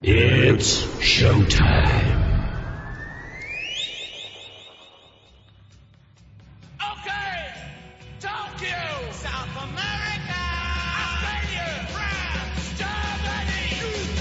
It's showtime. Okay, Tokyo, South America, Australia, France, Germany,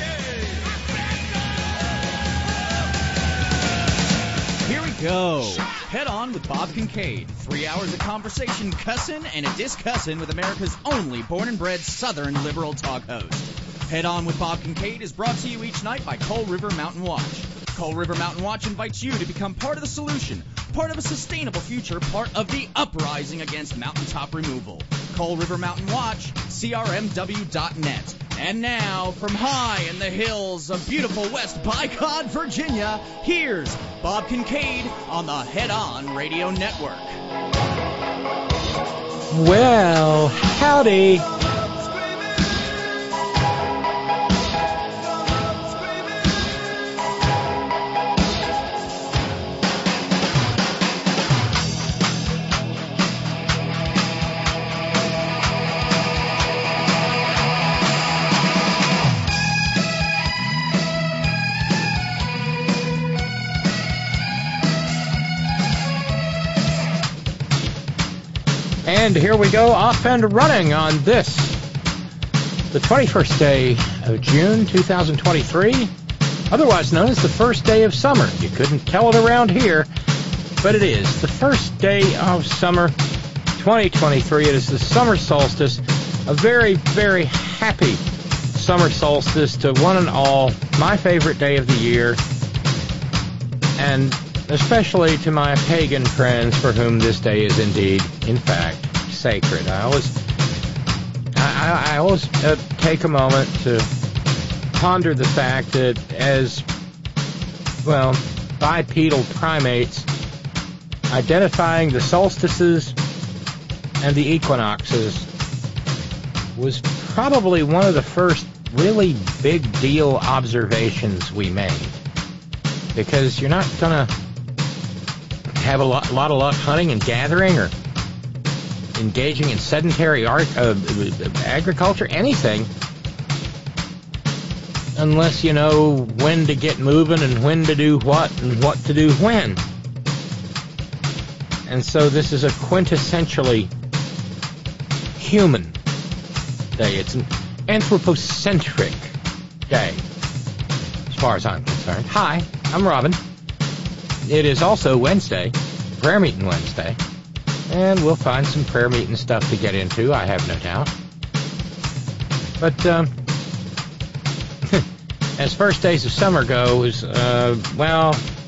UK, Here we go. Head on with Bob Kincaid. 3 hours of conversation, cussin' and a discussin' with America's only born and bred Southern liberal talk host. Head On with Bob Kincaid is brought to you each night by Coal River Mountain Watch. Coal River Mountain Watch invites you to become part of the solution, part of a sustainable future, part of the uprising against mountaintop removal. Coal River Mountain Watch, crmw.net. And now, from high in the hills of beautiful West Bicod, Virginia, here's Bob Kincaid on the Head On Radio Network. Well, howdy. And here we go, off and running on this, the 21st day of June, 2023, otherwise known as the first day of summer. You couldn't tell it around here, but it is the first day of summer, 2023. It is the summer solstice, a very, very happy summer solstice to one and all, my favorite day of the year, and especially to my pagan friends for whom this day is indeed, in fact, sacred. I always take a moment to ponder the fact that as, well, bipedal primates, identifying the solstices and the equinoxes was probably one of the first really big deal observations we made. Because you're not going to have a lot of luck hunting and gathering or engaging in sedentary agriculture, anything, unless you know when to get moving and when to do what and what to do when. And so this is a quintessentially human day. It's an anthropocentric day, as far as I'm concerned. Hi, I'm Robin. It is also Wednesday, prayer meeting Wednesday, and we'll find some prayer meeting stuff to get into, I have no doubt. But as first days of summer goes, well,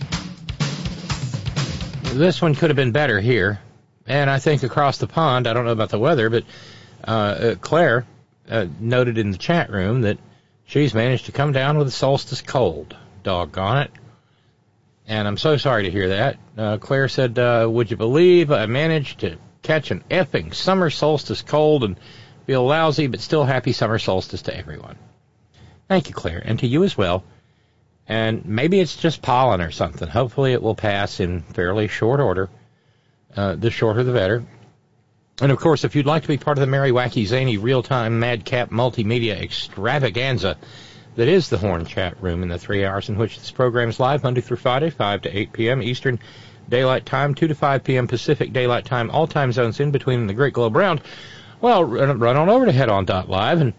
this one could have been better here. And I think across the pond, I don't know about the weather, but Claire noted in the chat room that she's managed to come down with a solstice cold. Doggone it. And I'm so sorry to hear that. Claire said, would you believe I managed to catch an effing summer solstice cold and feel lousy, but still happy summer solstice to everyone. Thank you, Claire, and to you as well. And maybe it's just pollen or something. Hopefully it will pass in fairly short order. The shorter the better. And, of course, if you'd like to be part of the merry, wacky, zany, real-time, madcap multimedia extravaganza that is the Horn Chat Room in the 3 hours in which this program is live, Monday through Friday, 5 to 8 p.m. Eastern Daylight Time, 2 to 5 p.m. Pacific Daylight Time, all time zones in between the Great Globe Round, well, run on over to headon.live and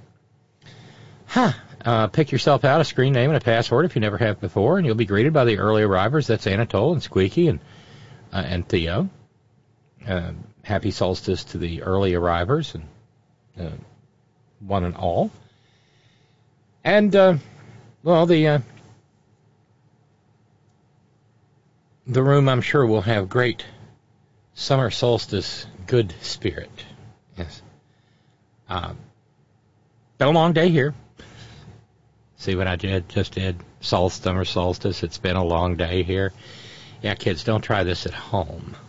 pick yourself out a screen name and a password if you never have before, and you'll be greeted by the early arrivers. That's Anatole and Squeaky and Theo. Happy solstice to the early arrivers and one and all. And, well, the room, I'm sure, will have great summer solstice good spirit. Yes. Been a long day here. See what I just did? Summer solstice. It's been a long day here. Yeah, kids, don't try this at home.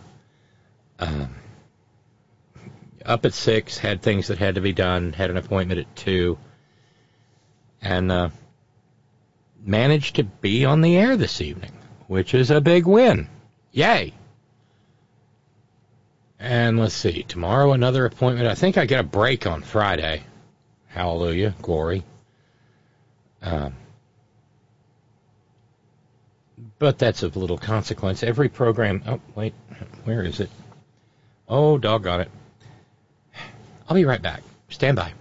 Up at 6, had things that had to be done, had an appointment at 2. And managed to be on the air this evening, which is a big win. Yay! And let's see, tomorrow another appointment. I think I get a break on Friday. Hallelujah, glory. but that's of little consequence. Every program... Oh, wait. Where is it? Oh, doggone it. I'll be right back. Stand by.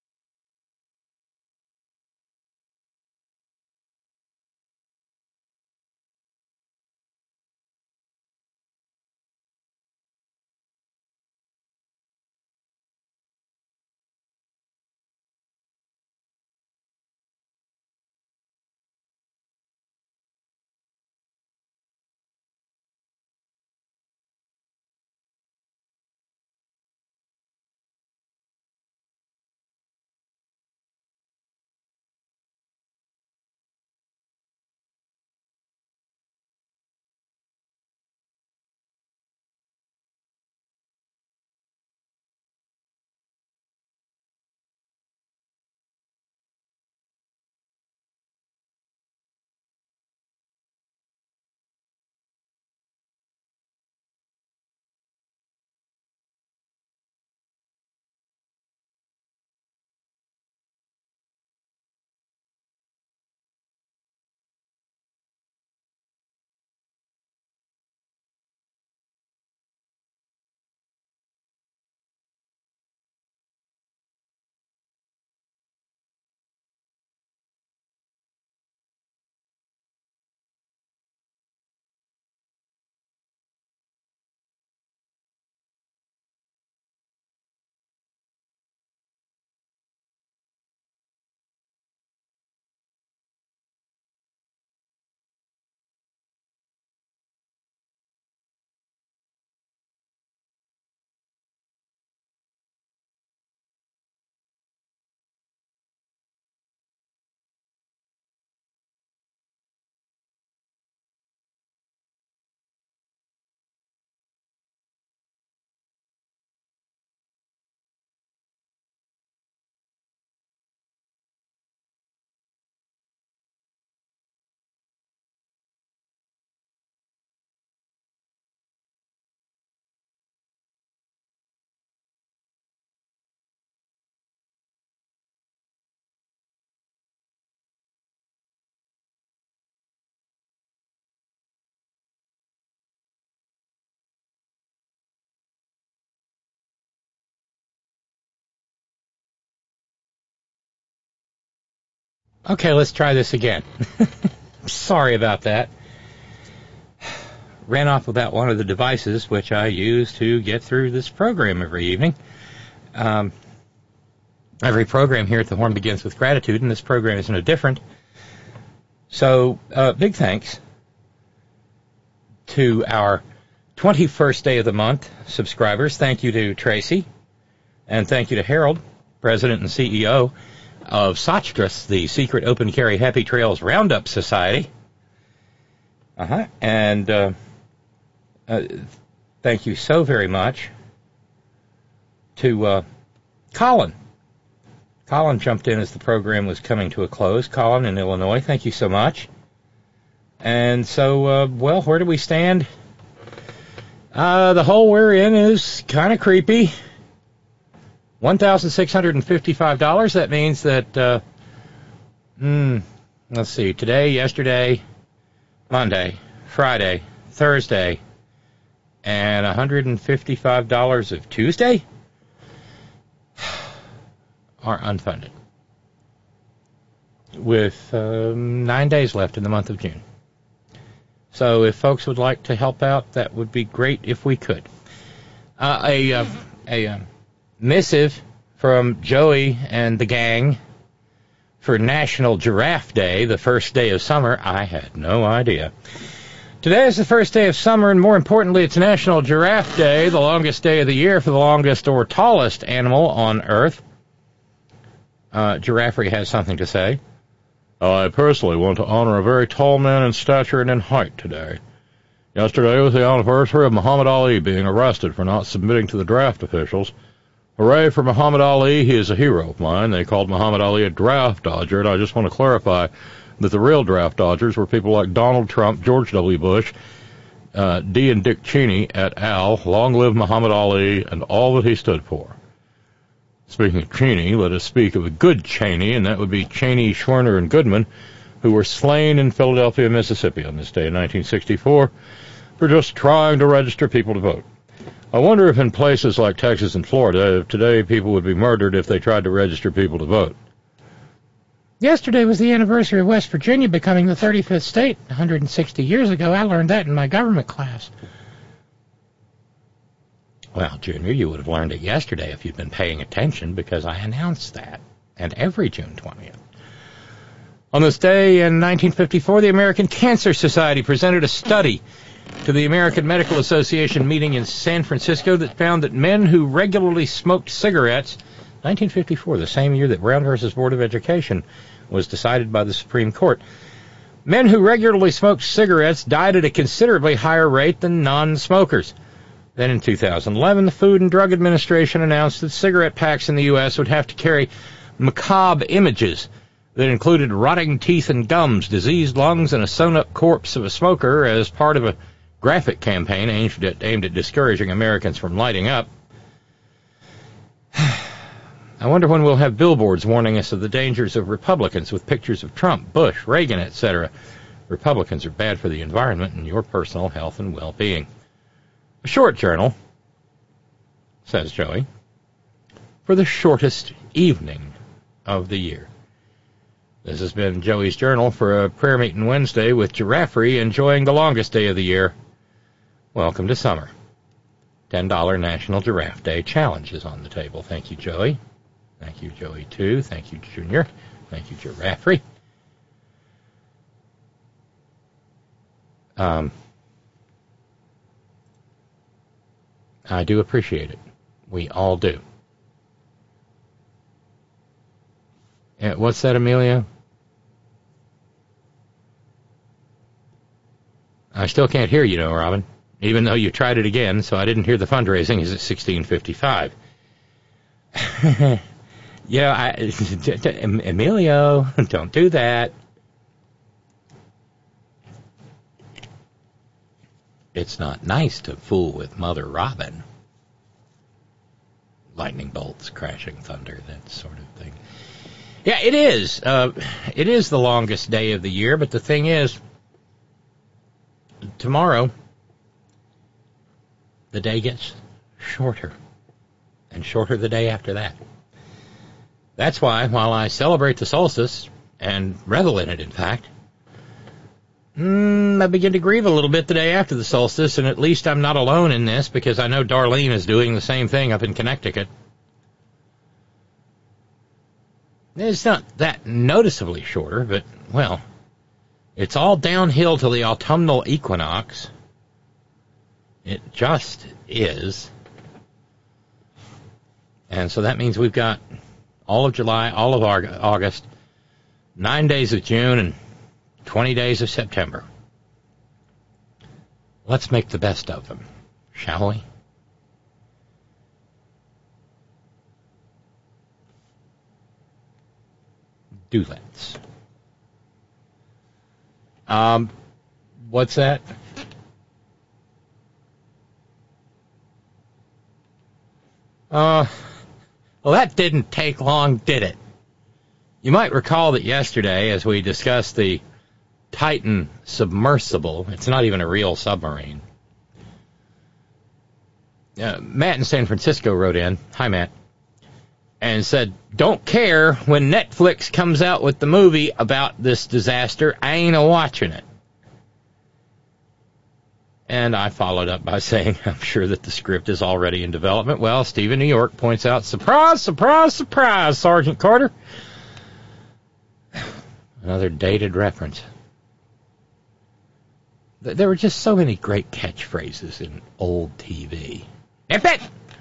Okay, let's try this again. Sorry about that. Ran off without one of the devices which I use to get through this program every evening. Every program here at the Horn begins with gratitude, and this program is no different. So, big thanks to our 21st day of the month subscribers. Thank you to Tracy, and thank you to Harold, President and CEO of Sotstrus, the Secret Open Carry Happy Trails Roundup Society. And thank you so very much to Colin. Colin jumped in as the program was coming to a close. Colin in Illinois, thank you so much. And so, well, where do we stand? The hole we're in is kind of creepy. $1,655. That means that, let's see, today, yesterday, Monday, Friday, Thursday, and $155 of Tuesday are unfunded, with 9 days left in the month of June. So if folks would like to help out, that would be great if we could. A missive from Joey and the gang for National Giraffe Day, the first day of summer. I had no idea. Today is the first day of summer, and more importantly, it's National Giraffe Day, the longest day of the year for the longest or tallest animal on Earth. Giraffe has something to say. I personally want to honor a very tall man in stature and in height today. Yesterday was the anniversary of Muhammad Ali being arrested for not submitting to the draft officials. Hooray for Muhammad Ali. He is a hero of mine. They called Muhammad Ali a draft dodger, and I just want to clarify that the real draft dodgers were people like Donald Trump, George W. Bush, D. and Dick Cheney et al. Long live Muhammad Ali and all that he stood for. Speaking of Cheney, let us speak of a good Cheney, and that would be Cheney, Schwerner, and Goodman, who who were slain in Philadelphia, Mississippi on this day in 1964 for just trying to register people to vote. I wonder if in places like Texas and Florida, today people would be murdered if they tried to register people to vote. Yesterday was the anniversary of West Virginia becoming the 35th state 160 years ago. I learned that in my government class. Well, Junior, you would have learned it yesterday if you'd been paying attention, because I announced that, and every June 20th. On this day in 1954, the American Cancer Society presented a study to the American Medical Association meeting in San Francisco that found that men who regularly smoked cigarettes, 1954, the same year that Brown versus Board of Education was decided by the Supreme Court, men who regularly smoked cigarettes died at a considerably higher rate than non-smokers. Then in 2011, the Food and Drug Administration announced that cigarette packs in the U.S. would have to carry macabre images that included rotting teeth and gums, diseased lungs, and a sewn-up corpse of a smoker as part of a graphic campaign aimed at discouraging Americans from lighting up. I wonder when we'll have billboards warning us of the dangers of Republicans with pictures of Trump, Bush, Reagan, etc. Republicans are bad for the environment and your personal health and well-being. A short journal, says Joey, for the shortest evening of the year. This has been Joey's Journal for a prayer meeting Wednesday with Giraffrey enjoying the longest day of the year. Welcome to summer. $10 National Giraffe Day Challenge is on the table. Thank you, Joey. Thank you, Joey, too. Thank you, Junior. Thank you, Giraffrey. I do appreciate it. We all do. What's that, Emilio? I still can't hear you, Robin, even though you tried it again, so I didn't hear the fundraising is at 16:55. Emilio, don't do that. It's not nice to fool with Mother Robin. Lightning bolts, crashing thunder, that sort of thing. Yeah, it is. It is the longest day of the year, but the thing is, tomorrow, the day gets shorter, and shorter the day after that. That's why, while I celebrate the solstice, and revel in it, in fact, I begin to grieve a little bit the day after the solstice, and at least I'm not alone in this, because I know Darlene is doing the same thing up in Connecticut. It's not that noticeably shorter, but, well, it's all downhill to the autumnal equinox. It just is. And so that means we've got all of July, all of August, 9 days of June, and 20 days of September. Let's make the best of them, shall we? Do let's. What's that? Well, that didn't take long, did it? You might recall that yesterday, as we discussed the Titan submersible, it's not even a real submarine. Matt in San Francisco wrote in, hi Matt, and said, don't care when Netflix comes out with the movie about this disaster, I ain't a-watching it. And I followed up by saying, I'm sure that the script is already in development. Well, Steve in New York points out, surprise, surprise, surprise, Sergeant Carter. Another dated reference. There were just so many great catchphrases in old TV. Nip it!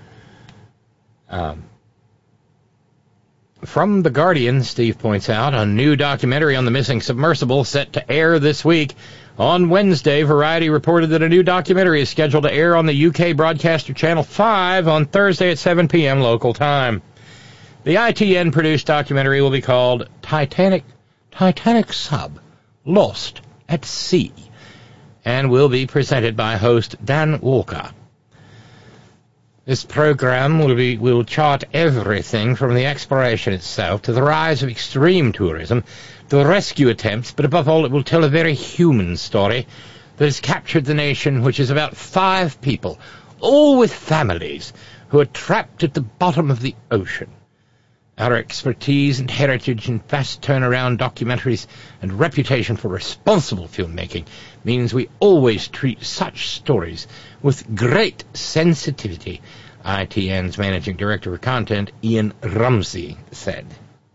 From The Guardian, Steve points out, a new documentary on the missing submersible set to air this week. On Wednesday, Variety reported that a new documentary is scheduled to air on the UK broadcaster Channel 5 on Thursday at 7 p.m. local time. The ITN-produced documentary will be called Titanic Sub, Lost at Sea, and will be presented by host Dan Walker. This program will chart everything from the exploration itself to the rise of extreme tourism to the rescue attempts, but above all it will tell a very human story that has captured the nation, which is about 5 people, all with families, who are trapped at the bottom of the ocean. Our expertise and heritage in fast turnaround documentaries and reputation for responsible filmmaking means we always treat such stories with great sensitivity, ITN's Managing Director of Content, Ian Rumsey, said.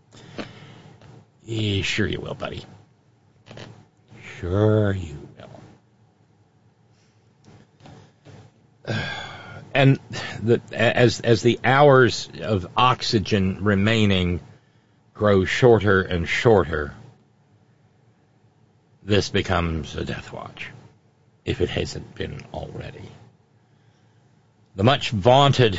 Yeah, sure you will, buddy. Sure you will. And as the hours of oxygen remaining grow shorter and shorter, this becomes a death watch, if it hasn't been already. The much vaunted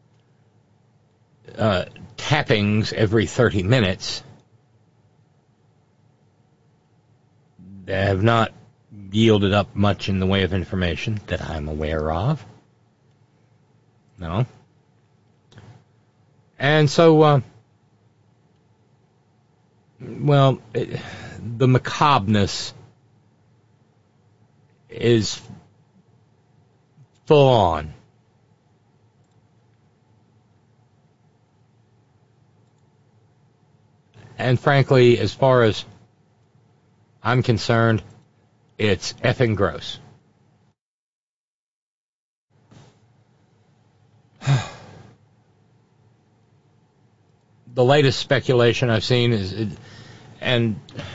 tappings every 30 minutes have not yielded up much in the way of information that I'm aware of. No. And so, the macabreness is full on. And frankly, as far as I'm concerned, it's effing gross. The latest speculation I've seen is, and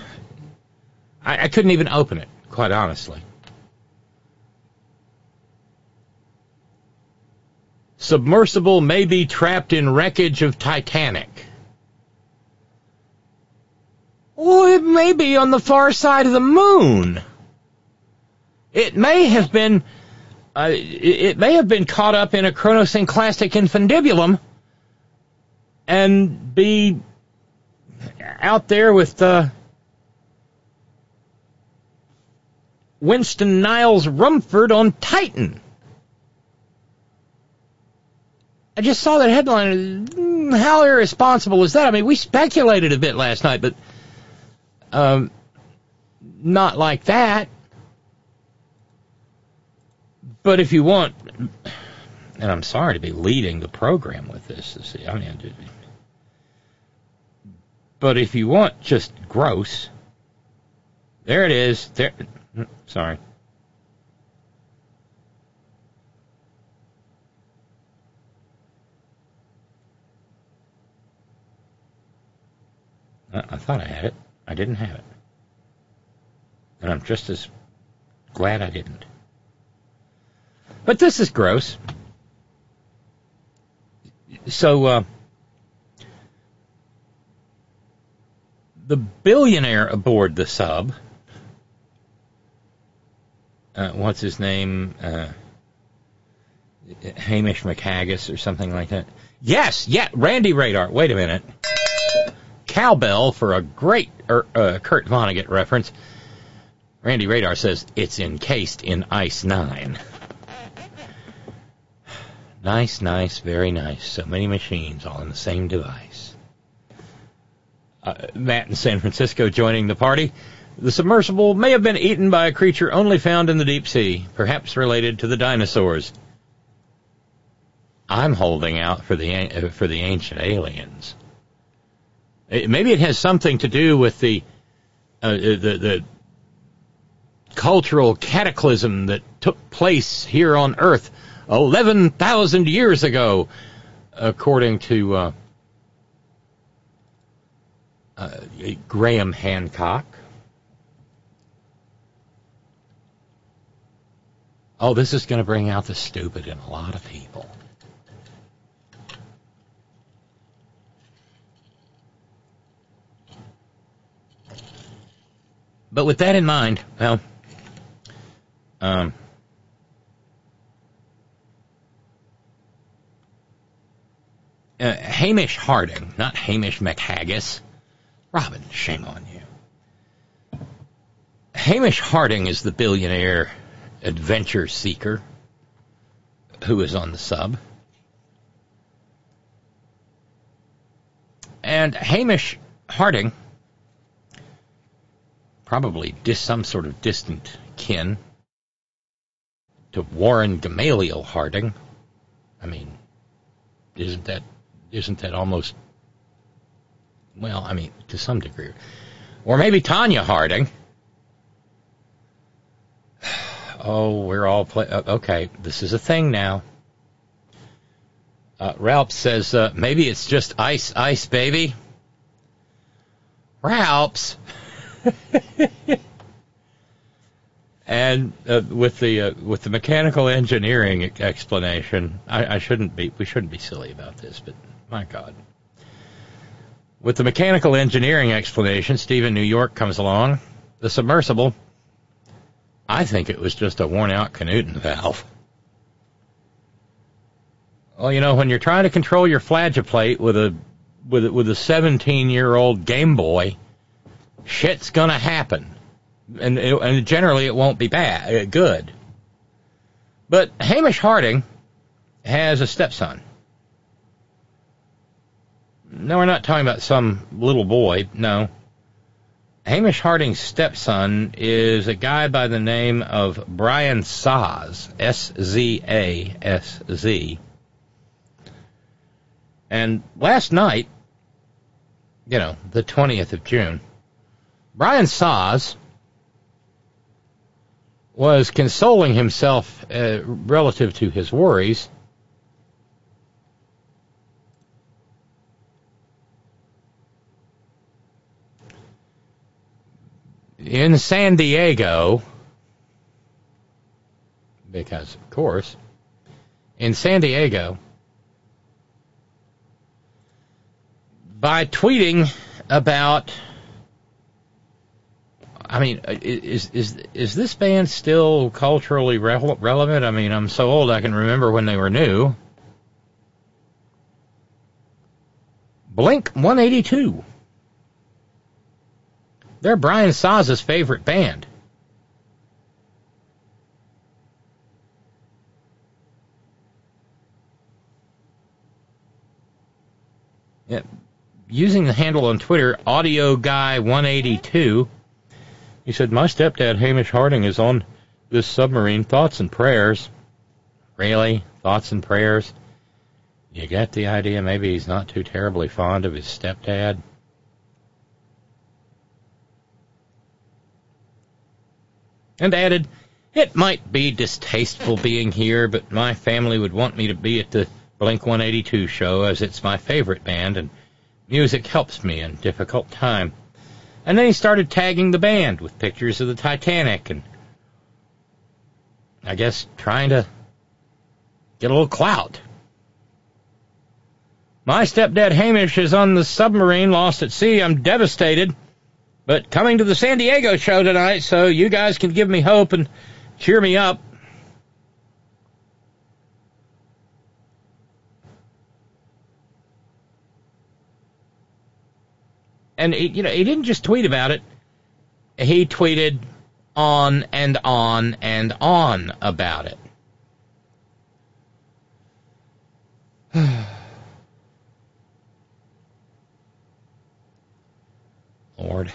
I couldn't even open it, quite honestly. Submersible may be trapped in wreckage of Titanic. Well, it may be on the far side of the moon. It may have been caught up in a chronosynclastic infundibulum and be out there with Winston Niles Rumford on Titan. I just saw that headline. How irresponsible is that? I mean, we speculated a bit last night, but not like that. But if you want, and I'm sorry to be leading the program with this, but if you want just gross, there it is. There, sorry. I thought I had it. I didn't have it. And I'm just as glad I didn't. But this is gross. So, the billionaire aboard the sub, what's his name? Hamish McHaggis or something like that. Yes, Randy Radar. Wait a minute. Cowbell for a great Kurt Vonnegut reference. Randy Radar says it's encased in Ice 9. Nice, very nice. So many machines all in the same device. Matt in San Francisco joining the party. The submersible may have been eaten by a creature only found in the deep sea, perhaps related to the dinosaurs. I'm holding out for the ancient aliens. Maybe it has something to do with the cultural cataclysm that took place here on Earth 11,000 years ago, according to Graham Hancock. Oh, this is going to bring out the stupid in a lot of people. But with that in mind, well, Hamish Harding, not Hamish McHaggis. Robin, shame on you. Hamish Harding is the billionaire adventure seeker who is on the sub. And Hamish Harding, probably some sort of distant kin to Warren Gamaliel Harding. I mean, isn't that almost, well, I mean, to some degree. Or maybe Tanya Harding. Oh, we're all okay, this is a thing now. Ralph says, maybe it's just ice, baby. Ralph's. And with the mechanical engineering explanation, we shouldn't be silly about this, but my God. With the mechanical engineering explanation, Steve in New York comes along. The submersible, I think it was just a worn-out Canuten valve. Well, you know, when you're trying to control your flageolate with a 17-year-old Game Boy, shit's gonna happen, and generally it won't be good. But Hamish Harding has a stepson. No, we're not talking about some little boy. No. Hamish Harding's stepson is a guy by the name of Brian Sazz, S-Z-A-S-Z. And last night, you know, the 20th of June, Brian Sazz was consoling himself relative to his worries in San Diego, because, of course, in San Diego, by tweeting about, I mean, is this band still culturally relevant? I mean, I'm so old I can remember when they were new. Blink 182. They're Brian Sazz's favorite band. Yeah. Using the handle on Twitter, AudioGuy182, he said, my stepdad, Hamish Harding, is on this submarine. Thoughts and prayers. Really? Thoughts and prayers? You get the idea maybe he's not too terribly fond of his stepdad? And added, it might be distasteful being here, but my family would want me to be at the Blink 182 show, as it's my favorite band, and music helps me in difficult time. And then he started tagging the band with pictures of the Titanic, and I guess trying to get a little clout. My stepdad Hamish is on the submarine lost at sea. I'm devastated, but coming to the San Diego show tonight, so you guys can give me hope and cheer me up. And, he didn't just tweet about it. He tweeted on and on and on about it. Lord.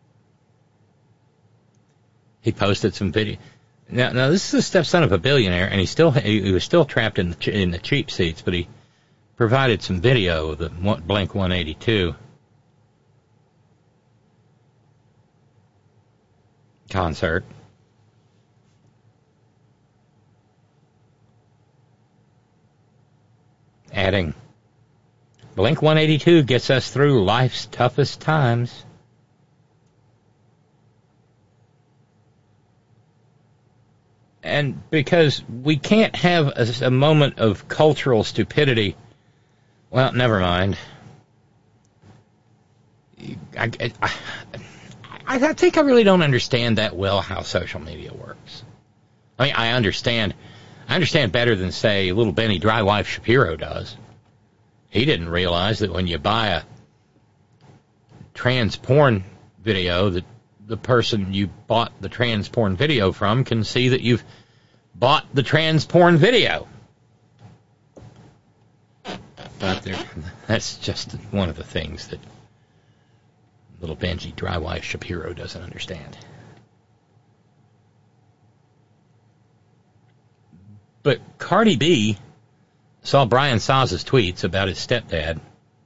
He posted some video. Now this is the stepson of a billionaire, and he was still trapped in the cheap seats, but he provided some video of the Blink 182 concert. Adding, Blink 182 gets us through life's toughest times. And because we can't have a moment of cultural stupidity, well, never mind. I think I really don't understand that well how social media works. I mean, I understand better than, say, little Benny Drywife Shapiro does. He didn't realize that when you buy a trans porn video, that the person you bought the trans porn video from can see that you've bought the trans porn video. But That's just one of the things that little Benji Drywise Shapiro doesn't understand. But Cardi B saw Brian Saz's tweets about his stepdad.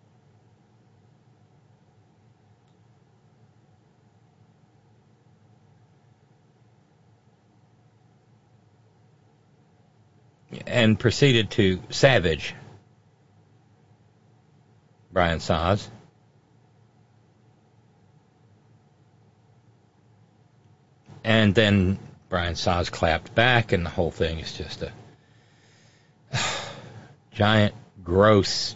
And proceeded to savage Brian Saz. And then Brian Saz clapped back, and the whole thing is just a giant, gross...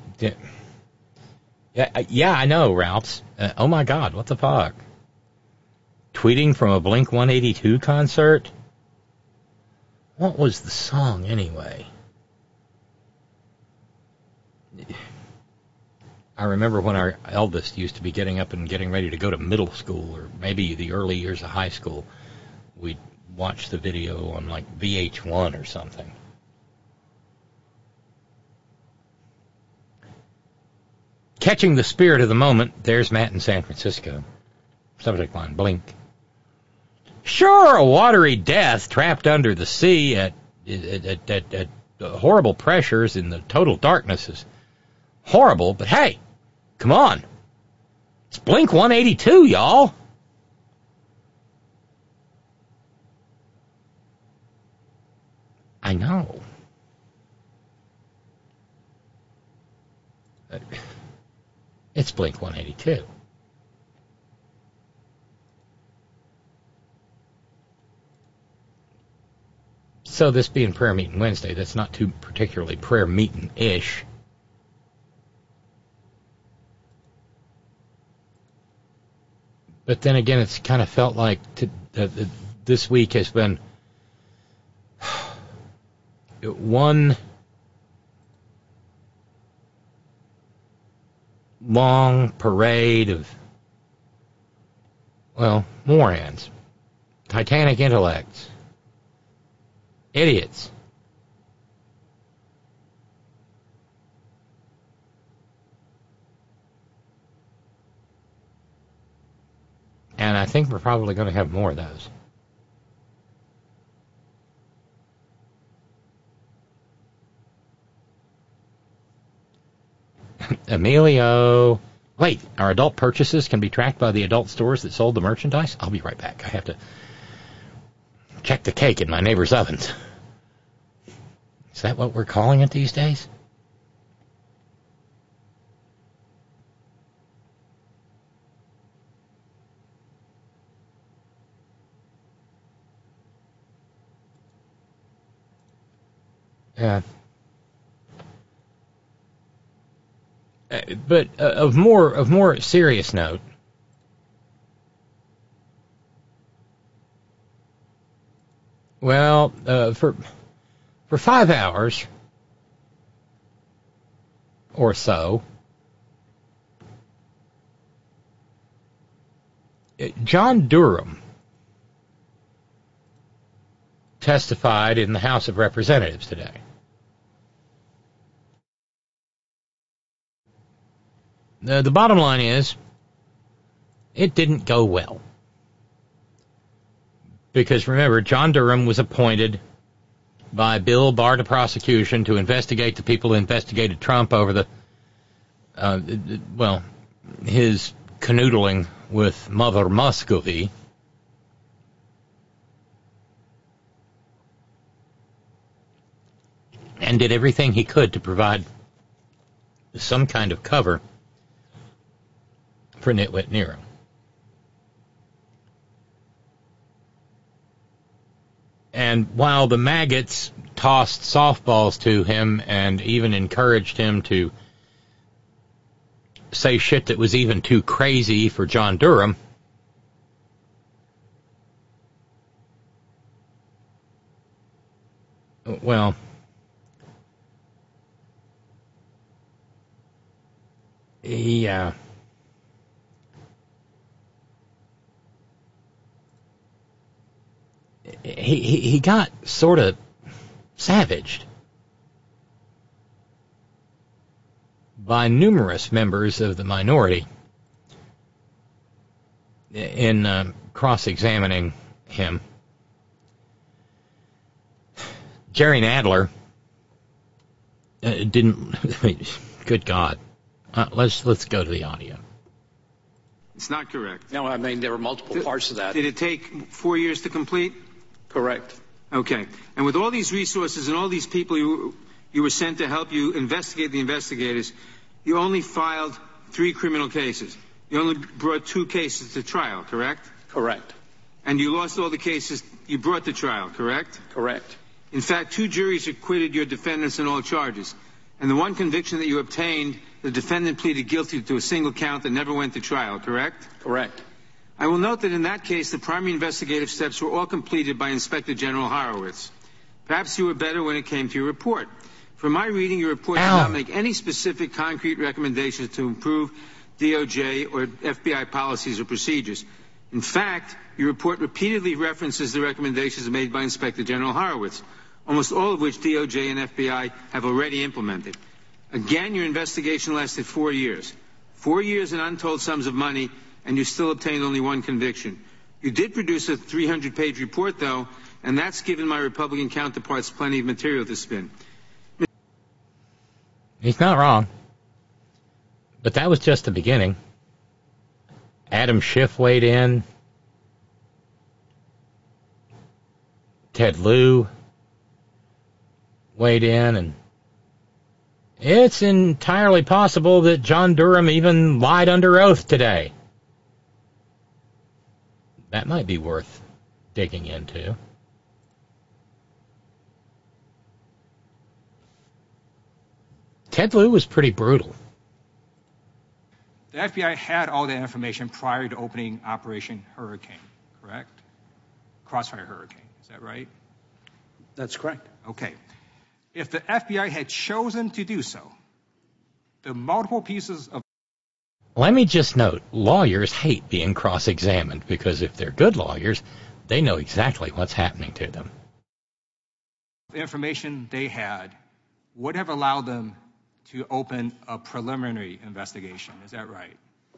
Yeah, I know, Ralphs. Oh, my God, what the fuck? Tweeting from a Blink-182 concert? What was the song, anyway? I remember when our eldest used to be getting up and getting ready to go to middle school, or maybe the early years of high school. We'd watch the video on, like, VH1 or something. Catching the spirit of the moment, there's Matt in San Francisco. Subject line, Blink. Sure, a watery death trapped under the sea at horrible pressures in the total darkness is horrible, but hey, come on. It's Blink-182, y'all. I know. It's Blink-182. So this being prayer meeting Wednesday, that's not too particularly prayer meeting-ish. But then again, it's kind of felt like this week has been one long parade of, well, morons, Titanic intellects, idiots. And I think we're probably going to have more of those. Emilio. Wait, our adult purchases can be tracked by the adult stores that sold the merchandise? I'll be right back. I have to check the cake in my neighbor's ovens. Is that what we're calling it these days? Yeah. But of more serious note, well, for 5 hours or so, John Durham testified in the House of Representatives today. The bottom line is, it didn't go well. Because remember, John Durham was appointed by Bill Barr to prosecution to investigate the people who investigated Trump over the, his canoodling with Mother Muscovy. And did everything he could to provide some kind of cover for Nitwit Nero. And while the maggots tossed softballs to him and even encouraged him to say shit that was even too crazy for John Durham, well, he got sort of savaged by numerous members of the minority in cross-examining him. Jerry Nadler didn't. Good God! Let's go to the audio. It's not correct. No, I mean, there were multiple parts of that. Did it take 4 years to complete? Correct. Okay. And with all these resources and all these people you were sent to help you investigate the investigators, you only filed 3 criminal cases. You only brought 2 cases to trial, correct? Correct. And you lost all the cases you brought to trial, correct? Correct. In fact, 2 juries acquitted your defendants on all charges. And the one conviction that you obtained, the defendant pleaded guilty to a single count that never went to trial, correct? Correct. I will note that in that case, the primary investigative steps were all completed by Inspector General Horowitz. Perhaps you were better when it came to your report. From my reading, your report did not make any specific concrete recommendations to improve DOJ or FBI policies or procedures. In fact, your report repeatedly references the recommendations made by Inspector General Horowitz, almost all of which DOJ and FBI have already implemented. Again, your investigation lasted 4 years. 4 years and untold sums of money, and you still obtained only 1 conviction. You did produce a 300-page report, though, and that's given my Republican counterparts plenty of material to spin. He's not wrong. But that was just the beginning. Adam Schiff weighed in. Ted Lieu weighed in, and it's entirely possible that John Durham even lied under oath today. That might be worth digging into. Ted Lieu was pretty brutal. The FBI had all that information prior to opening Operation Hurricane, correct? Crossfire Hurricane, is that right? That's correct. Okay. If the FBI had chosen to do so, the multiple pieces of... Let me just note, lawyers hate being cross-examined because if they're good lawyers, they know exactly what's happening to them. The information they had would have allowed them to open a preliminary investigation. Is that right?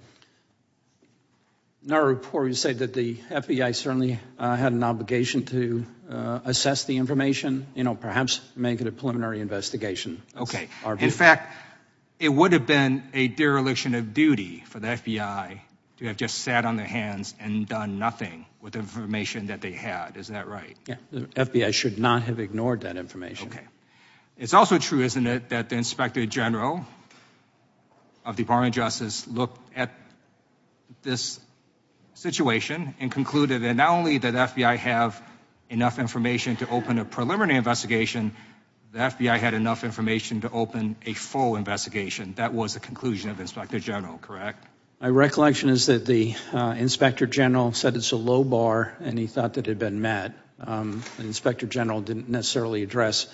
In our report, we say that the FBI certainly had an obligation to assess the information, perhaps make it a preliminary investigation. Okay. In fact, it would have been a dereliction of duty for the FBI to have just sat on their hands and done nothing with the information that they had. Is that right? Yeah. The FBI should not have ignored that information. Okay. It's also true, isn't it, that the Inspector General of the Department of Justice looked at this situation and concluded that not only did the FBI have enough information to open a preliminary investigation, the FBI had enough information to open a full investigation. That was the conclusion of the Inspector General, correct? My recollection is that the Inspector General said it's a low bar and he thought that it had been met. The Inspector General didn't necessarily address...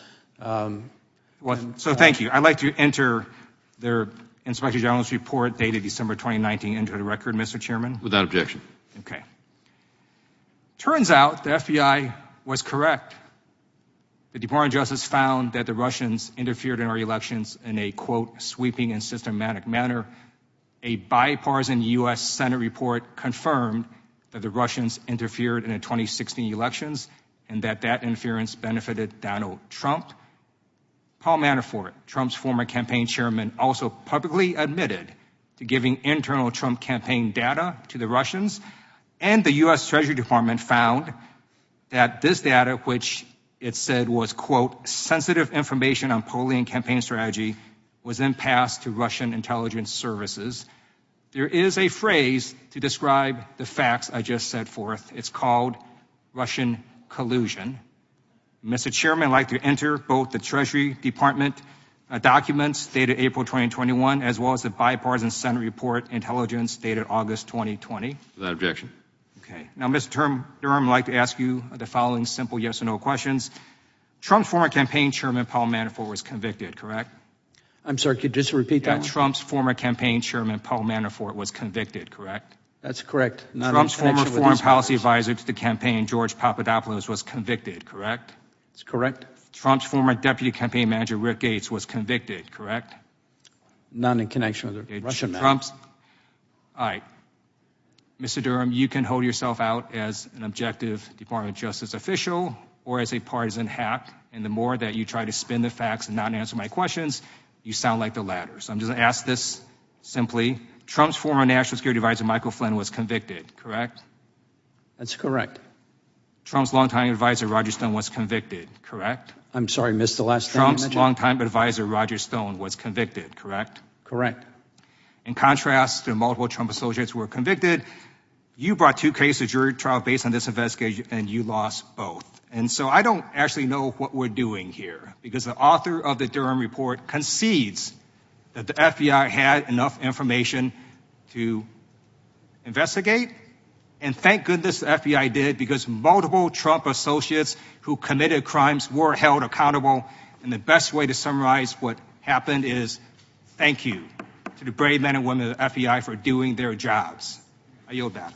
So thank you. I'd like to enter their Inspector General's report dated December 2019 into the record, Mr. Chairman. Without objection. Okay. Turns out the FBI was correct. The Department of Justice found that the Russians interfered in our elections in a, quote, sweeping and systematic manner. A bipartisan U.S. Senate report confirmed that the Russians interfered in the 2016 elections and that interference benefited Donald Trump. Paul Manafort, Trump's former campaign chairman, also publicly admitted to giving internal Trump campaign data to the Russians, and the U.S. Treasury Department found that this data, which it said was, quote, sensitive information on polling and campaign strategy, was then passed to Russian intelligence services. There is a phrase to describe the facts I just set forth. It's called Russian collusion. Mr. Chairman, I'd like to enter both the Treasury Department documents dated April 2021 as well as the bipartisan Senate report intelligence dated August 2020. Without objection. Okay. Now, Mr. Durham, I'd like to ask you the following simple yes or no questions. Trump's former campaign chairman, Paul Manafort, was convicted, correct? I'm sorry, could you just repeat that one? Trump's former campaign chairman, Paul Manafort, was convicted, correct? That's correct. Trump's former foreign policy advisor to the campaign, George Papadopoulos, was convicted, correct? That's correct. Trump's former deputy campaign manager, Rick Gates, was convicted, correct? None in connection with the Russian matter. All right. Mr. Durham, you can hold yourself out as an objective Department of Justice official or as a partisan hack, and the more that you try to spin the facts and not answer my questions, you sound like the latter. So I'm just going to ask this simply. Trump's former National Security Advisor, Michael Flynn, was convicted, correct? That's correct. Trump's longtime advisor, Roger Stone, was convicted, correct? I'm sorry, missed the last thing. Trump's longtime advisor, Roger Stone, was convicted, correct? Correct. In contrast to multiple Trump associates who were convicted, you brought 2 cases to jury trial based on this investigation, and you lost both. And so I don't actually know what we're doing here, because the author of the Durham report concedes that the FBI had enough information to investigate. And thank goodness the FBI did, because multiple Trump associates who committed crimes were held accountable. And the best way to summarize what happened is thank you to the brave men and women of the FBI for doing their jobs. I yield back.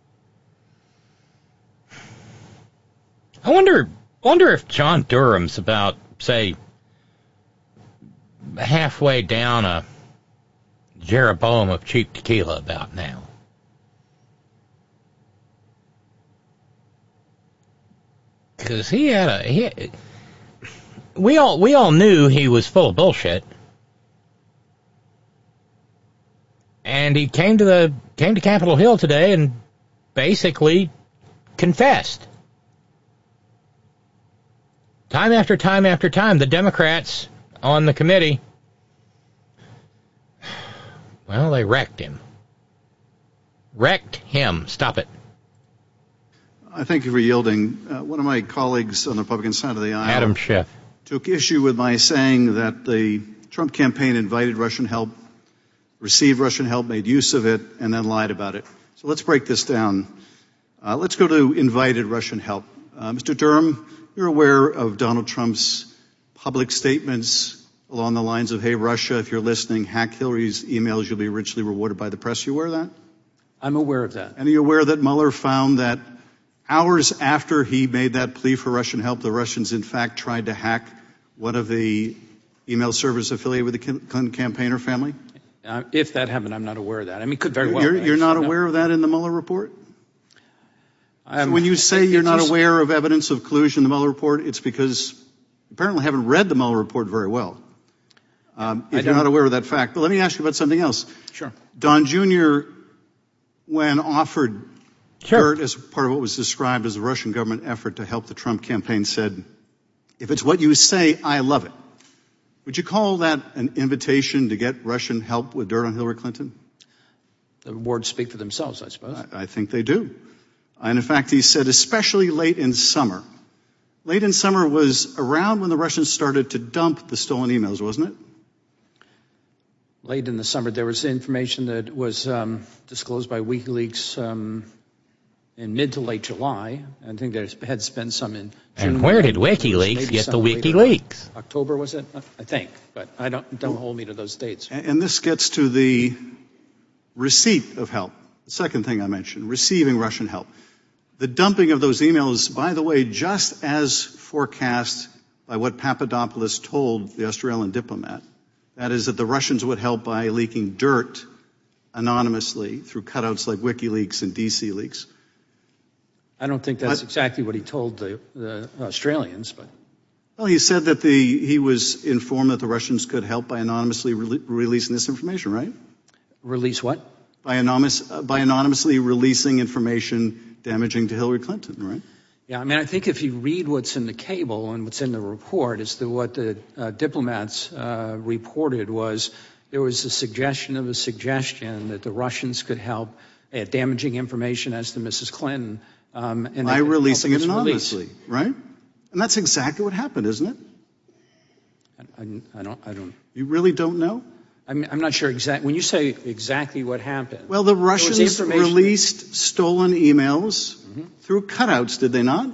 I wonder if John Durham's about, say, halfway down a Jeroboam of cheap tequila about now. Because we all knew he was full of bullshit, and he came to Capitol Hill today and basically confessed. Time after time after time, the Democrats on the committee, well, they wrecked him. Stop it. I thank you for yielding. One of my colleagues on the Republican side of the aisle, Adam Schiff, took issue with my saying that the Trump campaign invited Russian help, received Russian help, made use of it, and then lied about it. So let's break this down. Let's go to invited Russian help. Mr. Durham, you're aware of Donald Trump's public statements along the lines of, hey, Russia, if you're listening, hack Hillary's emails, you'll be richly rewarded by the press. You aware of that? I'm aware of that. And are you aware that Mueller found that hours after he made that plea for Russian help, the Russians, in fact, tried to hack one of the email servers affiliated with the Clinton campaigner family? If that happened, I'm not aware of that. I mean, it could very well. You're not aware of that in the Mueller report? So when you say you're not aware of evidence of collusion in the Mueller report, it's because you apparently haven't read the Mueller report very well. If you're not aware of that fact. But let me ask you about something else. Sure. Don Jr., when offered dirt as part of what was described as a Russian government effort to help the Trump campaign, said, if it's what you say, I love it. Would you call that an invitation to get Russian help with dirt on Hillary Clinton? The words speak for themselves, I suppose. I think they do. And in fact, he said, especially late in summer. Late in summer was around when the Russians started to dump the stolen emails, wasn't it? Late in the summer, there was information that was disclosed by WikiLeaks in mid to late July. I think there had been some in June. And where did WikiLeaks get the WikiLeaks? October, was it? I think, but don't hold me to those dates. And this gets to the receipt of help. The second thing I mentioned, receiving Russian help. The dumping of those emails, by the way, just as forecast by what Papadopoulos told the Australian diplomat, that is that the Russians would help by leaking dirt anonymously through cutouts like WikiLeaks and DC Leaks. I don't think that's exactly what he told the Australians, but. Well, he said that he was informed that the Russians could help by anonymously releasing this information, right? Release what? By anonymously releasing information damaging to Hillary Clinton, right? Yeah, I mean, I think if you read what's in the cable and what's in the report, as to what the diplomats reported was there was a suggestion of a suggestion that the Russians could help damaging information as to Mrs. Clinton. And by releasing it anonymously, right? And that's exactly what happened, isn't it? I don't. You really don't know? I'm not sure exactly. When you say exactly what happened. Well, the Russians released stolen emails through cutouts, did they not?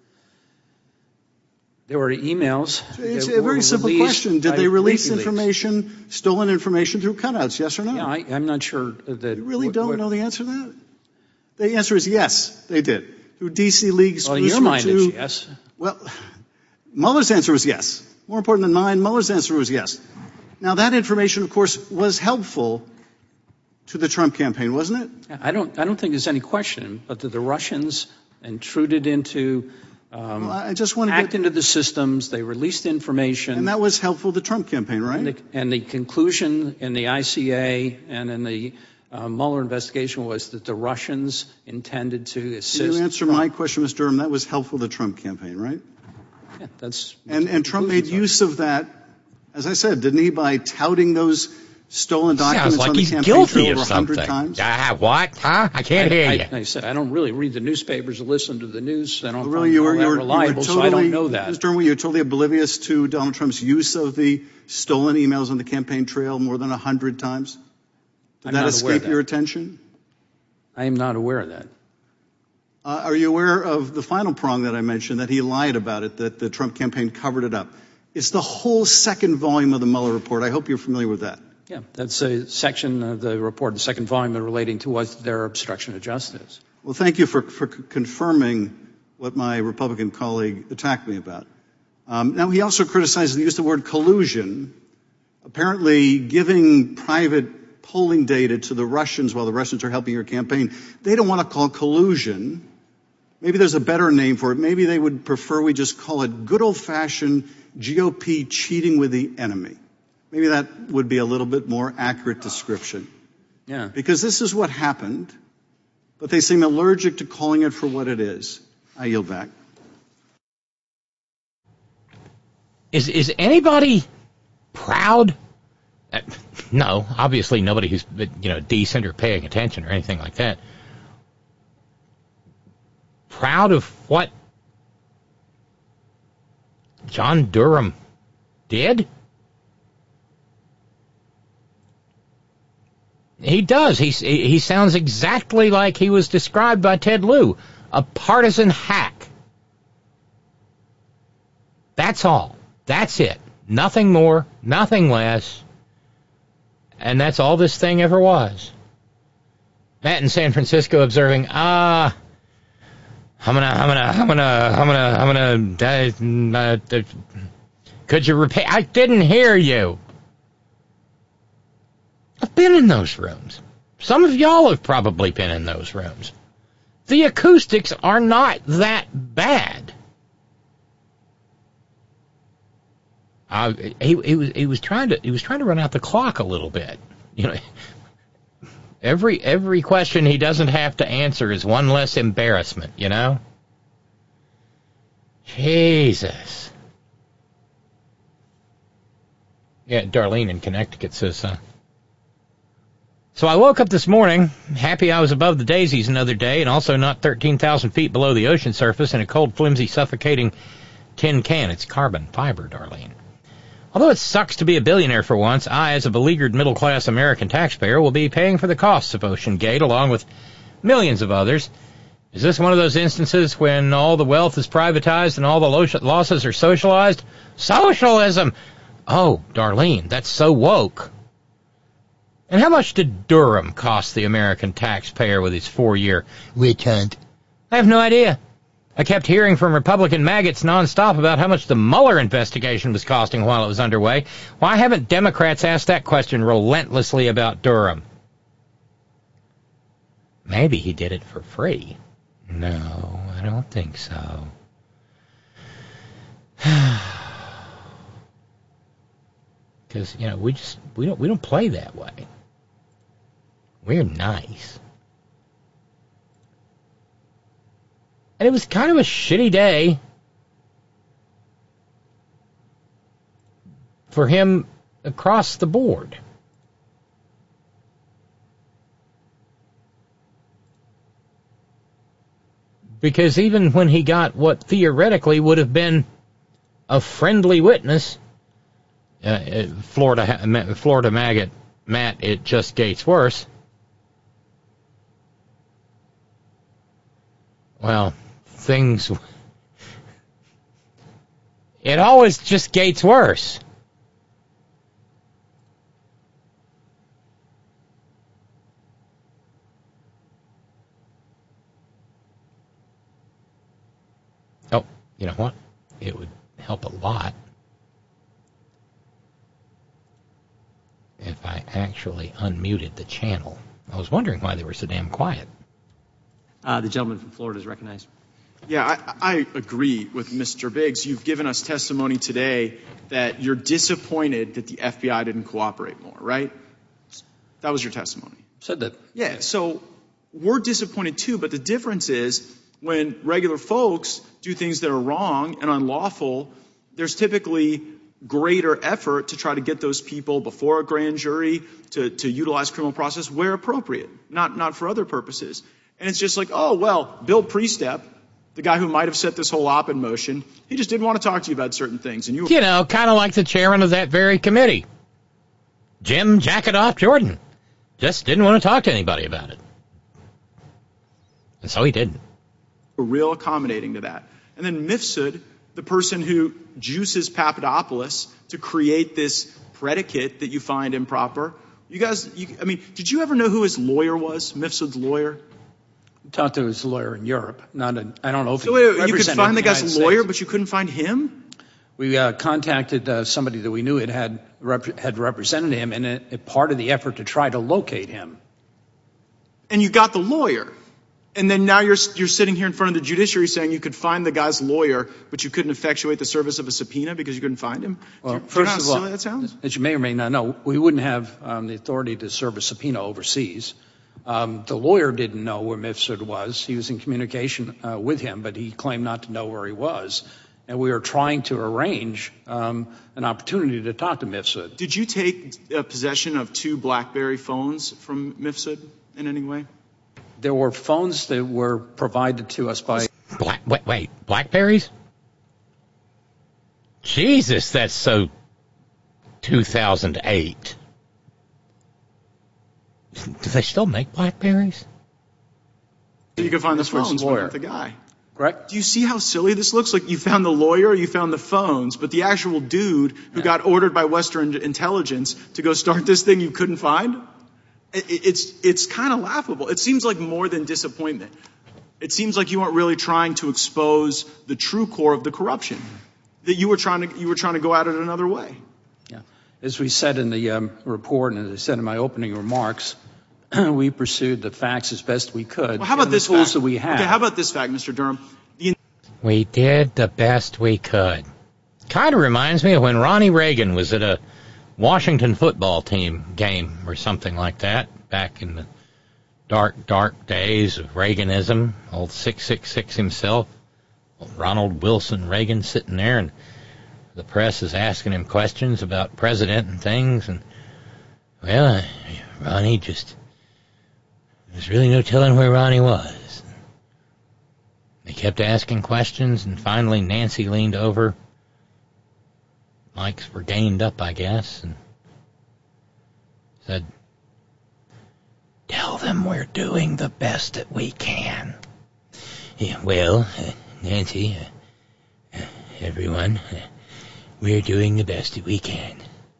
There were emails. It's a very simple question. Did they release information, stolen information through cutouts, yes or no? Yeah, I'm not sure that. You really don't know the answer to that? The answer is yes, they did. Through DC Leaks. Well, in your mind, it's yes. Well, Mueller's answer was yes. More important than mine, Mueller's answer was yes. Now, that information, of course, was helpful to the Trump campaign, wasn't it? I don't think there's any question, but that the Russians intruded into, I just want to hacked into the systems. They released information. And that was helpful to the Trump campaign, right? And the conclusion in the ICA and in the Mueller investigation was that the Russians intended to assist. Can you answer my question, Mr. Durham? That was helpful to the Trump campaign, right? Yeah, that's. And Trump made use of that, as I said, didn't he, by touting those stolen documents like on the he's campaign guilty trail of over 100 something. times? What? Huh? I can't hear you. I said I don't really read the newspapers or listen to the news. I don't Really, find you were reliable, totally, so I don't know that. Mr. Durham, you were totally oblivious to Donald Trump's use of the stolen emails on the campaign trail more than 100 times? Did that escape your attention? I am not aware of that. Are you aware of the final prong that I mentioned, that he lied about it, that the Trump campaign covered it up? It's the whole second volume of the Mueller report. I hope you're familiar with that. Yeah, that's a section of the report, the second volume, relating to what their obstruction of justice. Well, thank you for confirming what my Republican colleague attacked me about. Now, he also criticized the use of the word collusion, apparently giving private polling data to the Russians while the Russians are helping your campaign. They don't want to call collusion. Maybe there's a better name for it. Maybe they would prefer we just call it good old-fashioned GOP cheating with the enemy. Maybe that would be a little bit more accurate description. Yeah. Because this is what happened, but they seem allergic to calling it for what it is. I yield back. Is anybody proud? No, obviously nobody who's decent or paying attention or anything like that. Proud of what John Durham did? He does. He sounds exactly like he was described by Ted Lieu, a partisan hack. That's all. That's it. Nothing more, nothing less. And that's all this thing ever was. Matt in San Francisco observing, I'm gonna, could you repeat? I didn't hear you. I've been in those rooms. Some of y'all have probably been in those rooms. The acoustics are not that bad. He was trying to run out the clock a little bit. Every question he doesn't have to answer is one less embarrassment. Jesus. Yeah, Darlene in Connecticut says. So I woke up this morning, happy I was above the daisies another day, and also not 13,000 feet below the ocean surface in a cold, flimsy, suffocating tin can. It's carbon fiber, Darlene. Although it sucks to be a billionaire for once, I, as a beleaguered middle-class American taxpayer, will be paying for the costs of Ocean Gate, along with millions of others. Is this one of those instances when all the wealth is privatized and all the losses are socialized? Socialism! Oh, Darlene, that's so woke. And how much did Durham cost the American taxpayer with his 4-year witch hunt? I have no idea. I kept hearing from Republican maggots nonstop about how much the Mueller investigation was costing while it was underway. Why haven't Democrats asked that question relentlessly about Durham? Maybe he did it for free. No, I don't think so. Because, we don't play that way. We're nice. And it was kind of a shitty day for him across the board. Because even when he got what theoretically would have been a friendly witness, Florida maggot Matt, it just gets worse. Well, it always just gets worse. Oh, you know what? It would help a lot actually unmuted the channel. I was wondering why they were so damn quiet. The gentleman from Florida is recognized. Yeah, I agree with Mr. Biggs. You've given us testimony today that you're disappointed that the FBI didn't cooperate more, right? That was your testimony. Said that. Yeah, so we're disappointed too, but the difference is when regular folks do things that are wrong and unlawful, there's typically greater effort to try to get those people before a grand jury to utilize criminal process where appropriate, not for other purposes. And it's just like, oh, well, Bill Priestep, the guy who might have set this whole op in motion, he just didn't want to talk to you about certain things. And you know, kind of like the chairman of that very committee, Jim Jacketoff Jordan, just didn't want to talk to anybody about it. And so he didn't. We're real accommodating to that. And then Mifsud, the person who juices Papadopoulos to create this predicate that you find improper. You guys, did you ever know who his lawyer was, Mifsud's lawyer? Talked to his lawyer in Europe. I don't know if so you could find the guy's lawyer, but you couldn't find him? We contacted somebody that we knew had represented him, and part of the effort to try to locate him. And you got the lawyer. And then now you're sitting here in front of the judiciary saying you could find the guy's lawyer, but you couldn't effectuate the service of a subpoena because you couldn't find him? Well, first of all, silly that sounds? As you may or may not know, we wouldn't have the authority to serve a subpoena overseas. The lawyer didn't know where Mifsud was. He was in communication with him, but he claimed not to know where he was. And we were trying to arrange an opportunity to talk to Mifsud. Did you take possession of 2 BlackBerry phones from Mifsud in any way? There were phones that were provided to us by... Wait, BlackBerries? Jesus, that's so 2008. Do they still make BlackBerries? You can find the phones, but not the guy. Correct. Do you see how silly this looks? Like you found the lawyer, you found the phones, but the actual dude who got ordered by Western intelligence to go start this thing you couldn't find? It's kind of laughable. It seems like more than disappointment. It seems like you weren't really trying to expose the true core of the corruption. That you were trying to go at it another way. Yeah. As we said in the report, and as I said in my opening remarks, we pursued the facts as best we could. Well, how about this tools fact? That we have. Okay, how about this fact, Mr. Durham? We did the best we could. Kind of reminds me of when Ronnie Reagan was at a Washington football team game or something like that back in the dark days of Reaganism. Old 666 himself, old Ronald Wilson Reagan, sitting there, and the press is asking him questions about president and things, and well, Ronnie just, there's really no telling where Ronnie was. They kept asking questions, and finally Nancy leaned over. Mics were gained up, I guess, and said, "Tell them we're doing the best that we can." Yeah, well, Nancy, everyone, we're doing the best that we can.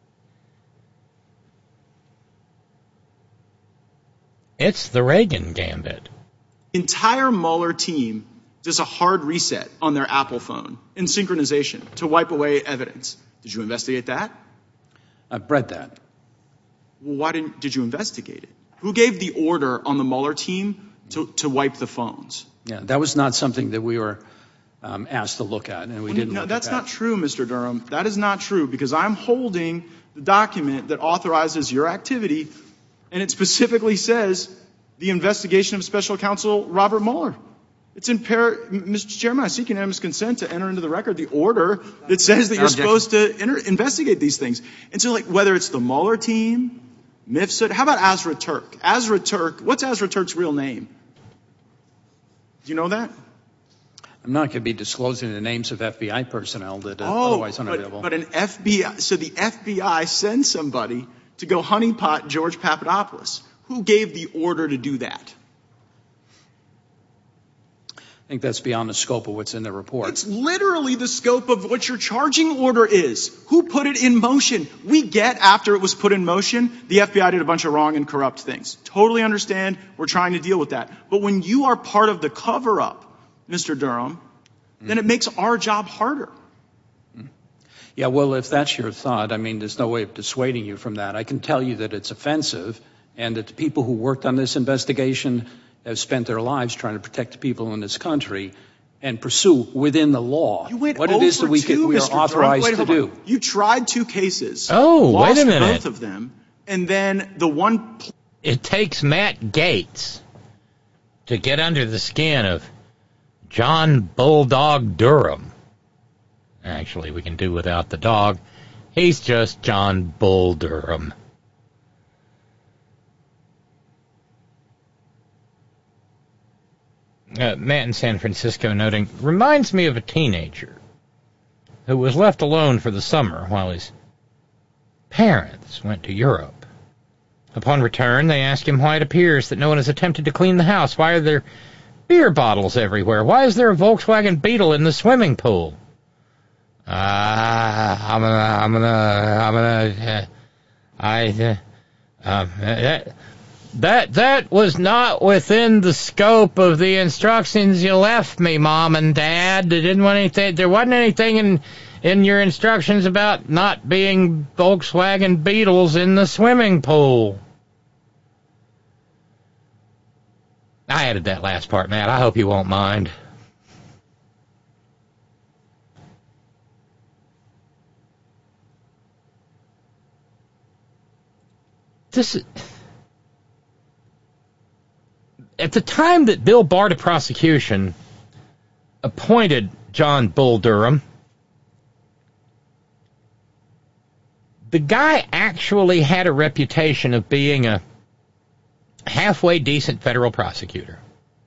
It's the Reagan gambit. The entire Mueller team does a hard reset on their Apple phone in synchronization to wipe away evidence. Did you investigate that? I've read that. Well, why did you investigate it? Who gave the order on the Mueller team to wipe the phones? Yeah, that was not something that we were asked to look at, and we didn't look at that. That's not true, Mr. Durham. That is not true, because I'm holding the document that authorizes your activity, and it specifically says the investigation of Special Counsel Robert Mueller. It's in Mr. Chairman, I seek unanimous consent to enter into the record the order that says that you're supposed to investigate these things. And so, like, whether it's the Mueller team, Mifsud, how about Azra Turk? Azra Turk, what's Azra Turk's real name? Do you know that? I'm not going to be disclosing the names of FBI personnel that are otherwise unavailable. But an FBI, so the FBI sends somebody to go honeypot George Papadopoulos. Who gave the order to do that? I think that's beyond the scope of what's in the report. It's literally the scope of what your charging order is. Who put it in motion? We get after it was put in motion, the FBI did a bunch of wrong and corrupt things. Totally understand. We're trying to deal with that. But when you are part of the cover-up, Mr. Durham, then it makes our job harder. Yeah, well, if that's your thought, I mean, there's no way of dissuading you from that. I can tell you that it's offensive and that the people who worked on this investigation have spent their lives trying to protect the people in this country and pursue within the law what it is that we are authorized to do. You tried 2 cases. Oh, lost wait a minute. both of them. And then the one... It takes Matt Gaetz to get under the skin of John Bulldog Durham. Actually, we can do without the dog. He's just John Bull Durham. Matt in San Francisco noting, reminds me of a teenager who was left alone for the summer while his parents went to Europe. Upon return, they ask him why it appears that no one has attempted to clean the house. Why are there beer bottles everywhere? Why is there a Volkswagen Beetle in the swimming pool? That was not within the scope of the instructions you left me, Mom and Dad. There wasn't anything in your instructions about not being Volkswagen Beetles in the swimming pool. I added that last part, Matt. I hope you won't mind. At the time that Bill Barr to prosecution appointed John Bull Durham, the guy actually had a reputation of being a halfway decent federal prosecutor.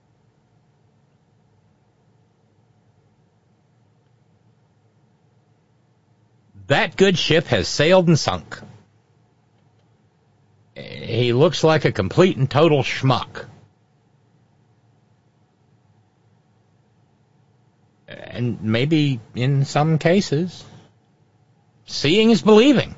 That good ship has sailed and sunk. He looks like a complete and total schmuck. And maybe in some cases, seeing is believing.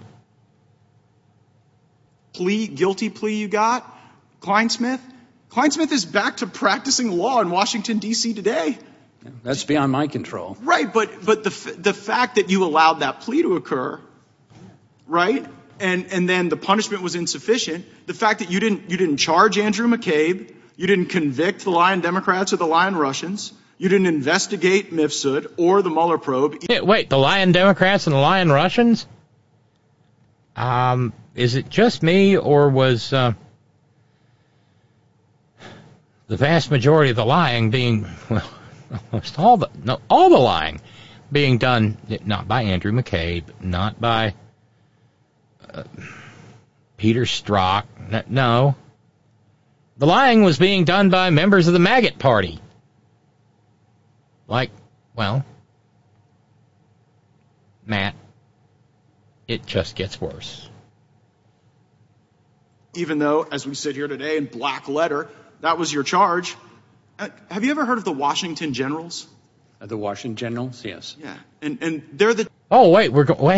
Guilty plea you got, Kleinsmith? Kleinsmith is back to practicing law in Washington, D.C. today. That's beyond my control. Right, but the fact that you allowed that plea to occur, right, and then the punishment was insufficient, the fact that you didn't charge Andrew McCabe, you didn't convict the lying Democrats or the lying Russians, you didn't investigate Mifsud or the Mueller probe. Wait, the lying Democrats and the lying Russians? Is it just me, or was the vast majority of the lying being, well, almost all the lying being done not by Andrew McCabe, not by Peter Strzok? No. The lying was being done by members of the Maggot Party. Like, well, Matt, it just gets worse. Even though, as we sit here today in black letter, that was your charge. Have you ever heard of the Washington Generals? The Washington Generals, yes. Yeah, and they're the... Oh, wait,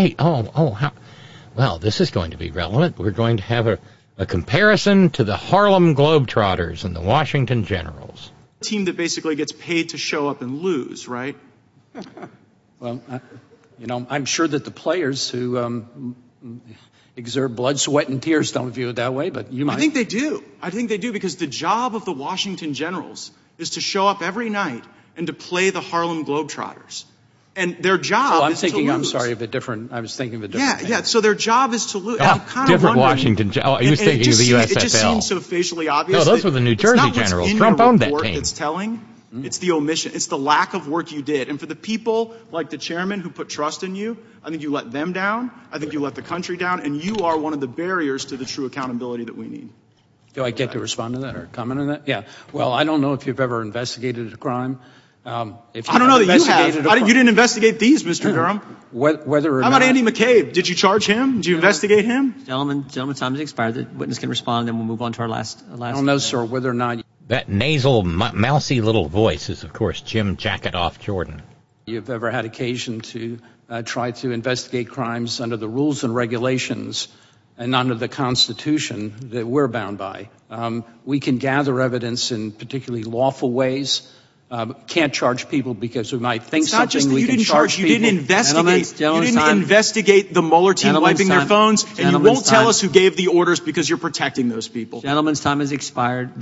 well, this is going to be relevant. We're going to have a comparison to the Harlem Globetrotters and the Washington Generals. Team that basically gets paid to show up and lose, right? Well, I'm sure that the players who exert blood, sweat, and tears don't view it that way, but you might. I think they do, because the job of the Washington Generals is to show up every night and to play the Harlem Globetrotters. And their job is to lose. I was thinking of a different thing. Yeah, so their job is to lose. I'm kind of different Washington. He was thinking of the USFL. It just seems so facially obvious. No, those were the New Jersey Generals. Trump owned that team. It's telling. It's the omission. It's the lack of work you did. And for the people like the chairman who put trust in you, I think you let them down. I think you let the country down. And you are one of the barriers to the true accountability that we need. Do I get to respond to that or comment on that? Yeah. Well, I don't know if you've ever investigated a crime. I don't know that you have. You didn't investigate these, Mr. Durham. Whether or How about Andy McCabe? Did you charge him? Did you investigate him? Gentlemen, time has expired. The witness can respond, then we'll move on to our last. I don't know, sir, whether or not. That nasal, mousy little voice is, of course, Jim Jacketoff Jordan. You've ever had occasion to try to investigate crimes under the rules and regulations and under the Constitution that we're bound by. We can gather evidence in particularly lawful ways. can't charge people because we might think it's not something just that we you can didn't charge you people. didn't investigate. Gentlemen's You didn't time. investigate the Mueller team Gentlemen's wiping their time. phones, and you Gentlemen's won't tell time. us who gave the orders because you're protecting those people. Gentlemen's time has expired.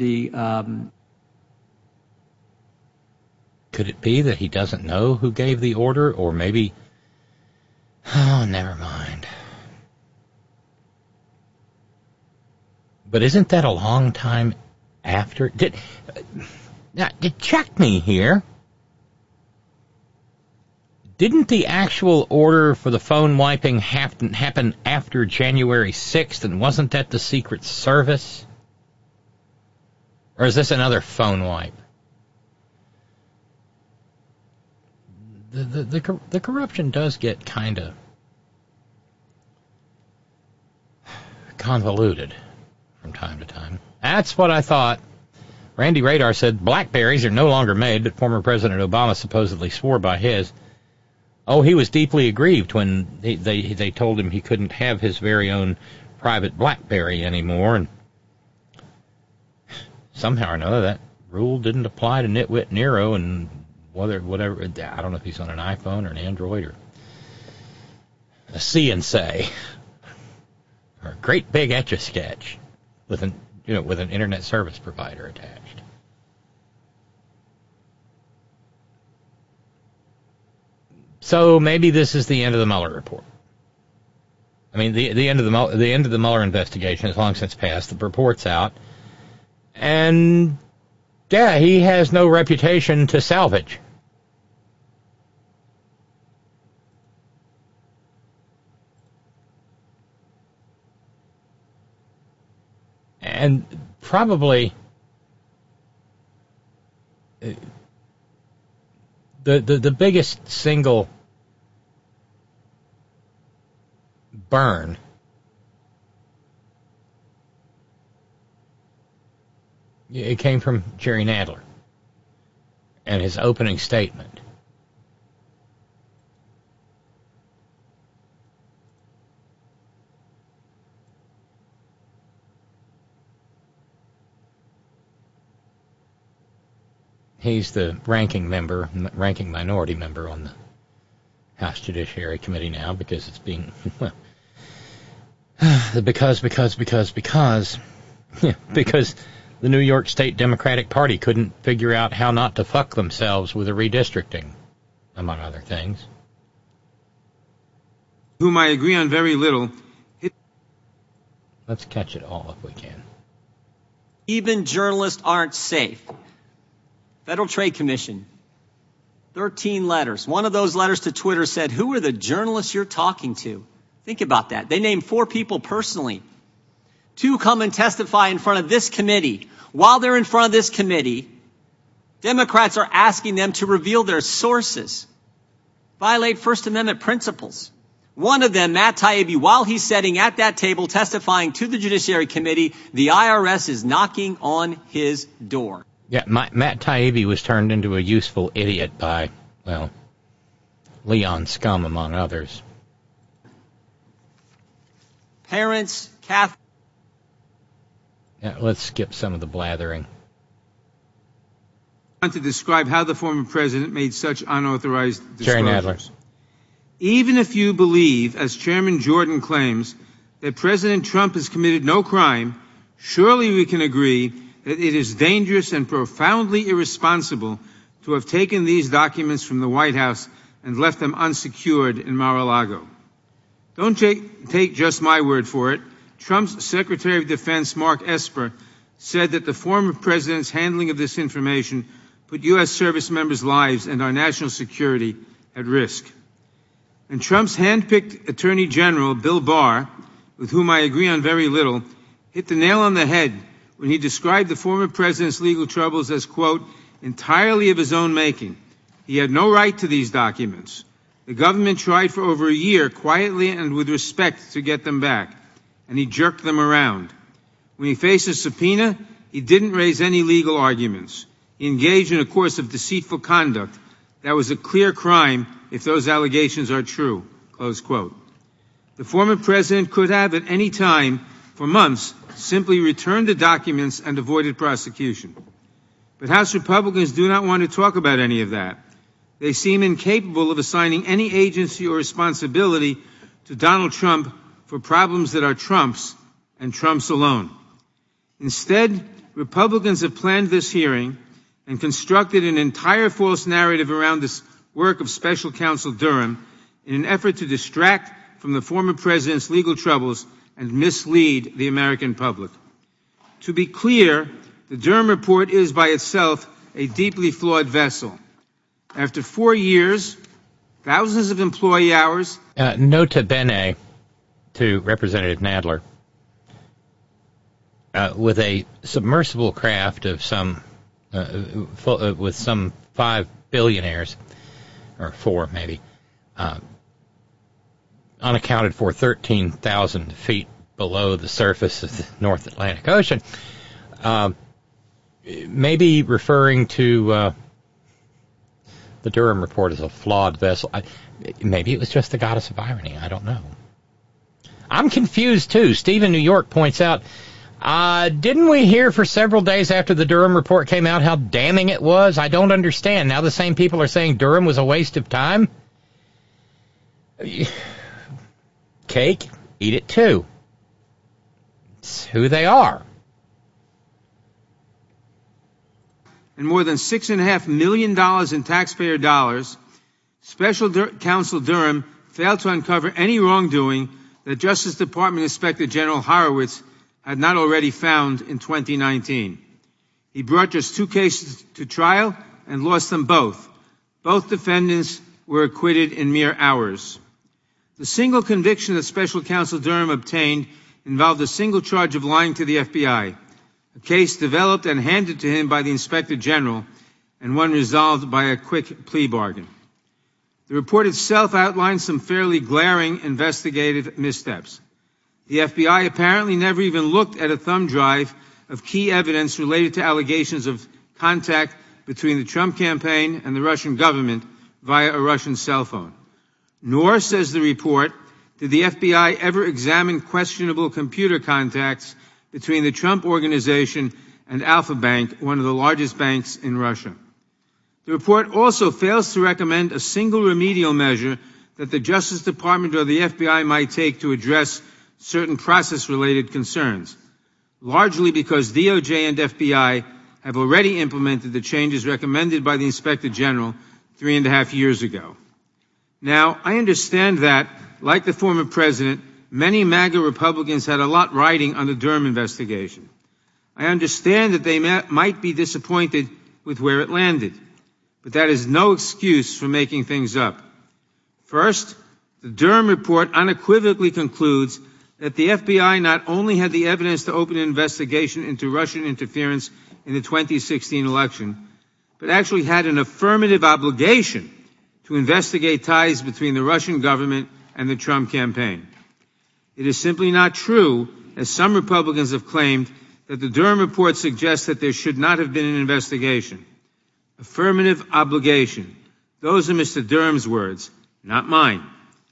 Could it be that he doesn't know who gave the order, or maybe... Oh, never mind. But isn't that a long time after? Check me here. Didn't the actual order for the phone wiping happen after January 6th, and wasn't that the Secret Service? Or is this another phone wipe? The corruption does get kind of convoluted from time to time. That's what I thought. Randy Radar said BlackBerries are no longer made, but former President Obama supposedly swore by his. Oh, he was deeply aggrieved when they told him he couldn't have his very own private BlackBerry anymore, and somehow or another that rule didn't apply to Nitwit Nero, and whatever, I don't know if he's on an iPhone or an Android or a CNC or a great big Etch-a-Sketch with an internet service provider attached. So maybe this is the end of the Mueller report. I mean, the end of the Mueller investigation has long since passed. The report's out, and yeah, he has no reputation to salvage. And probably the biggest single burn it came from Jerry Nadler and his opening statement. He's the ranking minority member on the House Judiciary Committee now because it's being, well, because the New York State Democratic Party couldn't figure out how not to fuck themselves with the redistricting, among other things. Whom I agree on very little. Let's catch it all if we can. Even journalists aren't safe. Federal Trade Commission, 13 letters. One of those letters to Twitter said, "Who are the journalists you're talking to?" Think about that. They named 4 people personally. 2 come and testify in front of this committee. While they're in front of this committee, Democrats are asking them to reveal their sources, violate First Amendment principles. One of them, Matt Taibbi, while he's sitting at that table testifying to the Judiciary Committee, the IRS is knocking on his door. Yeah, Matt Taibbi was turned into a useful idiot by, well, Leon Scum, among others. Parents, Catholic. Yeah, let's skip some of the blathering. To describe how the former president made such unauthorized disclosures. Jerry Nadler. Even if you believe, as Chairman Jordan claims, that President Trump has committed no crime, surely we can agree that it is dangerous and profoundly irresponsible to have taken these documents from the White House and left them unsecured in Mar-a-Lago. Don't take just my word for it. Trump's Secretary of Defense, Mark Esper, said that the former president's handling of this information put U.S. service members' lives and our national security at risk. And Trump's hand-picked Attorney General, Bill Barr, with whom I agree on very little, hit the nail on the head when he described the former president's legal troubles as, quote, entirely of his own making. He had no right to these documents. The government tried for over a year, quietly and with respect, to get them back, and he jerked them around. When he faced a subpoena, he didn't raise any legal arguments. He engaged in a course of deceitful conduct. That was a clear crime if those allegations are true, close quote. The former president could have at any time, for months, simply returned the documents and avoided prosecution. But House Republicans do not want to talk about any of that. They seem incapable of assigning any agency or responsibility to Donald Trump for problems that are Trump's and Trump's alone. Instead, Republicans have planned this hearing and constructed an entire false narrative around this work of Special Counsel Durham in an effort to distract from the former president's legal troubles and mislead the American public. To be clear, the Durham report is by itself a deeply flawed vessel. After 4 years, thousands of employee hours... Nota bene to Representative Nadler. With a submersible craft of with some 5 billionaires, or 4 maybe, unaccounted for 13,000 feet below the surface of the North Atlantic Ocean, maybe referring to the Durham report as a flawed vessel. Maybe it was just the goddess of irony. I don't know. I'm confused, too. Steve in New York points out, didn't we hear for several days after the Durham report came out how damning it was? I don't understand. Now the same people are saying Durham was a waste of time? Cake, eat it too. It's who they are. And more than $6.5 million in taxpayer dollars, Special Counsel Durham failed to uncover any wrongdoing that Justice Department Inspector General Horowitz had not already found in 2019. He brought just 2 cases to trial and lost them both. Both defendants were acquitted in mere hours. The single conviction that Special Counsel Durham obtained involved a single charge of lying to the FBI, a case developed and handed to him by the Inspector General and one resolved by a quick plea bargain. The report itself outlined some fairly glaring investigative missteps. The FBI apparently never even looked at a thumb drive of key evidence related to allegations of contact between the Trump campaign and the Russian government via a Russian cell phone. Nor, says the report, did the FBI ever examine questionable computer contacts between the Trump Organization and Alfa Bank, one of the largest banks in Russia. The report also fails to recommend a single remedial measure that the Justice Department or the FBI might take to address certain process-related concerns, largely because DOJ and FBI have already implemented the changes recommended by the Inspector General 3.5 years ago. Now, I understand that, like the former president, many MAGA Republicans had a lot riding on the Durham investigation. I understand that they might be disappointed with where it landed, but that is no excuse for making things up. First, the Durham report unequivocally concludes that the FBI not only had the evidence to open an investigation into Russian interference in the 2016 election, but actually had an affirmative obligation to investigate ties between the Russian government and the Trump campaign. It is simply not true, as some Republicans have claimed, that the Durham report suggests that there should not have been an investigation. Affirmative obligation. Those are Mr. Durham's words, not mine.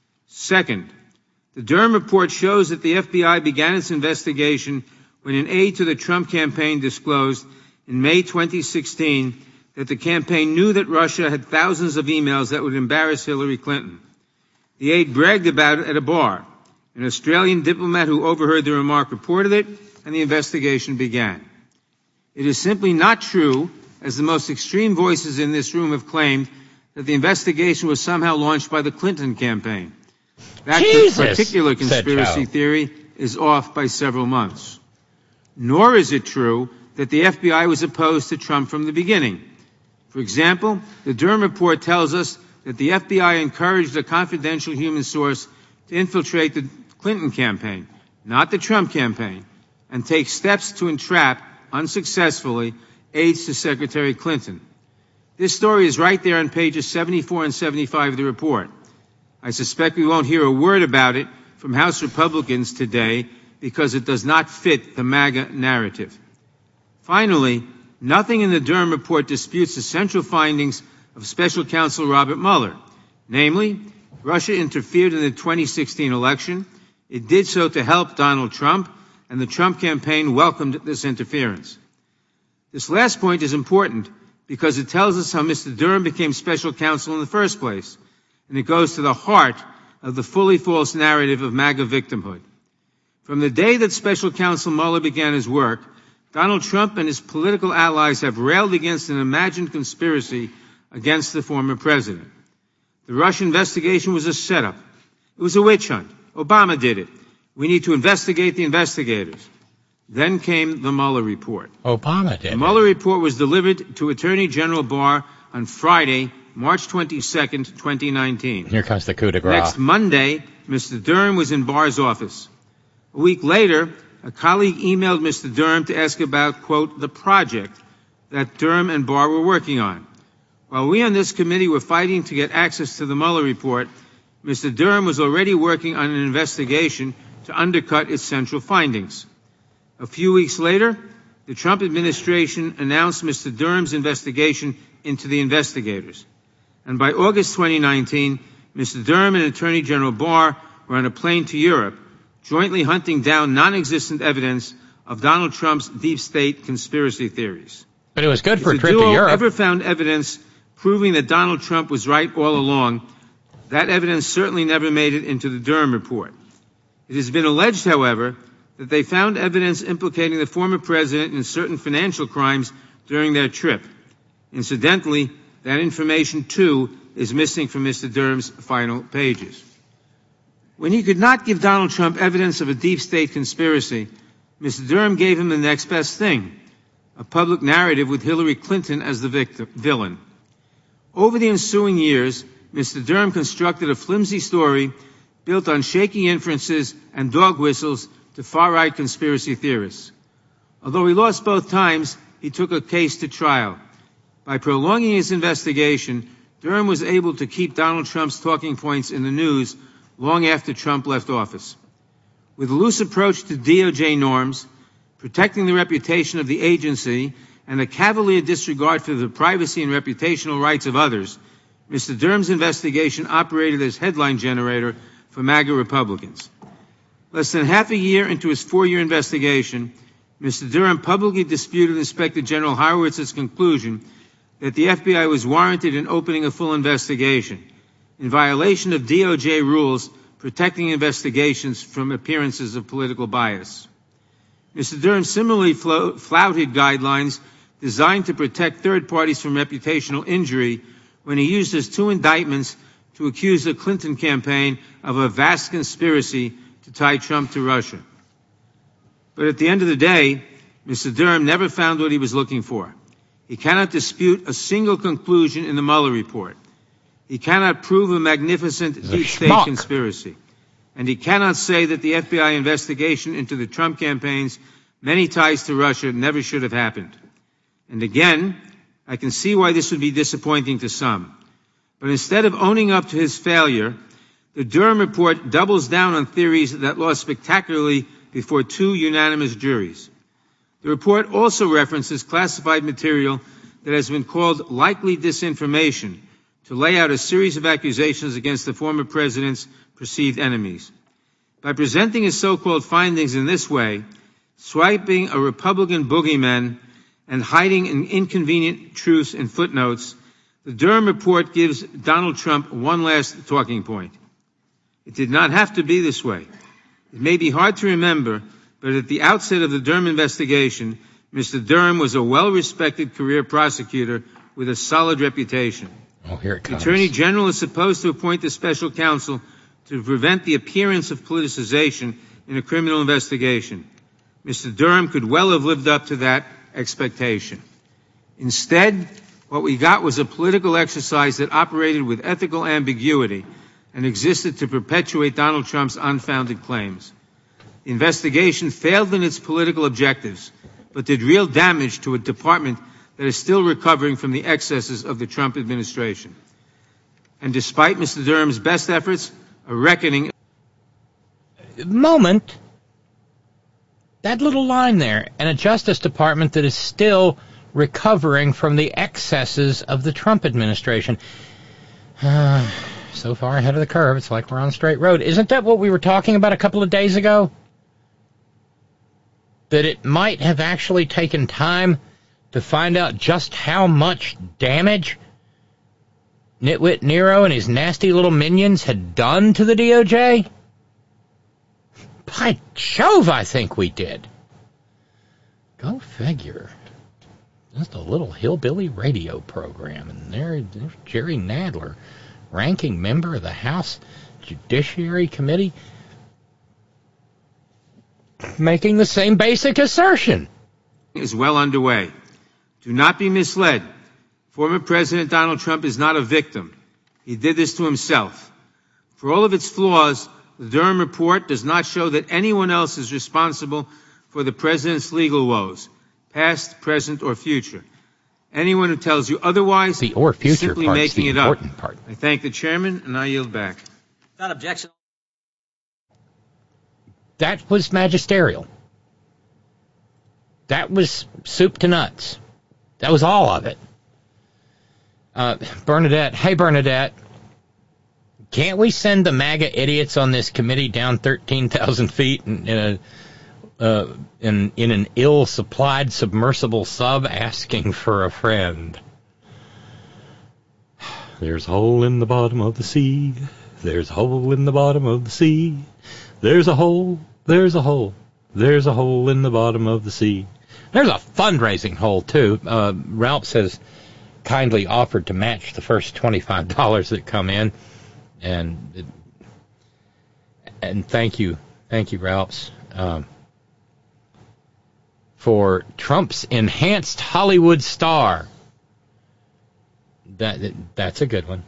Second, the Durham report shows that the FBI began its investigation when an aide to the Trump campaign disclosed in May 2016 that the campaign knew that Russia had thousands of emails that would embarrass Hillary Clinton. The aide bragged about it at a bar. An Australian diplomat who overheard the remark reported it, and the investigation began. It is simply not true, as the most extreme voices in this room have claimed, that the investigation was somehow launched by the Clinton campaign. That particular conspiracy theory is off by several months. Nor is it true that the FBI was opposed to Trump from the beginning. For example, the Durham report tells us that the FBI encouraged a confidential human source to infiltrate the Clinton campaign, not the Trump campaign, and take steps to entrap, unsuccessfully, aides to Secretary Clinton. This story is right there on pages 74 and 75 of the report. I suspect we won't hear a word about it from House Republicans today because it does not fit the MAGA narrative. Finally, nothing in the Durham report disputes the central findings of Special Counsel Robert Mueller. Namely, Russia interfered in the 2016 election. It did so to help Donald Trump, and the Trump campaign welcomed this interference. This last point is important because it tells us how Mr. Durham became special counsel in the first place, and it goes to the heart of the fully false narrative of MAGA victimhood. From the day that special counsel Mueller began his work, Donald Trump and his political allies have railed against an imagined conspiracy against the former president. The Russia investigation was a setup. It was a witch hunt. Obama did it. We need to investigate the investigators. Then came the Mueller report. Obama did. The Mueller report was delivered to Attorney General Barr on Friday, March 22nd, 2019. Here comes the coup de grace. Next Monday, Mr. Durham was in Barr's office. A week later, a colleague emailed Mr. Durham to ask about, quote, the project that Durham and Barr were working on. While we on this committee were fighting to get access to the Mueller report, Mr. Durham was already working on an investigation to undercut its central findings. A few weeks later, the Trump administration announced Mr. Durham's investigation into the investigators. And by August 2019, Mr. Durham and Attorney General Barr were on a plane to Europe, jointly hunting down non-existent evidence of Donald Trump's deep state conspiracy theories. But it was good for a If trip the to duo Europe. ever found evidence proving that Donald Trump was right all along, that evidence certainly never made it into the Durham report. It has been alleged, however, that they found evidence implicating the former president in certain financial crimes during their trip. Incidentally, that information, too, is missing from Mr. Durham's final pages. When he could not give Donald Trump evidence of a deep state conspiracy, Mr. Durham gave him the next best thing, a public narrative with Hillary Clinton as the villain. Over the ensuing years, Mr. Durham constructed a flimsy story built on shaky inferences and dog whistles to far-right conspiracy theorists. Although he lost both times, he took a case to trial. By prolonging his investigation, Durham was able to keep Donald Trump's talking points in the news long after Trump left office. With a loose approach to DOJ norms, protecting the reputation of the agency, and a cavalier disregard for the privacy and reputational rights of others, Mr. Durham's investigation operated as headline generator for MAGA Republicans. Less than half a year into his 4-year investigation, Mr. Durham publicly disputed Inspector General Horowitz's conclusion that the FBI was warranted in opening a full investigation, in violation of DOJ rules protecting investigations from appearances of political bias. Mr. Durham similarly flouted guidelines designed to protect third parties from reputational injury when he used his 2 indictments to accuse the Clinton campaign of a vast conspiracy to tie Trump to Russia. But at the end of the day, Mr. Durham never found what he was looking for. He cannot dispute a single conclusion in the Mueller report. He cannot prove a magnificent deep state conspiracy. And he cannot say that the FBI investigation into the Trump campaign's many ties to Russia never should have happened. And again, I can see why this would be disappointing to some. But instead of owning up to his failure, the Durham report doubles down on theories that lost spectacularly before 2 unanimous juries. The report also references classified material that has been called likely disinformation to lay out a series of accusations against the former president's perceived enemies. By presenting his so-called findings in this way, swiping a Republican boogeyman and hiding an inconvenient truths in footnotes, the Durham report gives Donald Trump one last talking point. It did not have to be this way. It may be hard to remember, but at the outset of the Durham investigation, Mr. Durham was a well-respected career prosecutor with a solid reputation. Oh, here it comes. The Attorney General is supposed to appoint a special counsel to prevent the appearance of politicization in a criminal investigation. Mr. Durham could well have lived up to that expectation. Instead, what we got was a political exercise that operated with ethical ambiguity and existed to perpetuate Donald Trump's unfounded claims. The investigation failed in its political objectives, but did real damage to a department that is still recovering from the excesses of the Trump administration. And despite Mr. Durham's best efforts, a reckoning... Moment. That little line there, and a Justice Department that is still recovering from the excesses of the Trump administration. So far ahead of the curve, it's like we're on a straight road. Isn't that what we were talking about a couple of days ago? That it might have actually taken time to find out just how much damage Nitwit Nero and his nasty little minions had done to the DOJ? By Jove, I think we did. Go figure. Just a little hillbilly radio program, and there's Jerry Nadler, ranking member of the House Judiciary Committee, making the same basic assertion. Is well underway. Do not be misled. Former President Donald Trump is not a victim. He did this to himself. For all of its flaws, the Durham report does not show that anyone else is responsible for the president's legal woes, past, present, or future. Anyone who tells you otherwise the or future is simply making it up. Part. I thank the chairman, and I yield back. Without objection. That was magisterial. That was soup to nuts. That was all of it. Bernadette, hey Bernadette, can't we send the MAGA idiots on this committee down 13,000 feet in an ill-supplied submersible sub asking for a friend? There's a hole in the bottom of the sea. There's a hole in the bottom of the sea. There's a hole. There's a hole. There's a hole in the bottom of the sea. There's a fundraising hole, too. Ralphs has kindly offered to match the first $25 that come in. And thank you, Ralphs, for Trump's enhanced Hollywood star. That's a good one.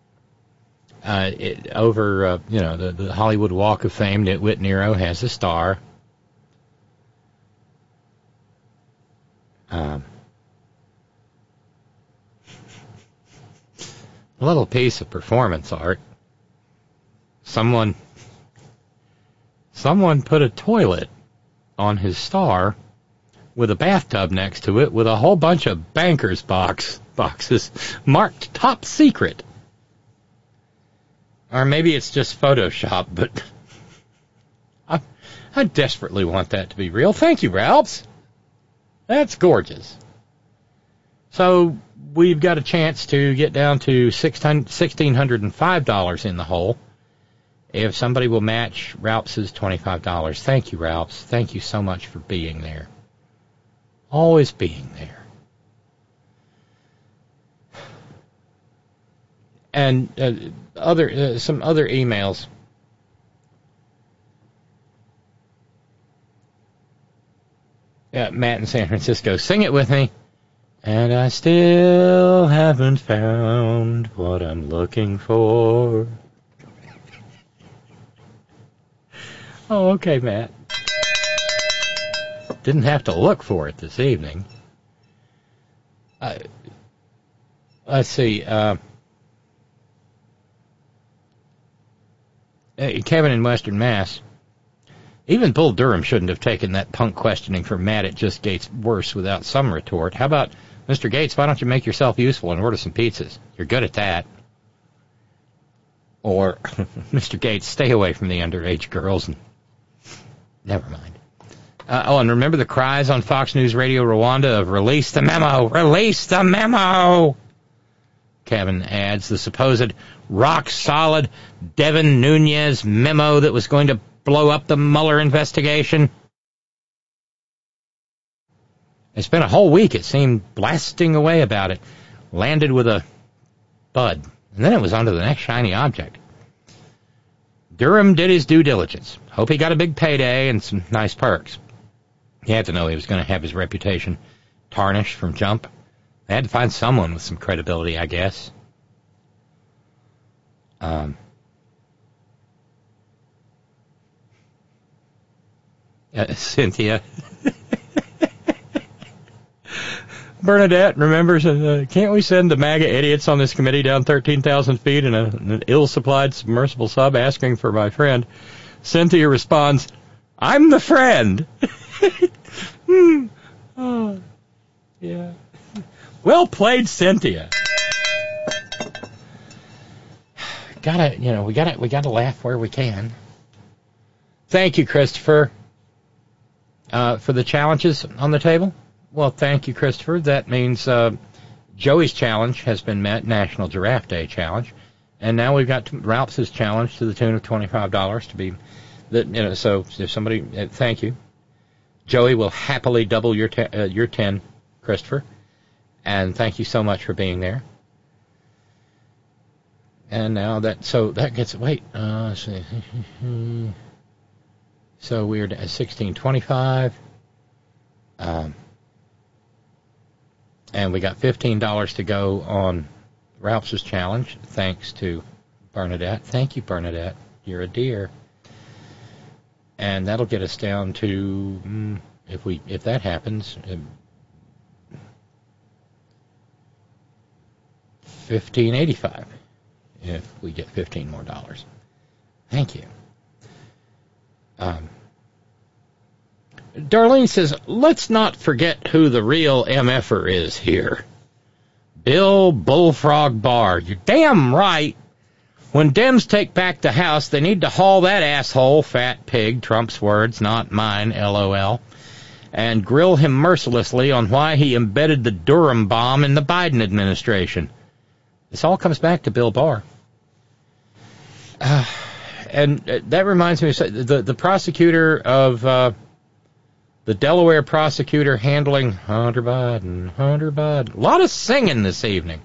The Hollywood Walk of Fame, Nitwit Nero has a star. A little piece of performance art. Someone put a toilet on his star with a bathtub next to it with a whole bunch of bankers boxes marked top secret. Or maybe it's just Photoshop, but I desperately want that to be real. Thank you, Ralphs. That's gorgeous. So we've got a chance to get down to $1,605 in the hole if somebody will match Ralphs' $25. Thank you, Ralphs. Thank you so much for being there. Always being there. And some other emails. Matt in San Francisco, sing it with me. And I still haven't found what I'm looking for. Oh, okay, Matt. Didn't have to look for it this evening. Let's see. Kevin in Western Mass. Even Bull Durham shouldn't have taken that punk questioning from Matt. It just gets worse without some retort. How about, Mr. Gates, why don't you make yourself useful and order some pizzas? You're good at that. Or, Mr. Gates, stay away from the underage girls. And never mind. And remember the cries on Fox News Radio Rwanda of release the memo, release the memo. Kevin adds the supposed rock-solid Devin Nunes memo that was going to blow up the Mueller investigation. They spent a whole week, it seemed, blasting away about it. Landed with a bud. And then it was on to the next shiny object. Durham did his due diligence. Hope he got a big payday and some nice perks. He had to know he was going to have his reputation tarnished from jump. They had to find someone with some credibility, I guess. Cynthia. Bernadette remembers, can't we send the MAGA idiots on this committee down 13,000 feet in an ill-supplied submersible sub asking for my friend? Cynthia responds, I'm the friend. Oh, yeah. Well played, Cynthia. We gotta laugh where we can. Thank you, Christopher, for the challenges on the table. Well, thank you, Christopher. That means Joey's challenge has been met, National Giraffe Day challenge, and now we've got Ralph's challenge to the tune of $25 to be, so if somebody, thank you. Joey will happily double your 10, Christopher, and thank you so much for being there. And now that gets, wait, so we're at 1625, and we got $15 to go on Ralph's challenge, thanks to Bernadette. Thank you, Bernadette. You're a dear. And that'll get us down to, if that happens, $15.85. If we get $15 more. Thank you. Darlene says, let's not forget who the real MFer is here. Bill Bullfrog Barr. You're damn right. When Dems take back the House, they need to haul that asshole, fat pig, Trump's words, not mine, LOL, and grill him mercilessly on why he embedded the Durham bomb in the Biden administration. This all comes back to Bill Barr. And that reminds me, the prosecutor of, the Delaware prosecutor handling Hunter Biden. A lot of singing this evening.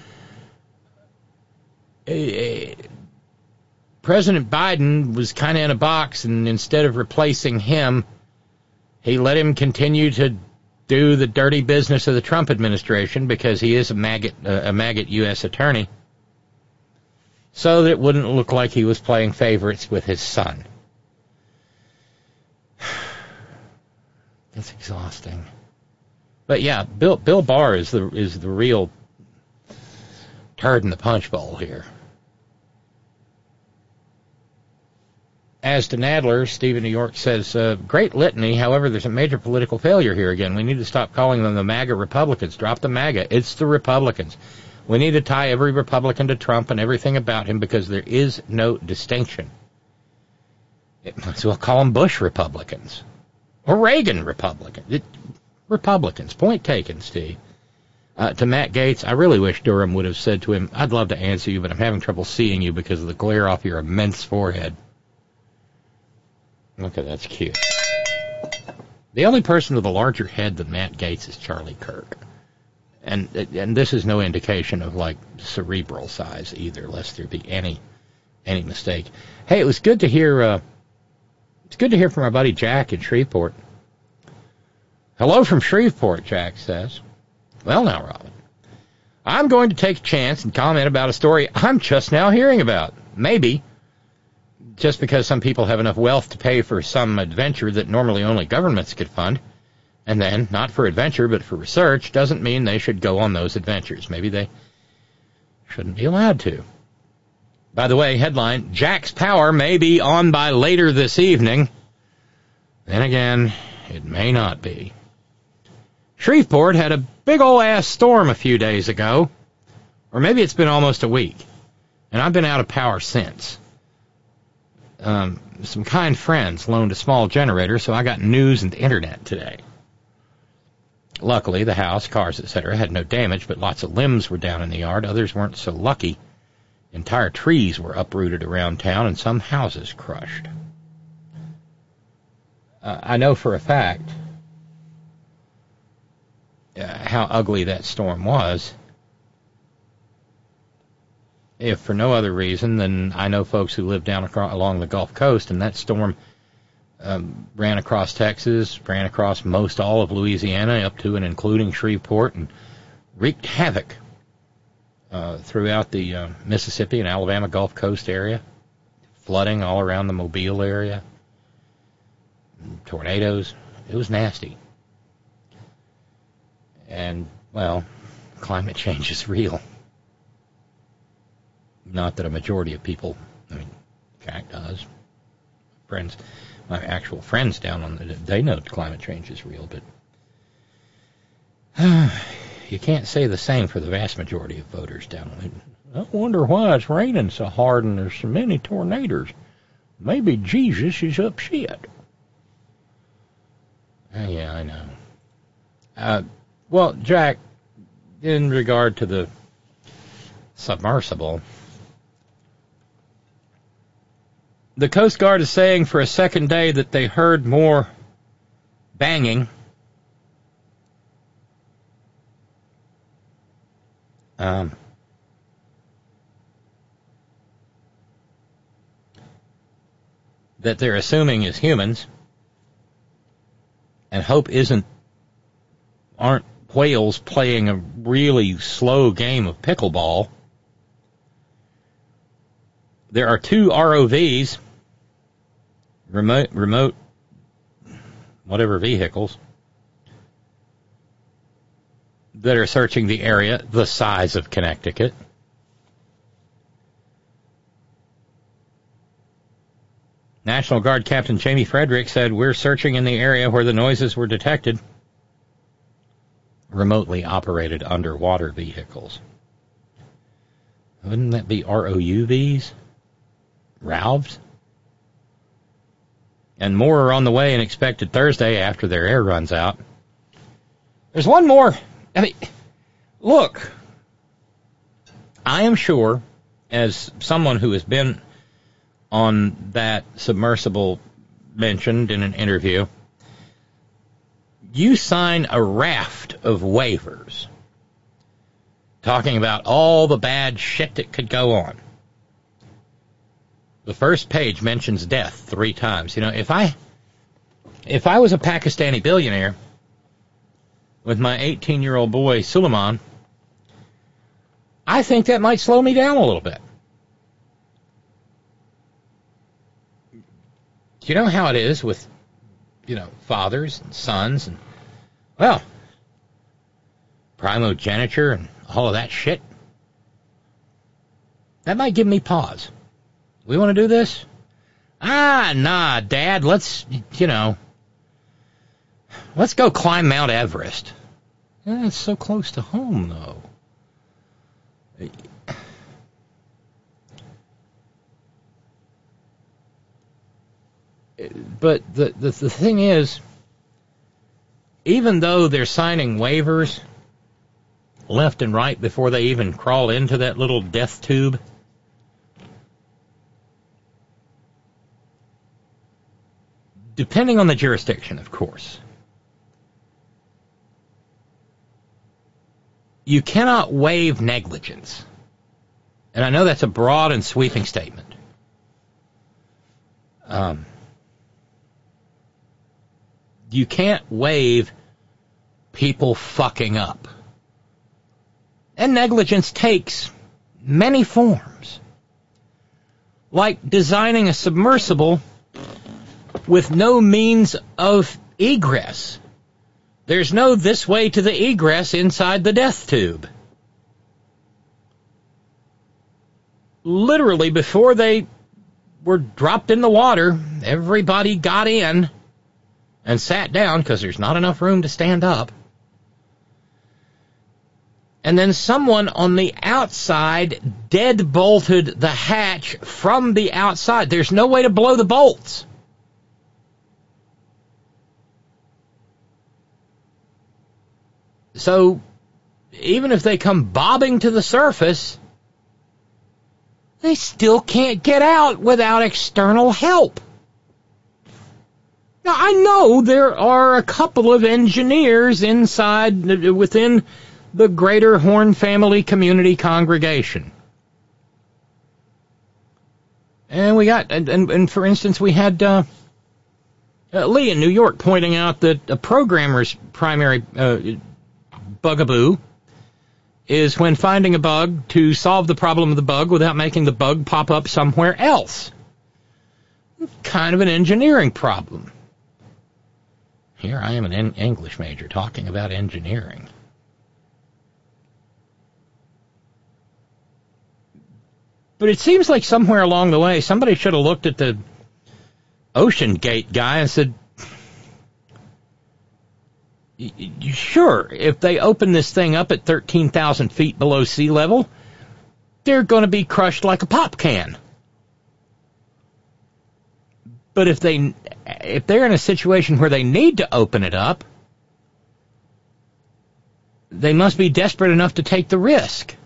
President Biden was kind of in a box, and instead of replacing him, he let him continue to do the dirty business of the Trump administration because he is a maggot U.S. attorney, so that it wouldn't look like he was playing favorites with his son. That's exhausting. But yeah, Bill Barr is the real turd in the punch bowl here. As to Nadler, Steve in New York says, great litany, however, there's a major political failure here again. We need to stop calling them the MAGA Republicans. Drop the MAGA. It's the Republicans. We need to tie every Republican to Trump and everything about him because there is no distinction. It might as well call them Bush Republicans. Or Reagan Republicans. Republicans. Point taken, Steve. To Matt Gates, I really wish Durham would have said to him, I'd love to answer you, but I'm having trouble seeing you because of the glare off your immense forehead. Okay, that's cute. The only person with a larger head than Matt Gates is Charlie Kirk. And this is no indication of, like, cerebral size either, lest there be any mistake. Hey, it was good to hear from our buddy Jack in Shreveport. Hello from Shreveport, Jack says. Well now, Robin, I'm going to take a chance and comment about a story I'm just now hearing about. Maybe, just because some people have enough wealth to pay for some adventure that normally only governments could fund, and then, not for adventure but for research, doesn't mean they should go on those adventures. Maybe they shouldn't be allowed to. By the way, headline, Jack's power may be on by later this evening. Then again, it may not be. Shreveport had a big ol' storm a few days ago, or maybe it's been almost a week, and I've been out of power since. Some kind friends loaned a small generator, so I got news and internet today. Luckily, the house, cars, etc. had no damage, but lots of limbs were down in the yard. Others weren't so lucky. Entire trees were uprooted around town, and some houses crushed. I know for a fact how ugly that storm was. If for no other reason than I know folks who live down along the Gulf Coast, and that storm ran across Texas, ran across most all of Louisiana, up to and including Shreveport, and wreaked havoc throughout the Mississippi and Alabama Gulf Coast area, flooding all around the Mobile area, tornadoes. It was nasty. And, well, climate change is real. Not that a majority of people, I mean, Jack does. Friends, my actual friends down on they know climate change is real, but you can't say the same for the vast majority of voters down on it. I wonder why it's raining so hard and there's so many tornadoes. Maybe Jesus is up shit. Yeah, I know. Well, Jack, in regard to the submersible, the Coast Guard is saying for a second day that they heard more banging. That they're assuming is humans, and hope aren't whales playing a really slow game of pickleball. There are 2 ROVs, remote whatever vehicles, that are searching the area the size of Connecticut. National Guard Captain Jamie Frederick said, "We're searching in the area where the noises were detected." Remotely operated underwater vehicles. Wouldn't that be ROUVs? ROUVs? And more are on the way and expected Thursday after their air runs out. There's one more. I mean, look, I am sure, as someone who has been on that submersible mentioned in an interview, you sign a raft of waivers talking about all the bad shit that could go on. The first page mentions death 3 times. You know, if I was a Pakistani billionaire with my 18-year-old boy Suleiman, I think that might slow me down a little bit. You know how it is with, fathers and sons and, primogeniture and all of that shit? That might give me pause. We want to do this? Nah, Dad, let's go climb Mount Everest. It's so close to home, though. But the thing is, even though they're signing waivers left and right before they even crawl into that little death tube, depending on the jurisdiction, of course, you cannot waive negligence. And I know that's a broad and sweeping statement. You can't waive people fucking up. And negligence takes many forms. Like designing a submersible with no means of egress. There's no this way to the egress inside the death tube. Literally, before they were dropped in the water, everybody got in and sat down because there's not enough room to stand up. And then someone on the outside deadbolted the hatch from the outside. There's no way to blow the bolts. So, even if they come bobbing to the surface, they still can't get out without external help. Now, I know there are a couple of engineers within the Greater Horn Family Community Congregation. And we got, and for instance, we had Lee in New York pointing out that a programmer's primary bugaboo is when finding a bug to solve the problem of the bug without making the bug pop up somewhere else. Kind of an engineering problem. Here I am, an English major, talking about engineering. But it seems like somewhere along the way, somebody should have looked at the Ocean Gate guy and said, sure, if they open this thing up at 13,000 feet below sea level, they're going to be crushed like a pop can. But if they're in a situation where they need to open it up, they must be desperate enough to take the risk.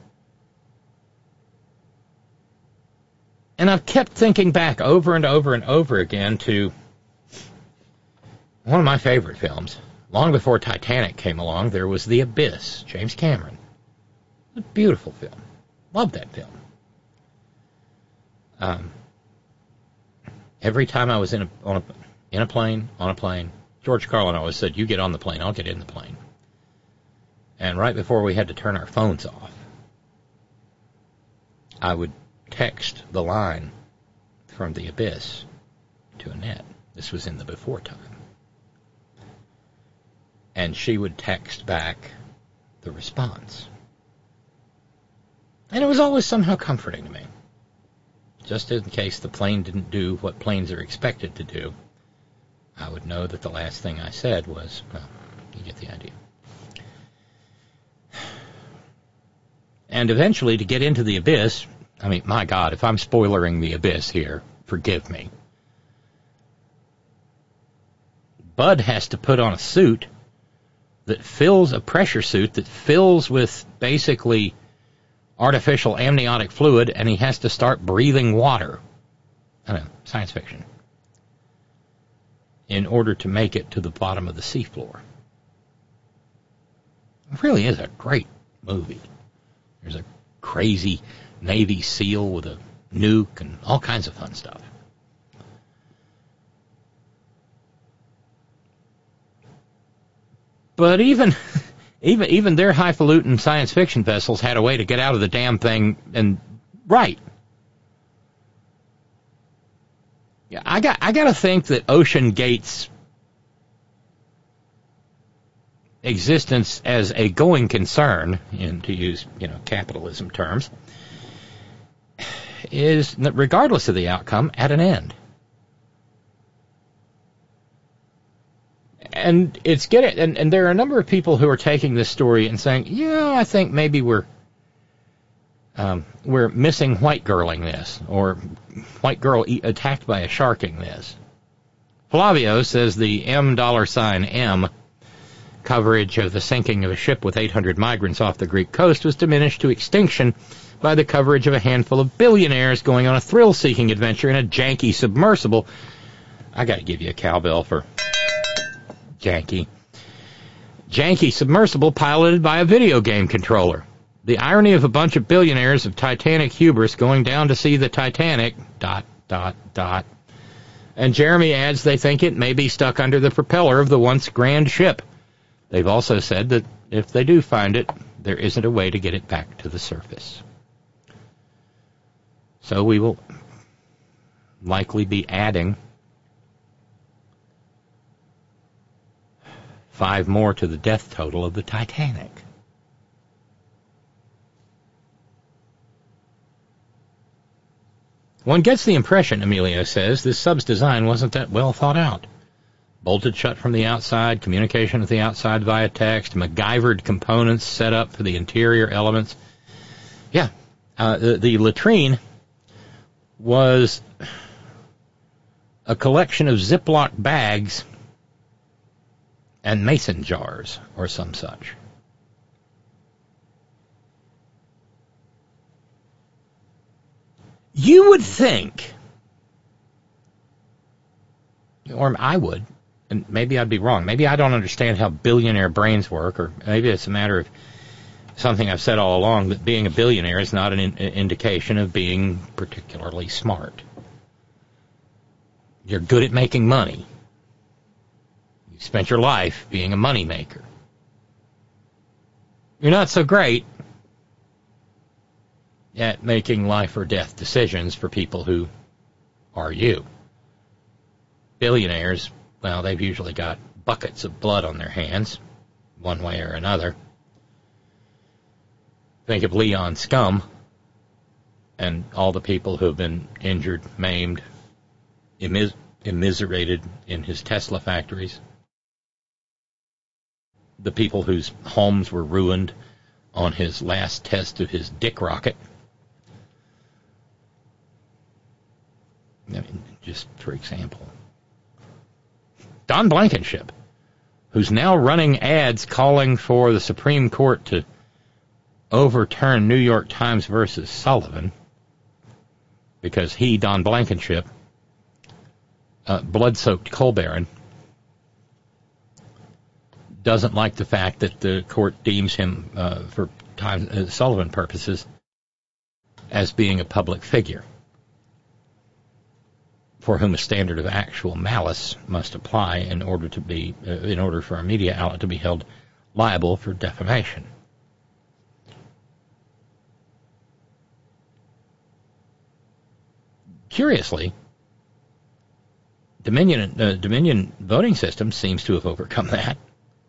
And I've kept thinking back over and over and over again to one of my favorite films. Long before Titanic came along, there was The Abyss, James Cameron. A beautiful film. Love that film. Every time I was on a plane, George Carlin always said, "You get on the plane, I'll get in the plane." And right before we had to turn our phones off, I would text the line from The Abyss to Annette. This was in the before time. And she would text back the response. And it was always somehow comforting to me. Just in case the plane didn't do what planes are expected to do, I would know that the last thing I said was, well, you get the idea. And eventually, to get into The Abyss, I mean, my God, if I'm spoilering The Abyss here, forgive me. Bud has to put on a suit that fills, a pressure suit that fills with basically artificial amniotic fluid, and he has to start breathing water. I don't know, science fiction. In order to make it to the bottom of the seafloor. It really is a great movie. There's a crazy Navy SEAL with a nuke and all kinds of fun stuff. But even their highfalutin science fiction vessels had a way to get out of the damn thing and right. Yeah, I got to think that Ocean Gate's existence as a going concern, and to use capitalism terms, is, regardless of the outcome, at an end. And it's and there are a number of people who are taking this story and saying, I think maybe we're missing white girling this, or white girl attacked by a sharking this. Flavio says the $M coverage of the sinking of a ship with 800 migrants off the Greek coast was diminished to extinction by the coverage of a handful of billionaires going on a thrill-seeking adventure in a janky submersible. I got to give you a cowbell for janky. Janky submersible piloted by a video game controller. The irony of a bunch of billionaires of Titanic hubris going down to see the Titanic, ... And Jeremy adds they think it may be stuck under the propeller of the once grand ship. They've also said that if they do find it, there isn't a way to get it back to the surface. So we will likely be adding 5 more to the death total of the Titanic. One gets the impression, Emilio says, this sub's design wasn't that well thought out. Bolted shut from the outside, communication with the outside via text, MacGyvered components set up for the interior elements. Yeah, the latrine was a collection of Ziploc bags and mason jars or some such. You would think, or I would, and maybe I'd be wrong. Maybe I don't understand how billionaire brains work, or maybe it's a matter of something I've said all along, that being a billionaire is not an indication of being particularly smart. You're good at making money. You spent your life being a money maker. You're not so great at making life or death decisions for people who are you. Billionaires, well, they've usually got buckets of blood on their hands, one way or another. Think of Leon Scum and all the people who have been injured, maimed, immiserated in his Tesla factories. The people whose homes were ruined on his last test of his dick rocket. I mean, just for example. Don Blankenship, who's now running ads calling for the Supreme Court to overturn New York Times versus Sullivan because he, Don Blankenship, blood-soaked coal baron, doesn't like the fact that the court deems him, for Sullivan purposes, as being a public figure for whom a standard of actual malice must apply in order for a media outlet to be held liable for defamation. Curiously, Dominion voting system seems to have overcome that.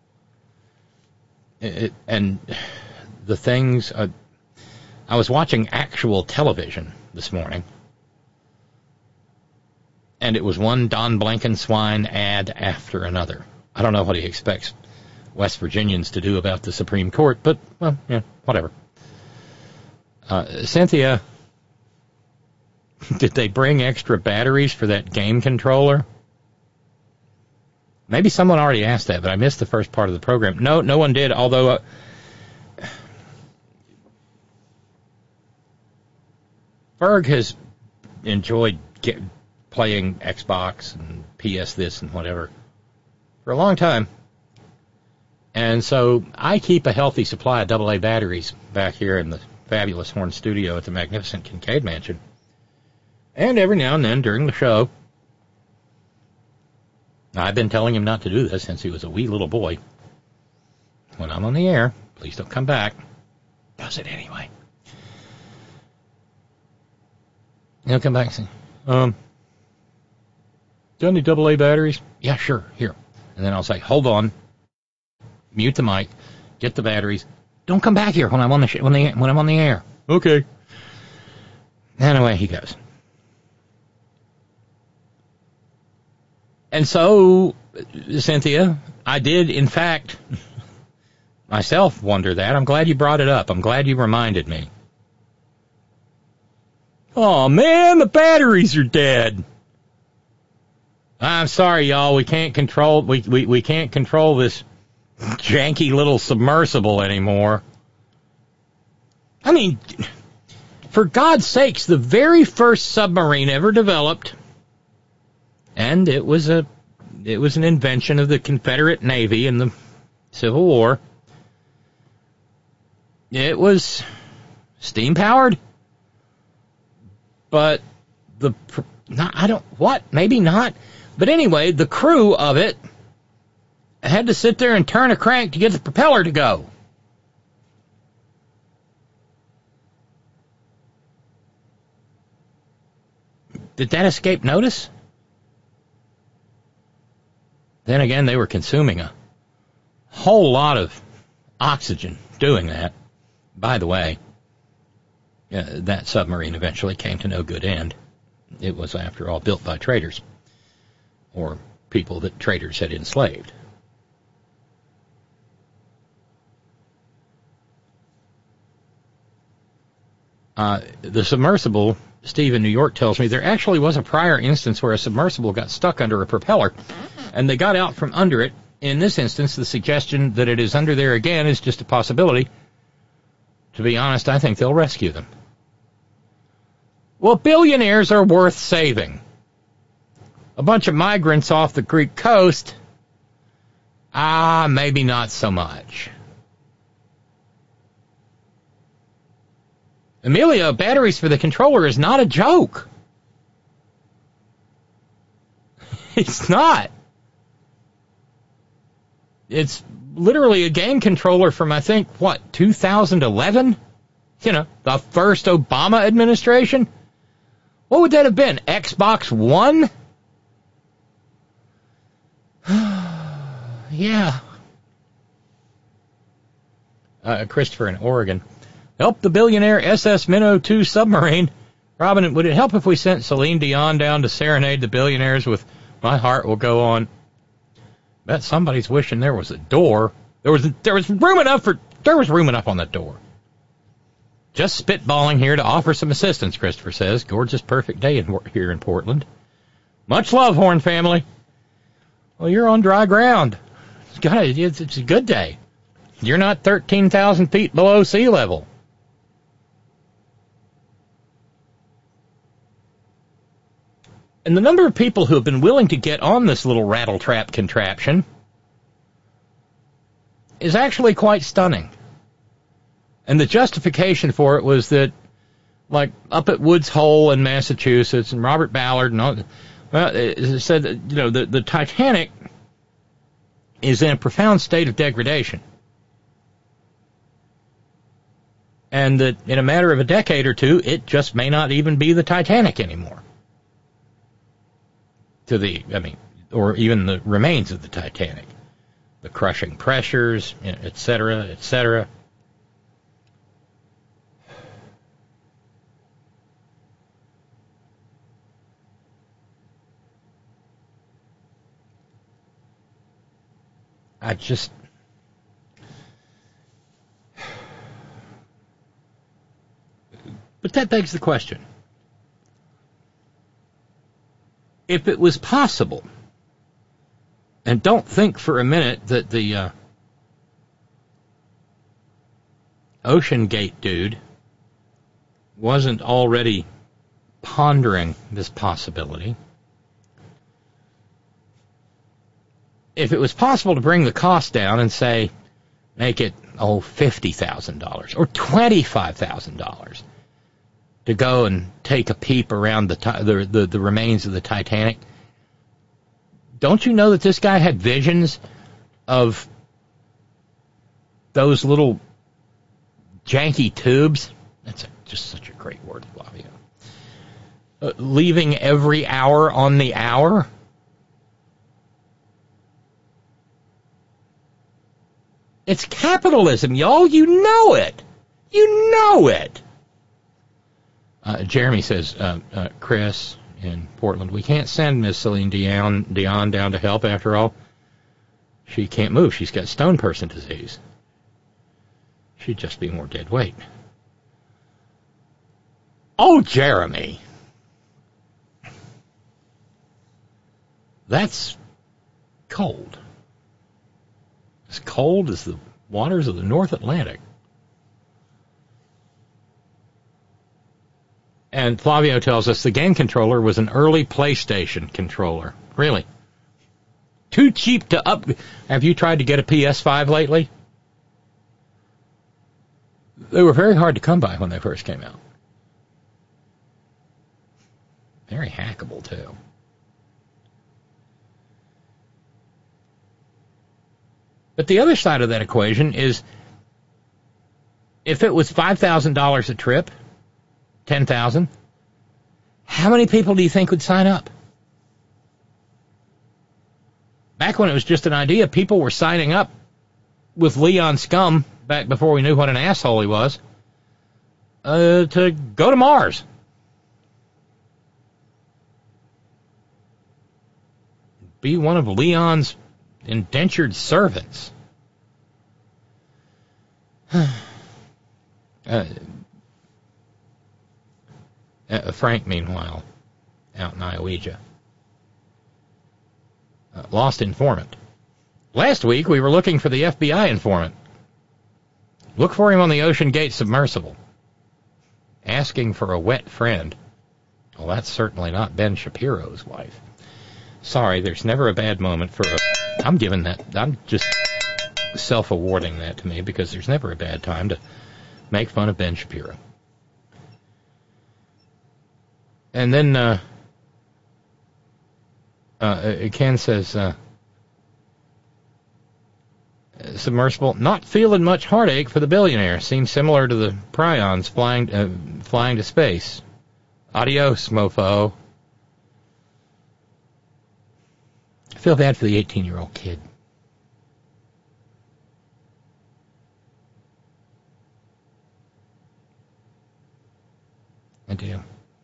And the things... I was watching actual television this morning, and it was one Don Blankenswine ad after another. I don't know what he expects West Virginians to do about the Supreme Court, but, well, yeah, whatever. Cynthia, did they bring extra batteries for that game controller? Maybe someone already asked that, but I missed the first part of the program. No one did, although... Ferg has enjoyed playing Xbox and PS this and whatever for a long time. And so I keep a healthy supply of AA batteries back here in the fabulous Horn studio at the magnificent Kincaid Mansion. And every now and then during the show, I've been telling him not to do this since he was a wee little boy. When I'm on the air, please don't come back. Does it anyway. He'll come back and say, got any AA batteries? Yeah, sure, here. And then I'll say, hold on, mute the mic, get the batteries. Don't come back here when I'm on when I'm on the air. Okay. And away he goes. And so, Cynthia, I did, in fact, myself wonder that. I'm glad you brought it up. I'm glad you reminded me. Oh, man, the batteries are dead. I'm sorry, y'all. We can't control we can't control this janky little submersible anymore. I mean, for God's sakes, the very first submarine ever developed, and it was an invention of the Confederate Navy in the Civil War. It was steam-powered. But maybe not. But anyway, the crew of it had to sit there and turn a crank to get the propeller to go. Did that escape notice? Then again, they were consuming a whole lot of oxygen doing that. By the way, that submarine eventually came to no good end. It was, after all, built by traders, or people that traders had enslaved. The submersible, Steve in New York tells me, there actually was a prior instance where a submersible got stuck under a propeller, and they got out from under it. In this instance, the suggestion that it is under there again is just a possibility. To be honest, I think they'll rescue them. Well, billionaires are worth saving. A bunch of migrants off the Greek coast, maybe not so much. Emilio, batteries for the controller is not a joke. It's not. It's literally a game controller from, I think, 2011? The first Obama administration? What would that have been? Xbox One? Yeah. Christopher in Oregon. Help the billionaire SS Minnow 2 submarine. Robin, would it help if we sent Celine Dion down to serenade the billionaires with My Heart Will Go On? Bet somebody's wishing there was a door. There was room enough on that door. Just spitballing here to offer some assistance, Christopher says. Gorgeous, perfect day here in Portland. Much love, Horn family. Well, you're on dry ground. God, it's a good day. You're not 13,000 feet below sea level. And the number of people who have been willing to get on this little rattle trap contraption is actually quite stunning. And the justification for it was that, like, up at Woods Hole in Massachusetts, and Robert Ballard and all, well, it said that, you know, the Titanic is in a profound state of degradation. And that in a matter of a decade or two, it just may not even be the Titanic anymore. Or even the remains of the Titanic. The crushing pressures, et cetera, et cetera. But that begs the question. If it was possible, and don't think for a minute that the Ocean Gate dude wasn't already pondering this possibility. If it was possible to bring the cost down and say, make it, $50,000 or $25,000 to go and take a peep around the remains of the Titanic, don't you know that this guy had visions of those little janky tubes? That's just such a great word, Flavio. Leaving every hour on the hour? It's capitalism, y'all. You know it. You know it. Jeremy says, Chris in Portland, we can't send Miss Celine Dion down to help after all. She can't move. She's got stone person disease. She'd just be more dead weight. Oh, Jeremy. That's cold. As cold as the waters of the North Atlantic. And Flavio tells us the game controller was an early PlayStation controller. Really? Too cheap to up... Have you tried to get a PS5 lately? They were very hard to come by when they first came out. Very hackable, too. But the other side of that equation is, if it was $5,000 a trip, $10,000, how many people do you think would sign up? Back when it was just an idea, people were signing up with Leon Scum, back before we knew what an asshole he was, to go to Mars. Be one of Leon's indentured servants. Frank, meanwhile, out in Ioweja. Lost informant. Last week, we were looking for the FBI informant. Look for him on the Ocean Gate submersible. Asking for a wet friend. Well, that's certainly not Ben Shapiro's wife. Sorry, there's never a bad moment for a... I'm just self-awarding that to me, because there's never a bad time to make fun of Ben Shapiro. And then Ken says, submersible, not feeling much heartache for the billionaire. Seems similar to the prions flying to space. Adios, mofo. I feel bad for the 18-year-old kid. I do.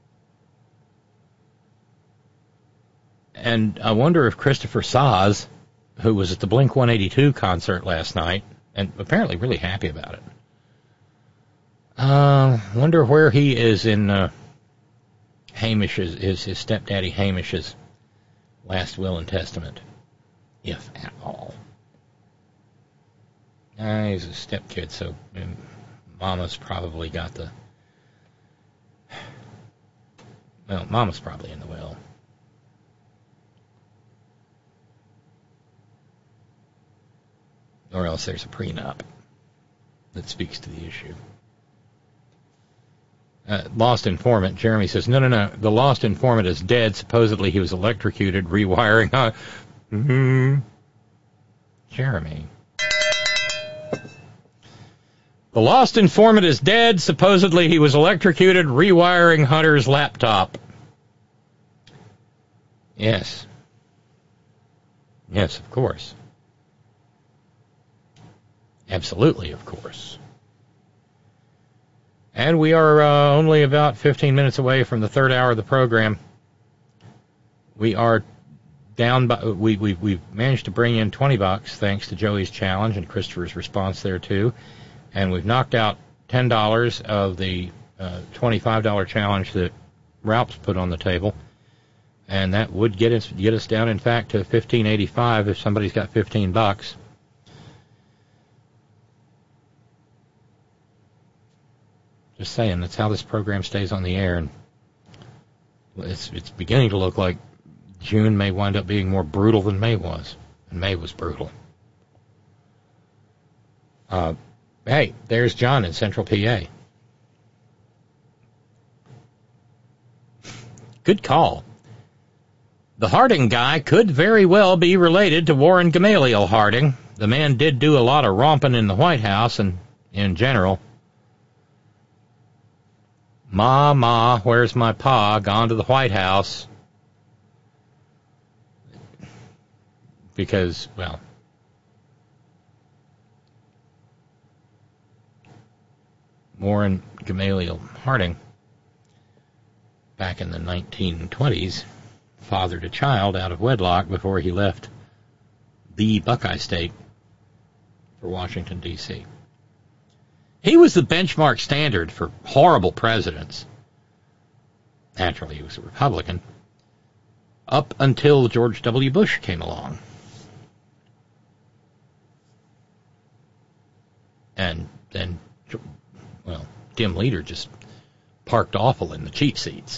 And I wonder if Christopher Saaz, who was at the Blink-182 concert last night, and apparently really happy about it, wonder where he is in his stepdaddy Hamish's last will and testament, if at all. He's a stepkid, so Mama's probably got the... Well, Mama's probably in the will. Or else there's a prenup that speaks to the issue. Lost informant, Jeremy says, no, the lost informant is dead. Supposedly he was electrocuted, rewiring. Jeremy. The lost informant is dead. Supposedly he was electrocuted, rewiring Hunter's laptop. Yes. Yes, of course. Absolutely, of course. And we are only about 15 minutes away from the third hour of the program. We are down by, we've managed to bring in $20 thanks to Joey's challenge and Christopher's response there too. And we've knocked out $10 of the $25 challenge that Ralph's put on the table. And that would get us down, in fact, to $15.85 if somebody's got $15. Just saying, that's how this program stays on the air, and it's beginning to look like June may wind up being more brutal than May was, and May was brutal. Hey, there's John in Central PA. Good call. The Harding guy could very well be related to Warren Gamaliel Harding. The man did do a lot of romping in the White House and in general. Ma, where's my pa? Gone to the White House. Because, well, Warren Gamaliel Harding, back in the 1920s, fathered a child out of wedlock before he left the Buckeye State for Washington, D.C. He was the benchmark standard for horrible presidents. Naturally, he was a Republican, up until George W. Bush came along. And then, well, Dim Leader just parked awful in the cheap seats.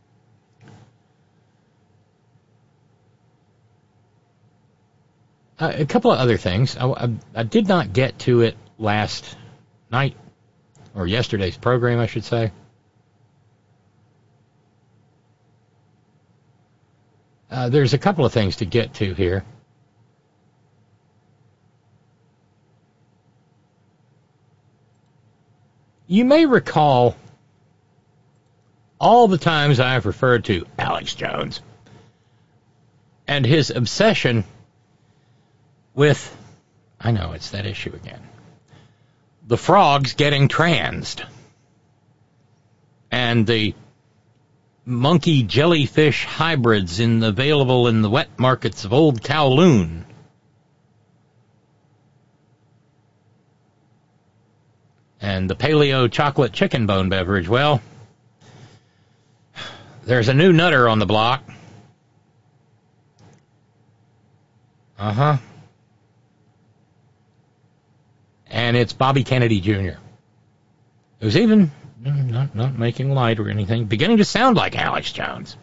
A couple of other things. I did not get to it last night, or yesterday's program, I should say. There's a couple of things to get to here. You may recall all the times I have referred to Alex Jones and his obsession with, I know it's that issue again, the frogs getting transed and the monkey jellyfish hybrids available in the wet markets of Old Kowloon. And the paleo chocolate chicken bone beverage. Well, there's a new nutter on the block. And it's Bobby Kennedy Jr. It was even, not making light or anything, beginning to sound like Alex Jones.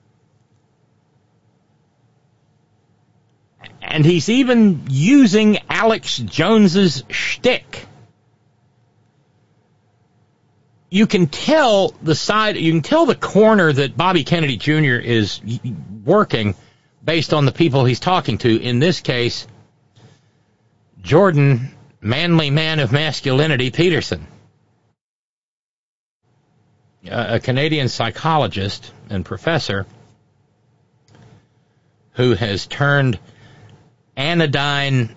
And he's even using Alex Jones's shtick. You can tell the corner that Bobby Kennedy Jr. is working based on the people he's talking to. In this case, Jordan, manly man of masculinity, Peterson, a Canadian psychologist and professor who has turned anodyne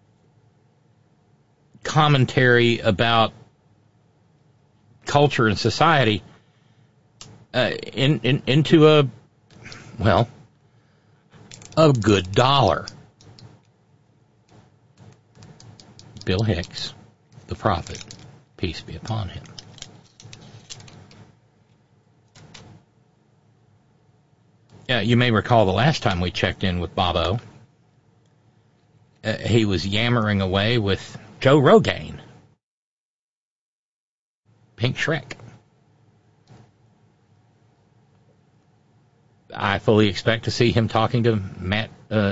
commentary about culture and society into a good dollar. Bill Hicks, the prophet, peace be upon him. You may recall the last time we checked in with Bobo, he was yammering away with Joe Rogan. Pink Shrek. I fully expect to see him talking to Matt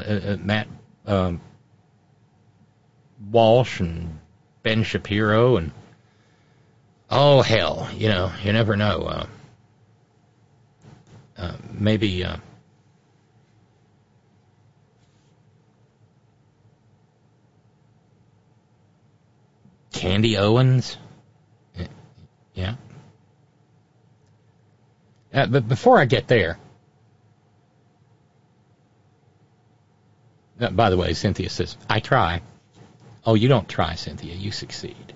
Walsh and Ben Shapiro and oh hell, you never know. Maybe Candy Owens. Yeah. But before I get there, by the way, Cynthia says, I try. Oh, you don't try, Cynthia. You succeed.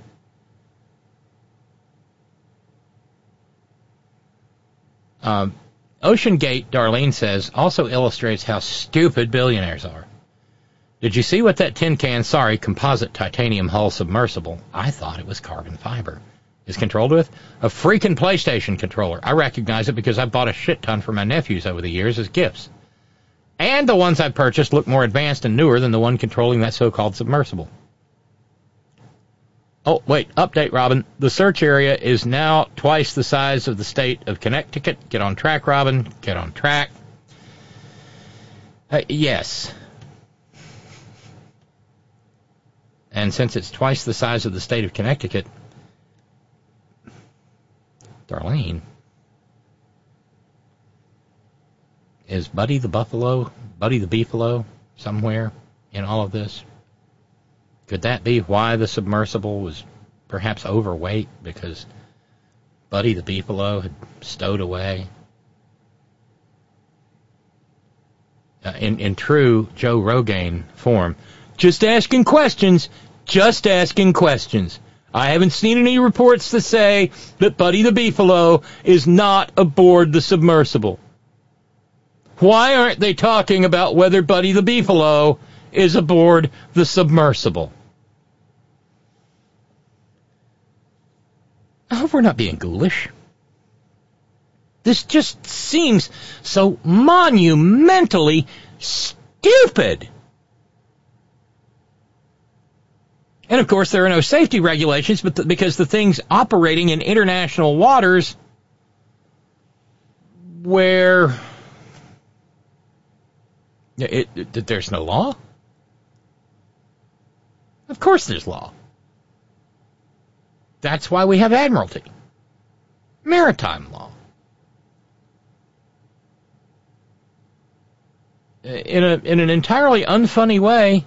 Ocean Gate, Darlene says, also illustrates how stupid billionaires are. Did you see what that composite titanium hull submersible, I thought it was carbon fiber, is controlled with? A freaking PlayStation controller. I recognize it because I've bought a shit ton for my nephews over the years as gifts. And the ones I've purchased look more advanced and newer than the one controlling that so-called submersible. Oh, wait, update, Robin. The search area is now twice the size of the state of Connecticut. Get on track, Robin. Get on track. Yes. And since it's twice the size of the state of Connecticut, Darlene, is Buddy the Beefalo somewhere in all of this? Could that be why the submersible was perhaps overweight, because Buddy the Beefalo had stowed away? In true Joe Rogan form, just asking questions. I haven't seen any reports to say that Buddy the Beefalo is not aboard the submersible. Why aren't they talking about whether Buddy the Beefalo is aboard the submersible? I hope we're not being ghoulish. This just seems so monumentally stupid. And, of course, there are no safety regulations because the thing's operating in international waters where there's no law. Of course there's law. That's why we have Admiralty. Maritime law. In an entirely unfunny way,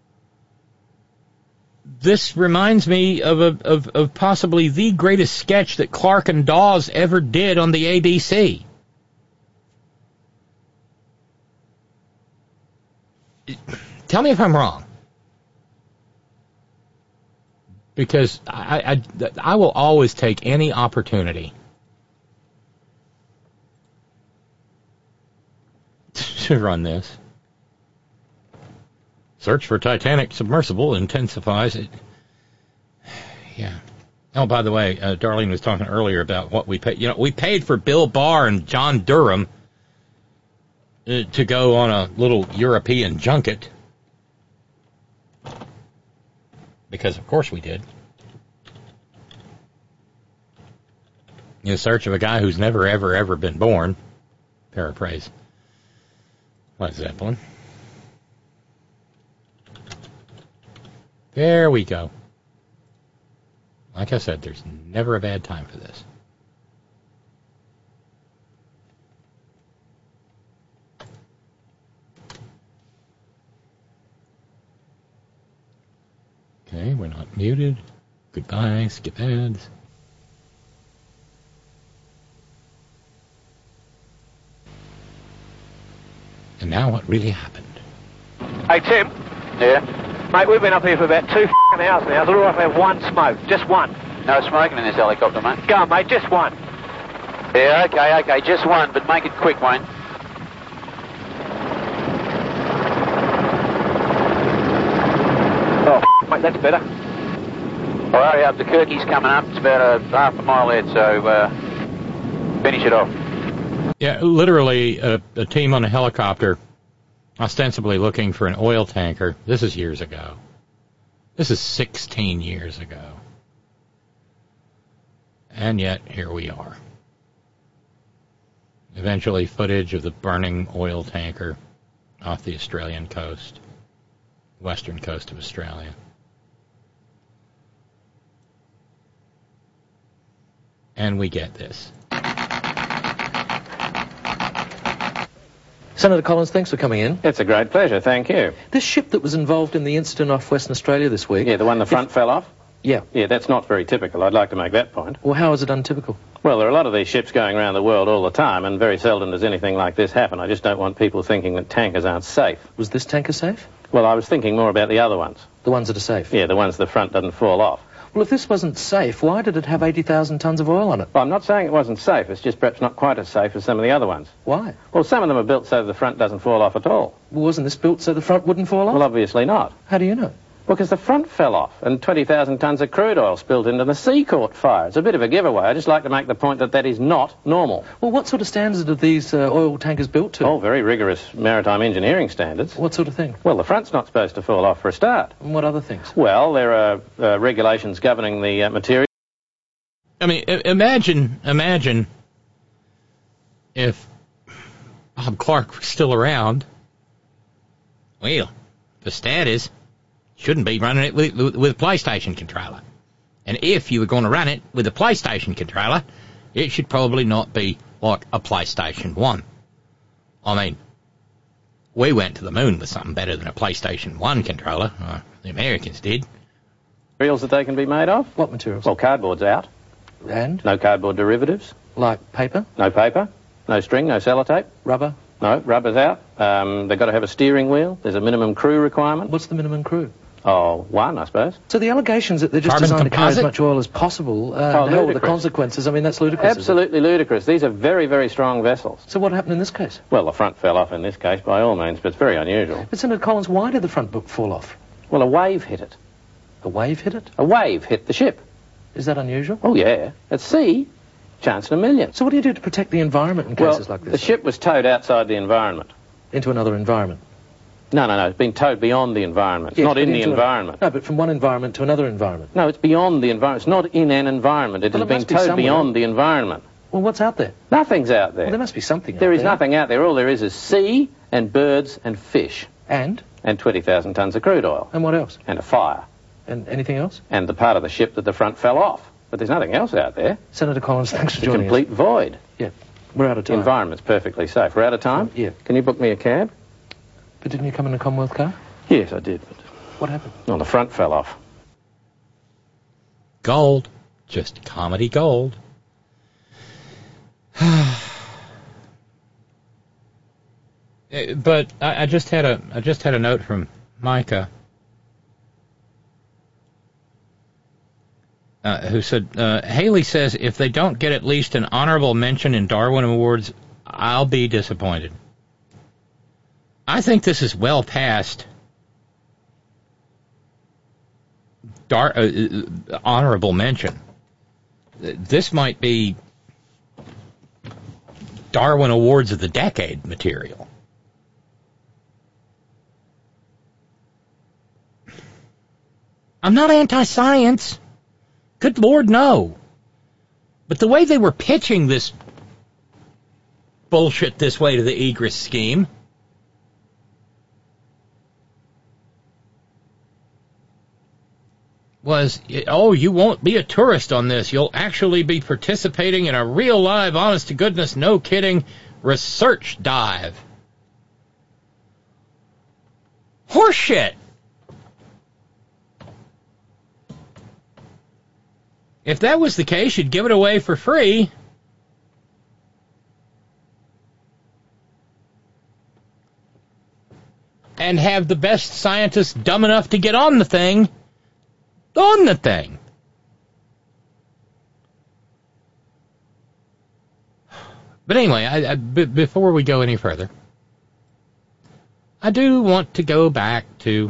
this reminds me of possibly the greatest sketch that Clark and Dawes ever did on the ABC. Tell me if I'm wrong. Because I will always take any opportunity to run this. Search for Titanic submersible intensifies it. Yeah. Oh, by the way, Darlene was talking earlier about what we paid. We paid for Bill Barr and John Durham to go on a little European junket. Because, of course, we did. In search of a guy who's never, ever, ever been born. Paraphrase Led Zeppelin. There we go. Like I said, there's never a bad time for this. Okay, we're not muted. Goodbye, skip ads. And now what really happened? Hey, Tim. Yeah? Mate, we've been up here for about 2 hours now. I thought I'd have one smoke. Just one. No smoking in this helicopter, mate. Go on, mate. Just one. Yeah, okay. Just one, but make it quick, Wayne. Oh, mate, that's better. Well, hurry up. The Kirky's coming up. It's about half a mile ahead, so finish it off. Yeah, literally a team on a helicopter ostensibly looking for an oil tanker. This is years ago. This is 16 years ago. And yet, here we are. Eventually, footage of the burning oil tanker off the Australian coast, western coast of Australia. And we get this. Senator Collins, thanks for coming in. It's a great pleasure, thank you. This ship that was involved in the incident off Western Australia this week... Yeah, the one the front fell off? Yeah. Yeah, that's not very typical. I'd like to make that point. Well, how is it untypical? Well, there are a lot of these ships going around the world all the time, and very seldom does anything like this happen. I just don't want people thinking that tankers aren't safe. Was this tanker safe? Well, I was thinking more about the other ones. The ones that are safe? Yeah, the ones the front doesn't fall off. Well, if this wasn't safe, why did it have 80,000 tonnes of oil on it? Well, I'm not saying it wasn't safe. It's just perhaps not quite as safe as some of the other ones. Why? Well, some of them are built so the front doesn't fall off at all. Well, wasn't this built so the front wouldn't fall off? Well, obviously not. How do you know? Well, because the front fell off and 20,000 tonnes of crude oil spilled into the sea caught fire. It's a bit of a giveaway. I just like to make the point that that is not normal. Well, what sort of standards are these oil tankers built to? Oh, very rigorous maritime engineering standards. What sort of thing? Well, the front's not supposed to fall off for a start. And what other things? Well, there are regulations governing the material. I mean, imagine if Bob Clark was still around. Well, the status shouldn't be running it with a PlayStation controller. And if you were going to run it with a PlayStation controller, it should probably not be like a PlayStation 1. I mean, we went to the moon with something better than a PlayStation 1 controller. The Americans did. Materials that they can be made of? What materials? Well, cardboard's out. And? No cardboard derivatives. Like paper? No paper. No string, no sellotape. Rubber? No, rubber's out. They've got to have a steering wheel. There's a minimum crew requirement. What's the minimum crew? Oh, one, I suppose. So the allegations that they're just Carbon designed composite? to carry as much oil as possible, hell, the consequences, I mean, that's ludicrous. Absolutely ludicrous. These are very, very strong vessels. So what happened in this case? Well, the front fell off in this case, by all means, but it's very unusual. But Senator Collins, why did the front book fall off? Well, a wave hit it. A wave hit it? A wave hit the ship. Is that unusual? Oh, yeah. At sea, chance in a million. So what do you do to protect the environment in cases like this? The ship was towed outside the environment. Into another environment? No. It's been towed beyond the environment. It's not in the environment. No, but from one environment to another environment. No, it's beyond the environment. It's not in an environment. It has been towed beyond the environment. Well, what's out there? Nothing's out there. Well, there must be something out there. There is nothing out there. All there is sea and birds and fish. And? And 20,000 tonnes of crude oil. And what else? And a fire. And anything else? And the part of the ship that the front fell off. But there's nothing else out there. Senator Collins, thanks for it's joining us. It's a complete void. Yeah. We're out of time. The environment's perfectly safe. We're out of time? Yeah. Can you book me a cab? But didn't you come in a Commonwealth car? Yes, I did. But what happened? Well, the front fell off. Gold. Just comedy gold. But I just had a note from Micah, who said, Haley says if they don't get at least an honorable mention in Darwin Awards, I'll be disappointed. I think this is well past honorable mention. This might be Darwin Awards of the Decade material. I'm not anti-science. Good Lord, no. But the way they were pitching this bullshit this way to the Egress scheme, was, oh, you won't be a tourist on this. You'll actually be participating in a real live, honest-to-goodness, no-kidding research dive. Horseshit. If that was the case, you'd give it away for free. And have the best scientists dumb enough to get on the thing. On the thing. But anyway, before we go any further, I do want to go back to,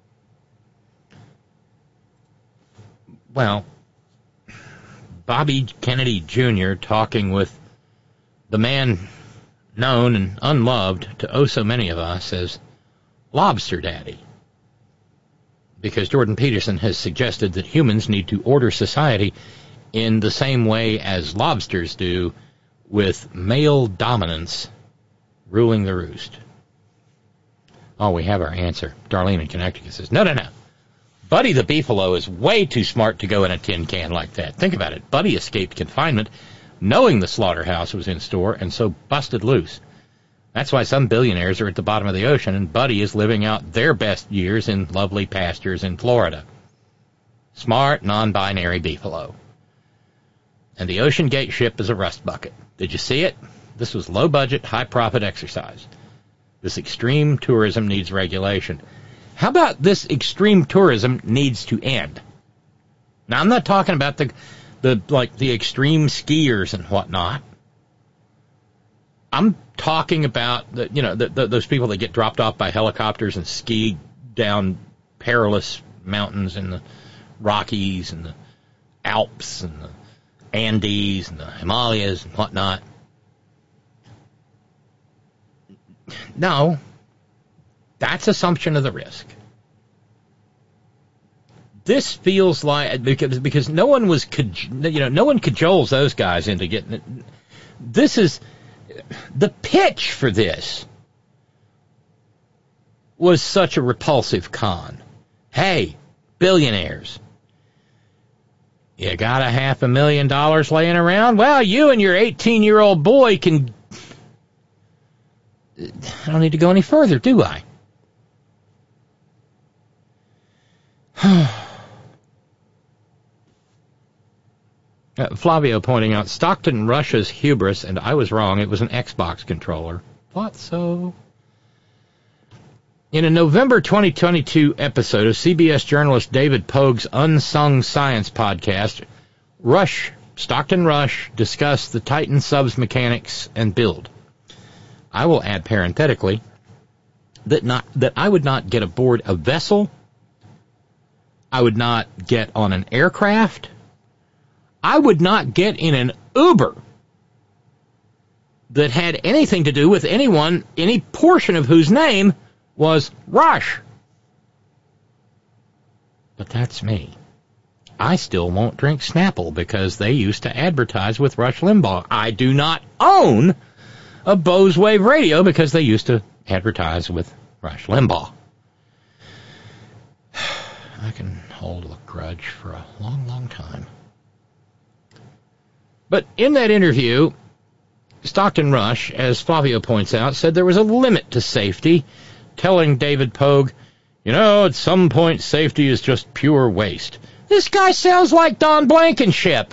well, Bobby Kennedy Jr. talking with the man known and unloved to oh so many of us as Lobster Daddy. because Jordan Peterson has suggested that humans need to order society in the same way as lobsters do, with male dominance ruling the roost. Oh, we have our answer. Darlene in Connecticut says, no. Buddy the Beefalo is way too smart to go in a tin can like that. Think about it. Buddy escaped confinement knowing the slaughterhouse was in store and so busted loose. That's why some billionaires are at the bottom of the ocean, and Buddy is living out their best years in lovely pastures in Florida. Smart, non-binary Beefalo. And the Ocean Gate ship is a rust bucket. Did you see it? This was low-budget, high-profit exercise. This extreme tourism needs regulation. How about this extreme tourism needs to end? Now, I'm not talking about the extreme skiers and whatnot. I'm talking about those people that get dropped off by helicopters and ski down perilous mountains in the Rockies and the Alps and the Andes and the Himalayas and whatnot. No, that's assumption of the risk. This feels like because no one cajoles those guys into getting it. This is the pitch for this was such a repulsive con. Hey, billionaires, you got $500,000 laying around? Well, you and your 18-year-old boy can. I don't need to go any further, do I? Flavio pointing out, Stockton Rush's hubris, and I was wrong, it was an Xbox controller. Thought so. In a November 2022 episode of CBS journalist David Pogue's Unsung Science podcast, Stockton Rush discussed the Titan sub's mechanics and build. I will add parenthetically that I would not get aboard a vessel, I would not get on an aircraft, I would not get in an Uber that had anything to do with anyone, any portion of whose name was Rush. But that's me. I still won't drink Snapple because they used to advertise with Rush Limbaugh. I do not own a Bose Wave radio because they used to advertise with Rush Limbaugh. I can hold a grudge for a long, long time. But in that interview, Stockton Rush, as Flavio points out, said there was a limit to safety, telling David Pogue, at some point safety is just pure waste. This guy sounds like Don Blankenship.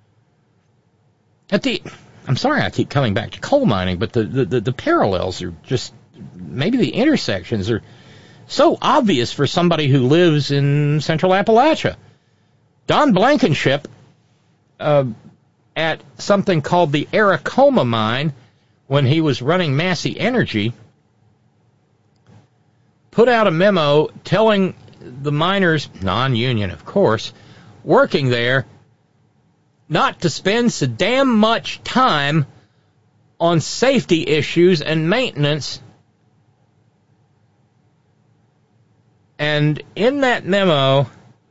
I'm sorry I keep coming back to coal mining, but the parallels are just, maybe the intersections are so obvious for somebody who lives in central Appalachia. Don Blankenship, at something called the Aracoma mine, when he was running Massey Energy, put out a memo telling the miners, non-union of course, working there, not to spend so damn much time on safety issues and maintenance. And in that memo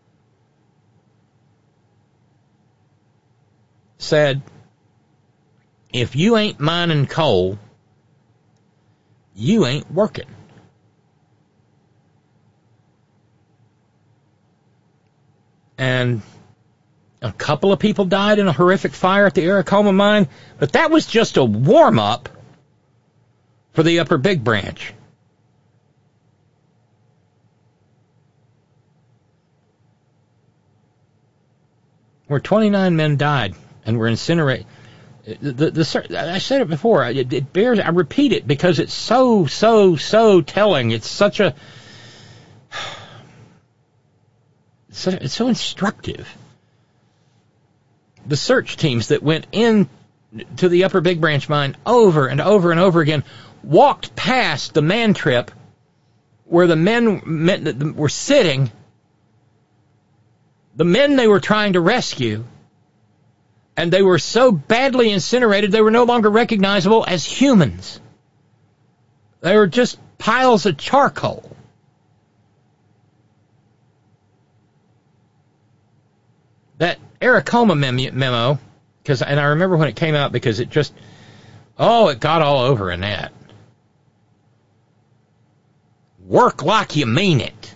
said, if you ain't mining coal, you ain't working. And a couple of people died in a horrific fire at the Aracoma mine, but that was just a warm-up for the Upper Big Branch. Where 29 men died and were incinerated. I said it before. It bears. I repeat it because it's so telling. It's such a. It's so instructive. The search teams that went in to the Upper Big Branch mine over and over and over again walked past the man trip where the men were sitting. The men they were trying to rescue, and they were so badly incinerated they were no longer recognizable as humans. They were just piles of charcoal. That Aracoma memo, and I remember when it came out because it just, it got all over Annette. Work like you mean it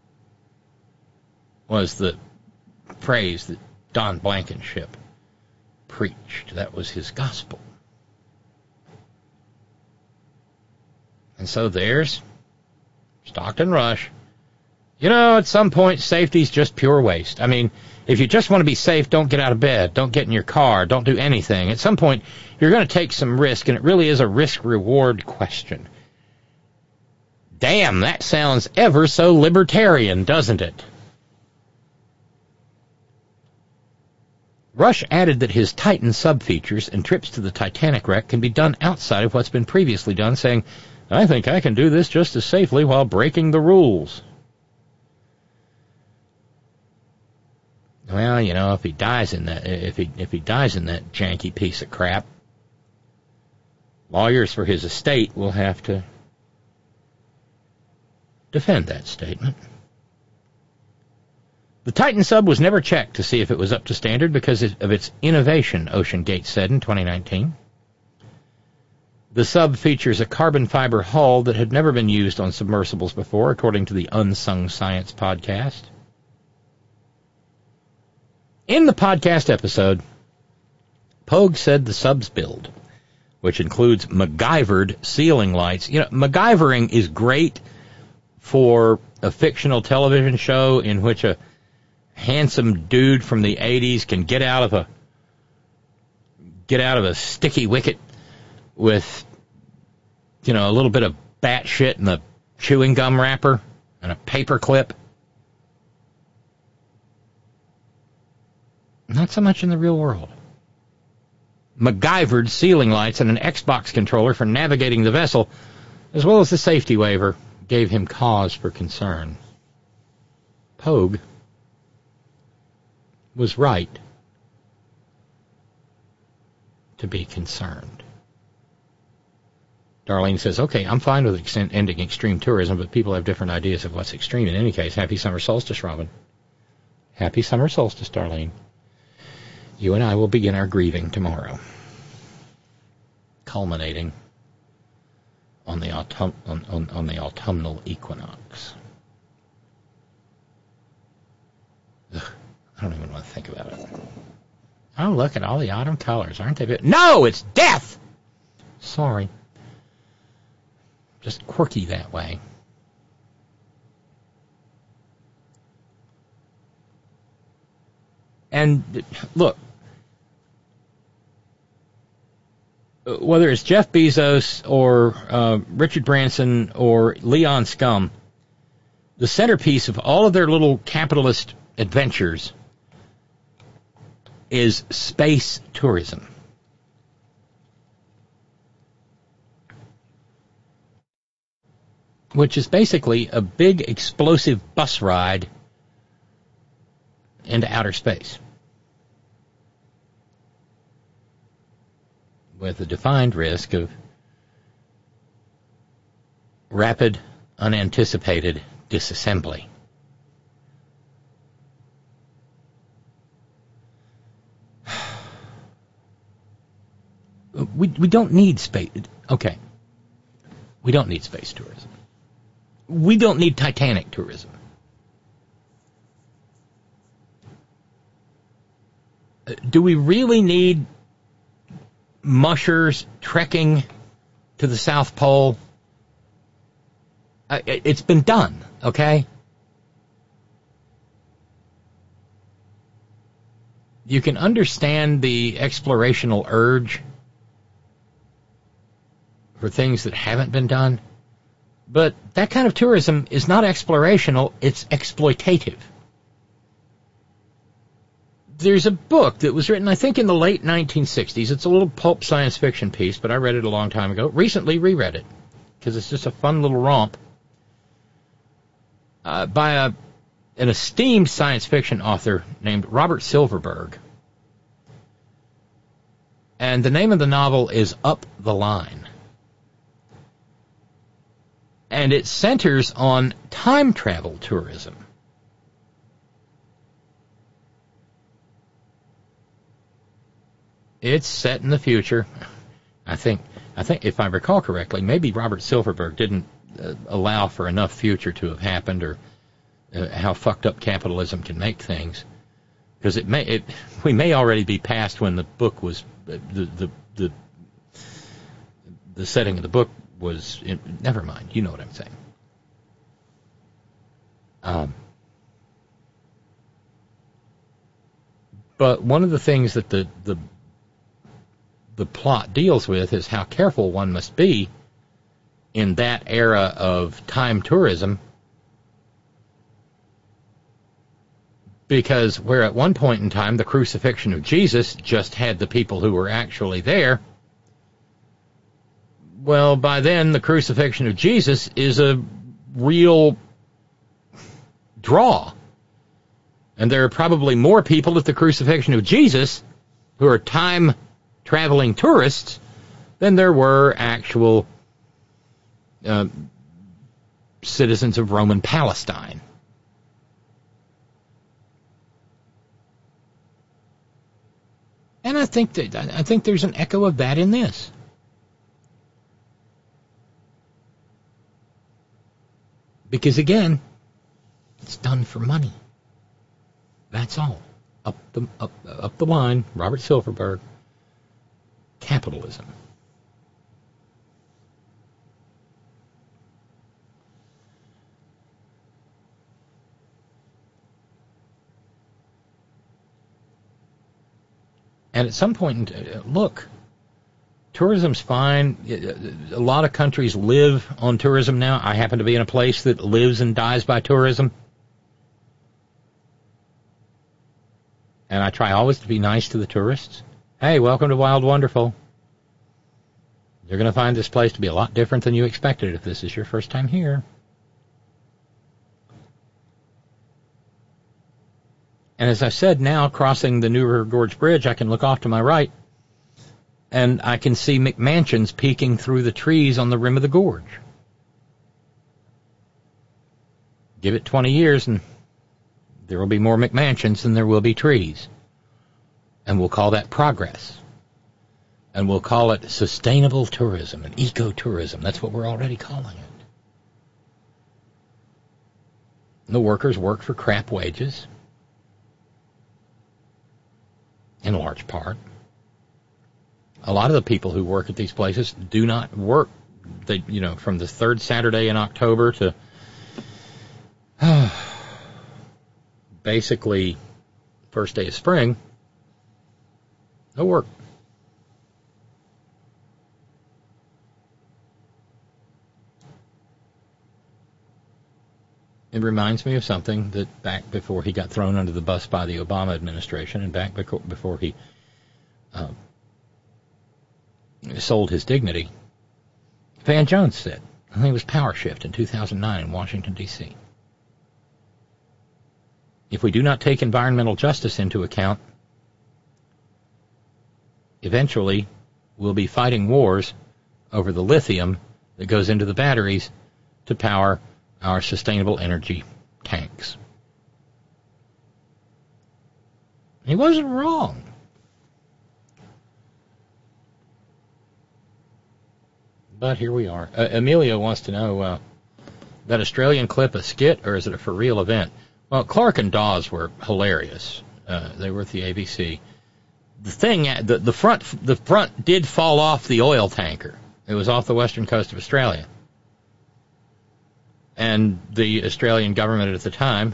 was the phrase that Don Blankenship preached. That was his gospel. And so there's Stockton Rush. You know, at some point, safety's just pure waste. I mean, if you just want to be safe, don't get out of bed. Don't get in your car. Don't do anything. At some point, you're going to take some risk, and it really is a risk-reward question. Damn, that sounds ever so libertarian, doesn't it? Rush added that his Titan sub-features and trips to the Titanic wreck can be done outside of what's been previously done, saying, I think I can do this just as safely while breaking the rules. Well, you know, if he dies in that janky piece of crap, lawyers for his estate will have to defend that statement. The Titan sub was never checked to see if it was up to standard because of its innovation, OceanGate said in 2019. The sub features a carbon fiber hull that had never been used on submersibles before, according to the Unsung Science podcast. In the podcast episode, Pogue said the sub's build, which includes MacGyvered ceiling lights. You know, MacGyvering is great for a fictional television show in which a handsome dude from the 80s can get out of a sticky wicket with, you know, a little bit of bat shit and a chewing gum wrapper and a paper clip. Not so much in the real world. MacGyvered ceiling lights and an Xbox controller for navigating the vessel, as well as the safety waiver, gave him cause for concern. Pogue was right to be concerned. Darlene says, okay, I'm fine with ending extreme tourism, but people have different ideas of what's extreme. In any case, happy summer solstice, Robin. Happy summer solstice, Darlene. You and I will begin our grieving tomorrow, culminating on the autumnal equinox. Ugh, I don't even want to think about it. Oh, look at all the autumn colors. Aren't they beautiful? No, it's death! Sorry. Just quirky that way. And look, whether it's Jeff Bezos or Richard Branson or Leon Scum, the centerpiece of all of their little capitalist adventures is space tourism. Which is basically a big explosive bus ride into outer space, with a defined risk of rapid, unanticipated disassembly. We don't need space. Okay. We don't need space tourism. We don't need Titanic tourism. Do we really need mushers trekking to the South Pole? It's been done, okay? You can understand the explorational urge for things that haven't been done, but that kind of tourism is not explorational, it's exploitative. There's a book that was written, I think, in the late 1960s. It's a little pulp science fiction piece, but I read it a long time ago. Recently reread it, because it's just a fun little romp, by an esteemed science fiction author named Robert Silverberg. And the name of the novel is Up the Line. And it centers on time travel tourism. It's set in the future. I think if I recall correctly, maybe Robert Silverberg didn't allow for enough future to have happened, or how fucked up capitalism can make things. Because we may already be past when the book was the setting of the book was. Never mind, you know what I'm saying. But one of the things that the plot deals with is how careful one must be in that era of time tourism, because where at one point in time the crucifixion of Jesus just had the people who were actually there, well, by then the crucifixion of Jesus is a real draw. And there are probably more people at the crucifixion of Jesus who are time-traveling tourists than there were actual citizens of Roman Palestine. And I think there's an echo of that in this. Because again, it's done for money. That's all. Up the line, Robert Silverberg, capitalism. And at some point, look, tourism's fine. A lot of countries live on tourism now. I happen to be in a place that lives and dies by tourism. And I try always to be nice to the tourists. Hey, welcome to Wild Wonderful. You're going to find this place to be a lot different than you expected if this is your first time here. And as I said, now crossing the New River Gorge Bridge, I can look off to my right, and I can see McMansions peeking through the trees on the rim of the gorge. Give it 20 years, and there will be more McMansions than there will be trees. And we'll call that progress. And we'll call it sustainable tourism and ecotourism. That's what we're already calling it. The workers work for crap wages, in large part. A lot of the people who work at these places do not work. They, from the third Saturday in October to basically first day of spring, no work. It reminds me of something that back before he got thrown under the bus by the Obama administration, and back before he sold his dignity, Van Jones said. I think it was Power Shift in 2009 in Washington, D.C. If we do not take environmental justice into account, eventually we'll be fighting wars over the lithium that goes into the batteries to power our sustainable energy tanks. He wasn't wrong. But here we are. Amelia wants to know, that Australian clip a skit, or is it a for real event? Well, Clark and Dawes were hilarious. They were at the ABC. The thing, the front did fall off the oil tanker. It was off the western coast of Australia. And the Australian government at the time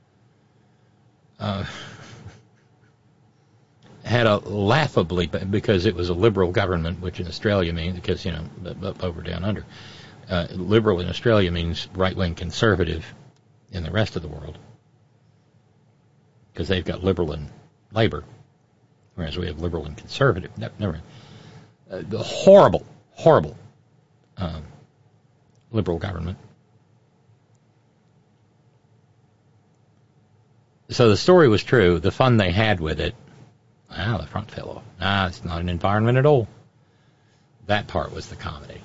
had a laughably, because it was a liberal government, which in Australia means, because, up, over, down, under. Liberal in Australia means right-wing conservative in the rest of the world. Because they've got liberal and Labour, whereas we have liberal and conservative. Never mind. The horrible liberal government. So the story was true. The fun they had with it, the front fell off. It's not an environment at all. That part was the comedy.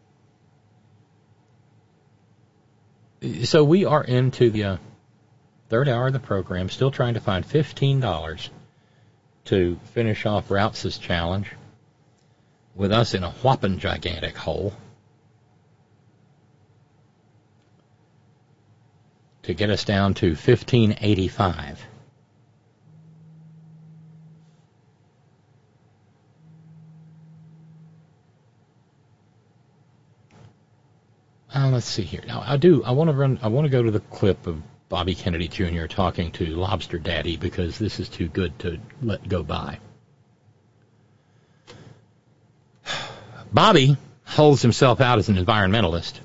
So we are into the third hour of the program, still trying to find $15 to finish off Routs' challenge with us in a whopping gigantic hole to get us down to $15.85. Let's see here. Now, I want to go to the clip of Bobby Kennedy Jr. talking to Lobster Daddy because this is too good to let go by. Bobby holds himself out as an environmentalist.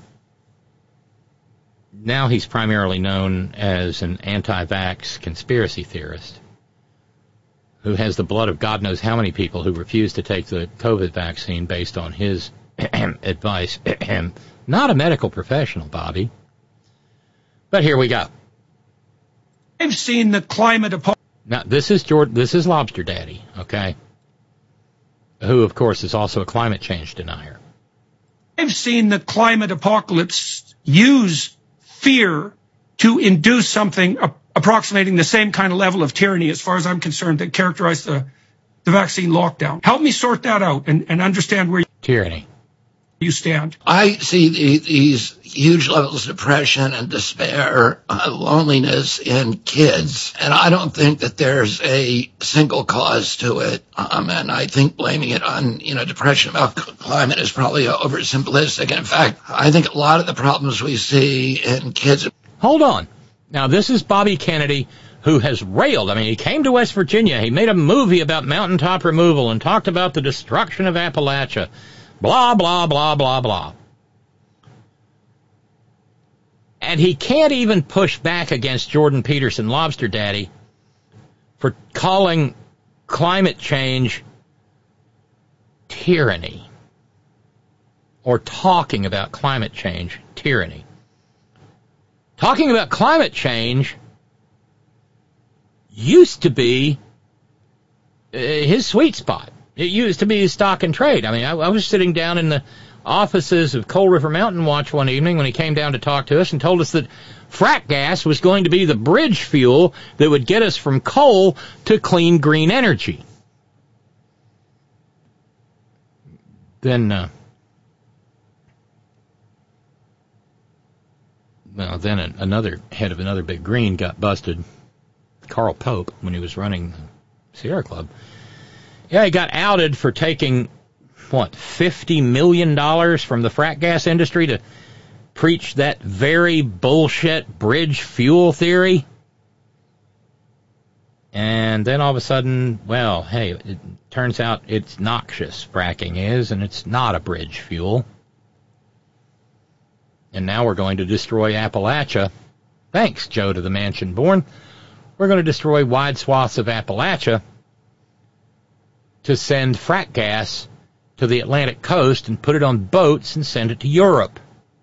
Now he's primarily known as an anti-vax conspiracy theorist who has the blood of God knows how many people who refuse to take the COVID vaccine based on his advice. Not a medical professional, Bobby. But here we go. I've seen the climate apocalypse. Now, this is Lobster Daddy, okay? Who, of course, is also a climate change denier. I've seen the climate apocalypse use fear to induce something approximating the same kind of level of tyranny, as far as I'm concerned, that characterized the vaccine lockdown. Help me sort that out and understand where tyranny you stand. I see these huge levels of depression and despair, loneliness in kids, and I don't think that there's a single cause to it. And I think blaming it on, depression about climate is probably oversimplistic. And in fact, I think a lot of the problems we see in kids. Hold on. Now, this is Bobby Kennedy, who has railed. I mean, he came to West Virginia. He made a movie about mountaintop removal and talked about the destruction of Appalachia. Blah, blah, blah, blah, blah. And he can't even push back against Jordan Peterson, Lobster Daddy, for calling climate change tyranny, or talking about climate change tyranny. Talking about climate change used to be his sweet spot. It used to be his stock and trade. I mean, I was sitting down in the offices of Coal River Mountain Watch one evening when he came down to talk to us and told us that frack gas was going to be the bridge fuel that would get us from coal to clean green energy. Then another head of another big green got busted, Carl Pope, when he was running Sierra Club. Yeah, he got outed for taking, $50 million from the frack gas industry to preach that very bullshit bridge fuel theory. And then all of a sudden, it turns out it's noxious, fracking is, and it's not a bridge fuel. And now we're going to destroy Appalachia. Thanks, Joe to the Mansion Born. We're going to destroy wide swaths of Appalachia to send frack gas to the Atlantic coast and put it on boats and send it to Europe.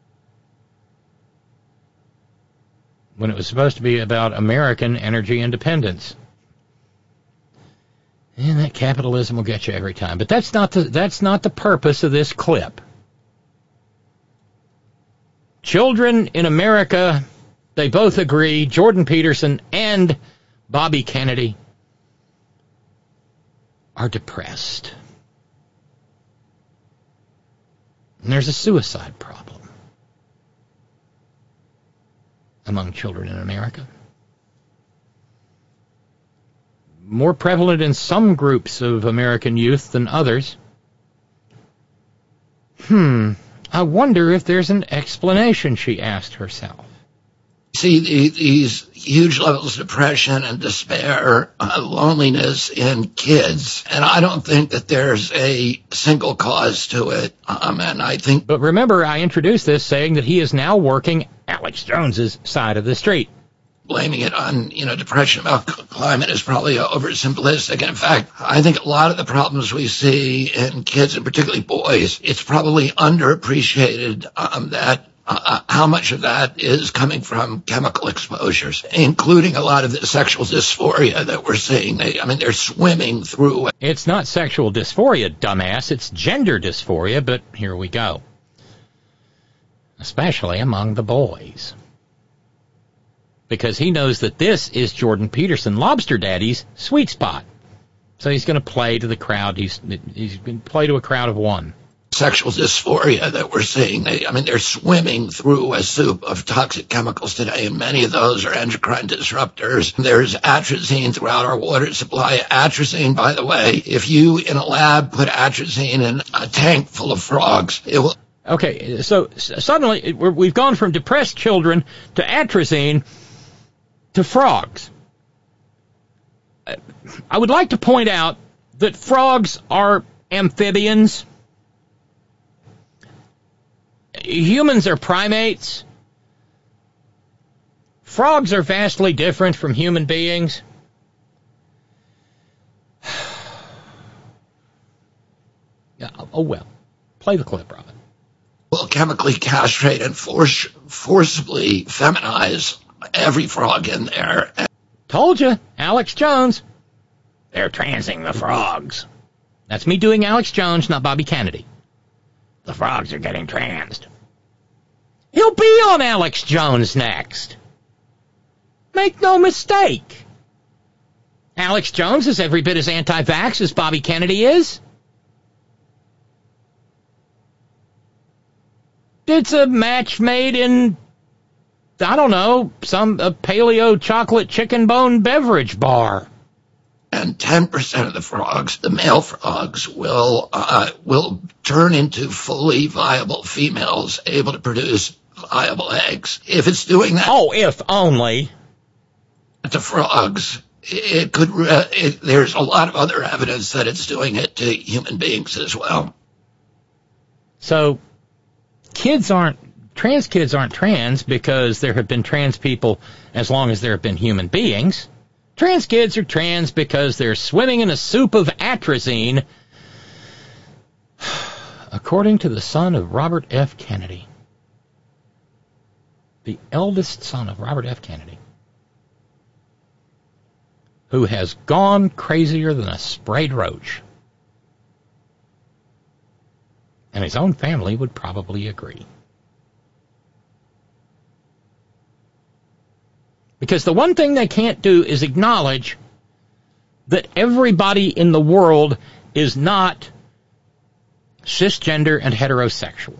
When it was supposed to be about American energy independence. And that capitalism will get you every time. But that's not the purpose of this clip. Children in America, they both agree, Jordan Peterson and Bobby Kennedy, are depressed. And there's a suicide problem among children in America. More prevalent in some groups of American youth than others. I wonder if there's an explanation, she asked herself. See these huge levels of depression and despair, loneliness in kids, and I don't think that there's a single cause to it. And I think. But remember, I introduced this saying that he is now working Alex Jones's side of the street. Blaming it on, depression about climate is probably oversimplistic. And in fact, I think a lot of the problems we see in kids, and particularly boys, it's probably underappreciated that how much of that is coming from chemical exposures, including a lot of the sexual dysphoria that we're seeing. They're swimming through it. It's not sexual dysphoria, dumbass. It's gender dysphoria, but here we go. Especially among the boys. because he knows that this is Jordan Peterson, Lobster Daddy's sweet spot. So he's going to play to the crowd. He's going to play to a crowd of one. Sexual dysphoria that we're seeing. They're swimming through a soup of toxic chemicals today, and many of those are endocrine disruptors. There's atrazine throughout our water supply. Atrazine, by the way, if you in a lab put atrazine in a tank full of frogs, it will... Okay, so suddenly we've gone from depressed children to atrazine to frogs. I would like to point out that frogs are amphibians. Humans are primates. Frogs are vastly different from human beings. Oh, well. Play the clip, Robin. Will chemically castrate and forcibly feminize every frog in there. Told you, Alex Jones. They're transing the frogs. That's me doing Alex Jones, not Bobby Kennedy. The frogs are getting transed. He'll be on Alex Jones next. Make no mistake. Alex Jones is every bit as anti-vax as Bobby Kennedy is. It's a match made in, I don't know, a paleo chocolate chicken bone beverage bar. And 10% of the frogs, the male frogs, will turn into fully viable females able to produce viable eggs. If it's doing that... Oh, if only. To frogs, it could... there's a lot of other evidence that it's doing it to human beings as well. So, trans kids aren't trans because there have been trans people as long as there have been human beings. Trans kids are trans because they're swimming in a soup of atrazine, according to the son of Robert F. Kennedy. The eldest son of Robert F. Kennedy, who has gone crazier than a sprayed roach. And his own family would probably agree. Because the one thing they can't do is acknowledge that everybody in the world is not cisgender and heterosexual.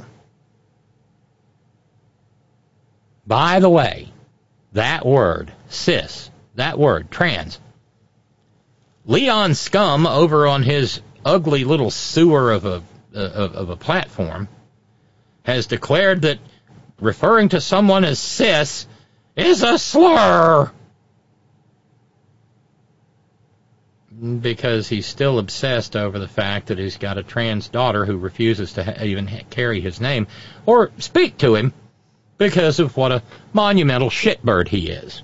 By the way, that word, cis, that word, trans, Leon Scum over on his ugly little sewer of a platform has declared that referring to someone as cis is a slur. Because he's still obsessed over the fact that he's got a trans daughter who refuses to even carry his name or speak to him because of what a monumental shitbird he is.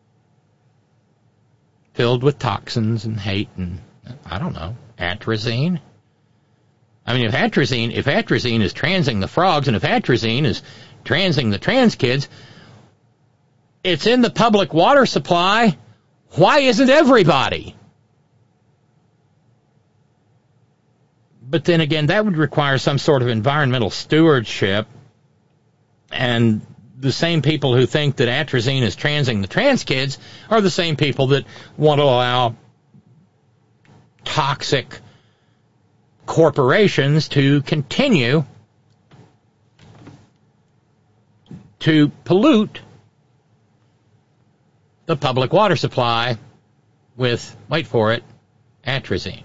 Filled with toxins and hate and, I don't know, atrazine. I mean, if atrazine is transing the frogs and if atrazine is transing the trans kids, it's in the public water supply. Why isn't everybody? But then again, that would require some sort of environmental stewardship. And the same people who think that atrazine is transing the trans kids are the same people that want to allow toxic corporations to continue to pollute the public water supply with, wait for it, atrazine.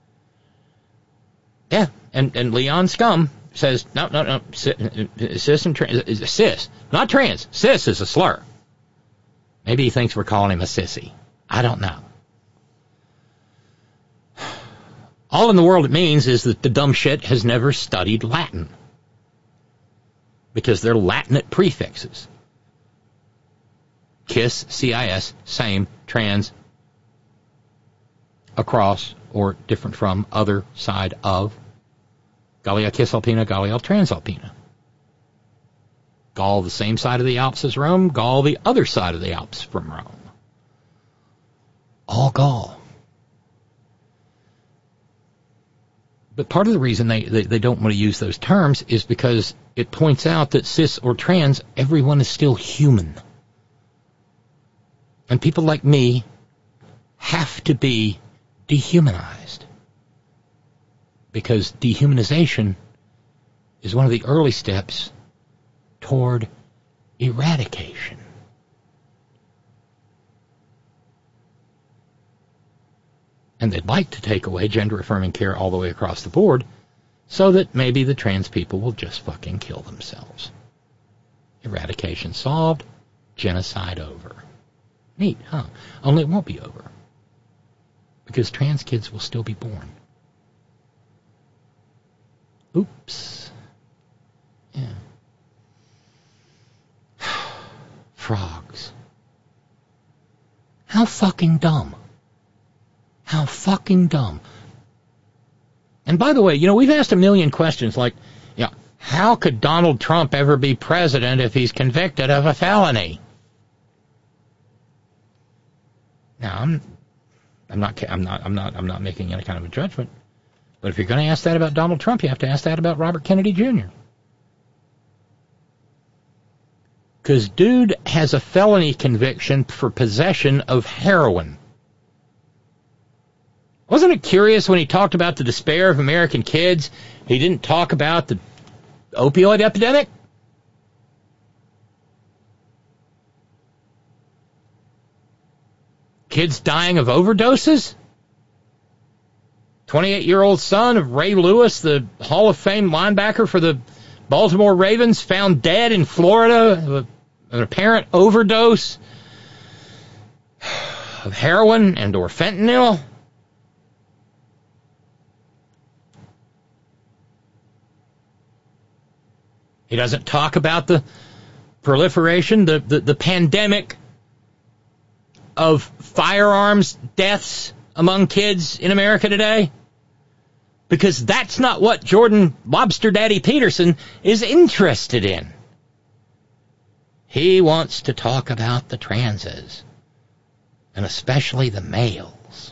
Yeah, and Leon Scum says, no, cis and trans, cis, not trans, cis is a slur. Maybe he thinks we're calling him a sissy. I don't know. All in the world it means is that the dumb shit has never studied Latin. Because they're Latinate prefixes. Cis, C-I-S, same, trans, across, or different from, other side of, Gallia Cisalpina, Gallia Transalpina. Gaul the same side of the Alps as Rome, Gaul the other side of the Alps from Rome. All Gaul. But part of the reason they don't want to use those terms is because it points out that cis or trans, everyone is still human. And people like me have to be dehumanized. Because dehumanization is one of the early steps toward eradication. And they'd like to take away gender-affirming care all the way across the board so that maybe the trans people will just fucking kill themselves. Eradication solved, genocide over. Neat, huh? Only it won't be over. Because trans kids will still be born. Oops. Yeah. Frogs. How fucking dumb. How fucking dumb. And by the way, we've asked a million questions like, how could Donald Trump ever be president if he's convicted of a felony? Now, I'm not making any kind of a judgment. But if you're going to ask that about Donald Trump, you have to ask that about Robert Kennedy Jr. Because dude has a felony conviction for possession of heroin. Wasn't it curious when he talked about the despair of American kids, he didn't talk about the opioid epidemic? Kids dying of overdoses? 28-year-old son of Ray Lewis, the Hall of Fame linebacker for the Baltimore Ravens, found dead in Florida of an apparent overdose of heroin and or fentanyl. He doesn't talk about the proliferation, the pandemic of firearms deaths among kids in America today. Because that's not what Jordan Lobster Daddy Peterson is interested in. He wants to talk about the transes, and especially the males.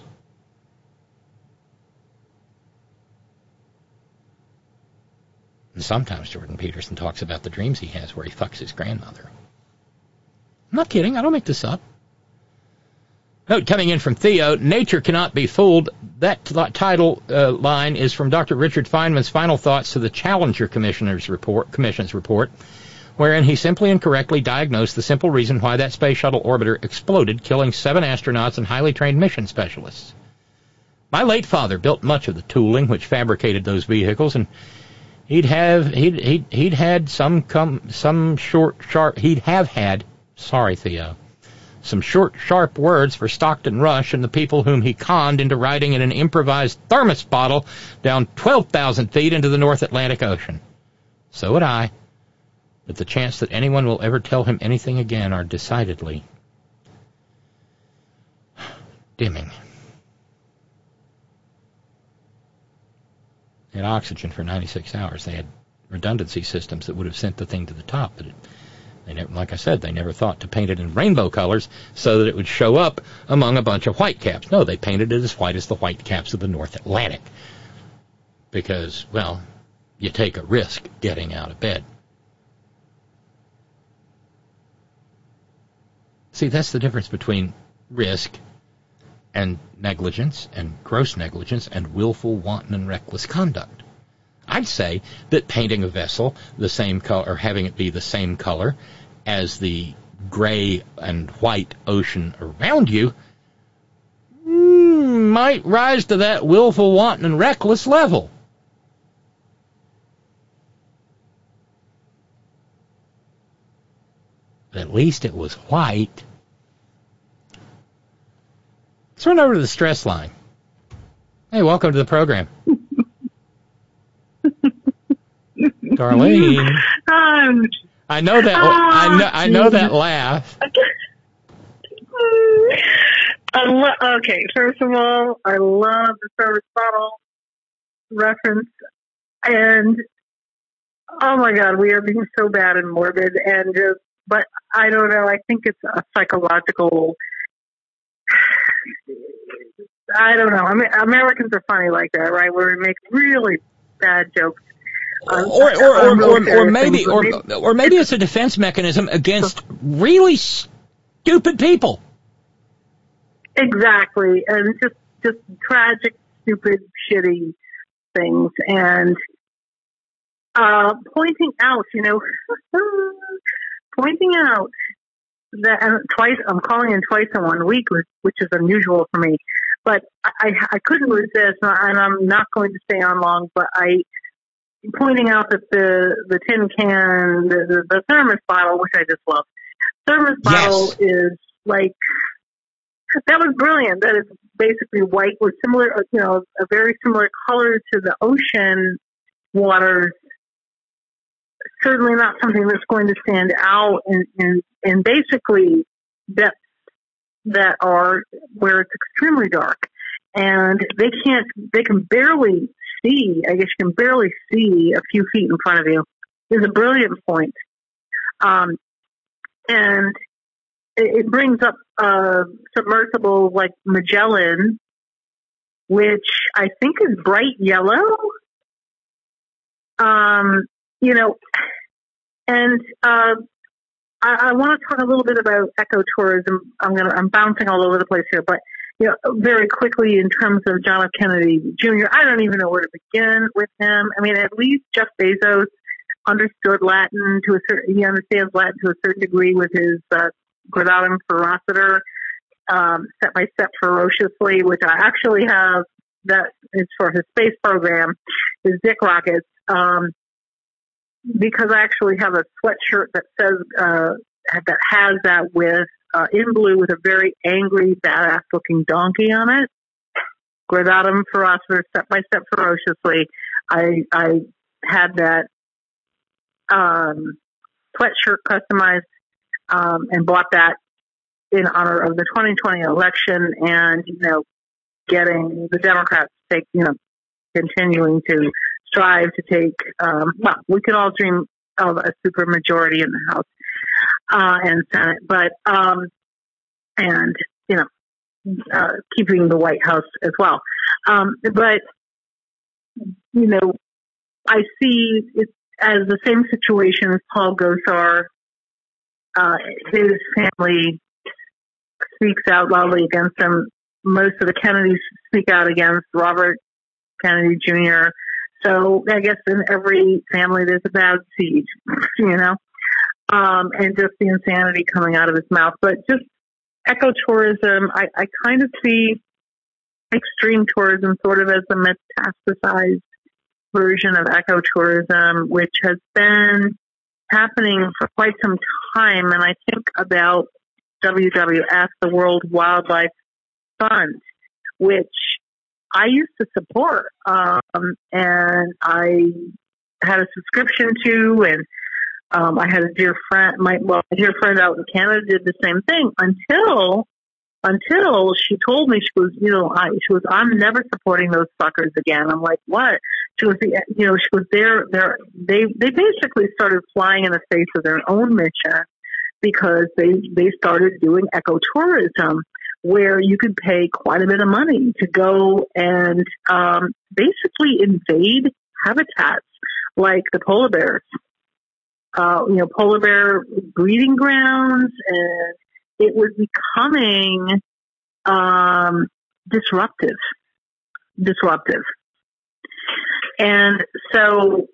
And sometimes Jordan Peterson talks about the dreams he has where he fucks his grandmother. I'm not kidding. I don't make this up. Note coming in from Theo, Nature Cannot Be Fooled. That title line is from Dr. Richard Feynman's final thoughts to the Challenger Commission's report, wherein he simply and correctly diagnosed the simple reason why that space shuttle orbiter exploded, killing 7 astronauts and highly trained mission specialists. My late father built much of the tooling which fabricated those vehicles, and he'd have had some short, sharp words for Stockton Rush and the people whom he conned into riding in an improvised thermos bottle down 12,000 feet into the North Atlantic Ocean. So would I. But the chance that anyone will ever tell him anything again are decidedly dimming. They had oxygen for 96 hours. They had redundancy systems that would have sent the thing to the top, but they never, like I said, they never thought to paint it in rainbow colors so that it would show up among a bunch of white caps. No, they painted it as white as the white caps of the North Atlantic. Because, well, you take a risk getting out of bed. See, that's the difference between risk and negligence and gross negligence and willful, wanton, and reckless conduct. I'd say that painting a vessel the same color, or having it be the same color as the gray and white ocean around you, might rise to that willful, wanton, and reckless level. But at least it was white. Let's run over to the stress line. Hey, welcome to the program. Darlene. I know that. I know that laugh. Okay, first of all, I love the service bottle reference, and oh my God, we are being so bad and morbid, and just. But I don't know. I think it's a psychological. I don't know. I mean, Americans are funny like that, right? Where we make really bad jokes. Or maybe it's a defense mechanism against really stupid people. Exactly, and just tragic, stupid, shitty things, and pointing out, pointing out that I'm calling in twice in 1 week, which is unusual for me, but I couldn't resist, and I'm not going to stay on long, but pointing out that the tin can, the thermos bottle, which I just love, thermos bottle is like, that was brilliant. That is basically white with similar, a very similar color to the ocean waters. Certainly not something that's going to stand out in basically depths that are where it's extremely dark. And they can barely see, I guess you can barely see a few feet in front of you. Is a brilliant point. And it brings up submersibles like Magellan, which I think is bright yellow. And I want to talk a little bit about ecotourism. I'm bouncing all over the place here, but very quickly in terms of John F. Kennedy Jr., I don't even know where to begin with him. I mean, at least Jeff Bezos understood Latin he understands Latin to a certain degree with his Gradatum Ferociter, Step by Step Ferociously, which I actually have. That is for his space program, his Dick Rockets, because I actually have a sweatshirt that says that has that with in blue with a very angry, badass looking donkey on it. Gradatum Ferociter, Step by Step Ferociously. I had that sweatshirt customized and bought that in honor of the 2020 election, and getting the Democrats to take, continuing to strive to take. We can all dream of a super majority in the House and Senate, but keeping the White House as well. But I see it as the same situation as Paul Gosar. His family speaks out loudly against him. Most of the Kennedys speak out against Robert Kennedy Jr. So I guess in every family there's a bad seed, and just the insanity coming out of his mouth. But just ecotourism, I kind of see extreme tourism sort of as a metastasized version of ecotourism, which has been happening for quite some time. And I think about WWF, the World Wildlife Fund, which I used to support, and I had a subscription to, and I had a dear friend, my dear friend out in Canada did the same thing until she told me, she goes, I'm never supporting those fuckers again. I'm like, what? She goes, they basically started flying in the face of their own mission, because they started doing ecotourism, where you could pay quite a bit of money to go and basically invade habitats like the polar bears, polar bear breeding grounds, and it was becoming disruptive. And so,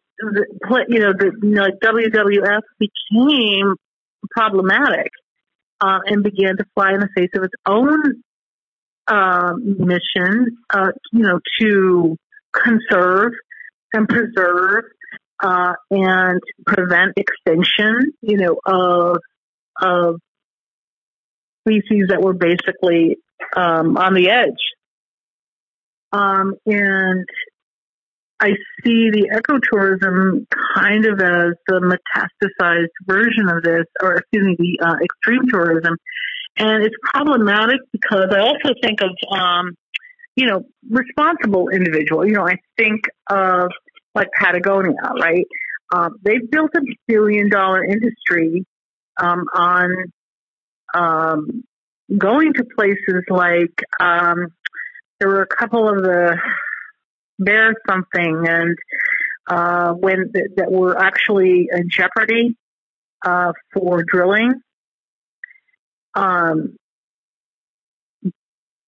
WWF became problematic and began to fly in the face of its own mission, to conserve and preserve and prevent extinction, of species that were basically on the edge. And I see the ecotourism kind of as the metastasized version of this, or the extreme tourism. And it's problematic because I also think of, responsible individual. I think of like Patagonia, right? They've built $1 billion industry on going to places like there were a couple of the Bear something, and that were actually in jeopardy for drilling.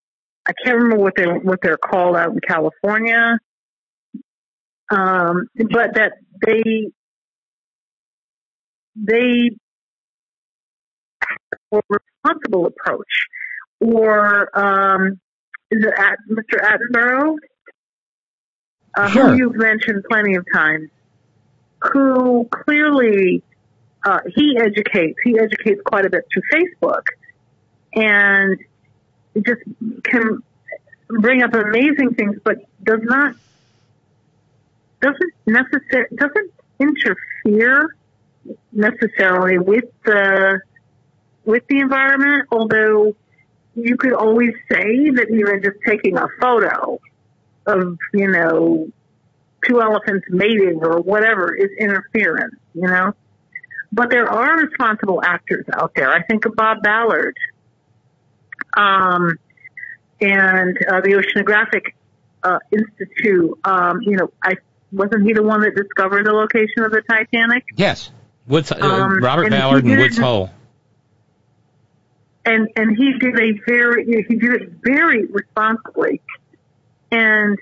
I can't remember what they're called out in California, but that they have a responsible approach. Or is it Mr. Attenborough, Sure. who you've mentioned plenty of times, who clearly he educates quite a bit through Facebook, and just can bring up amazing things, but doesn't interfere necessarily with the environment. Although you could always say that even just taking a photo of, two elephants mating or whatever is interference, But there are responsible actors out there. I think of Bob Ballard, and the Oceanographic Institute. Wasn't he the one that discovered the location of the Titanic? Yes, Robert Ballard and Woods Hole. And he did it very responsibly. And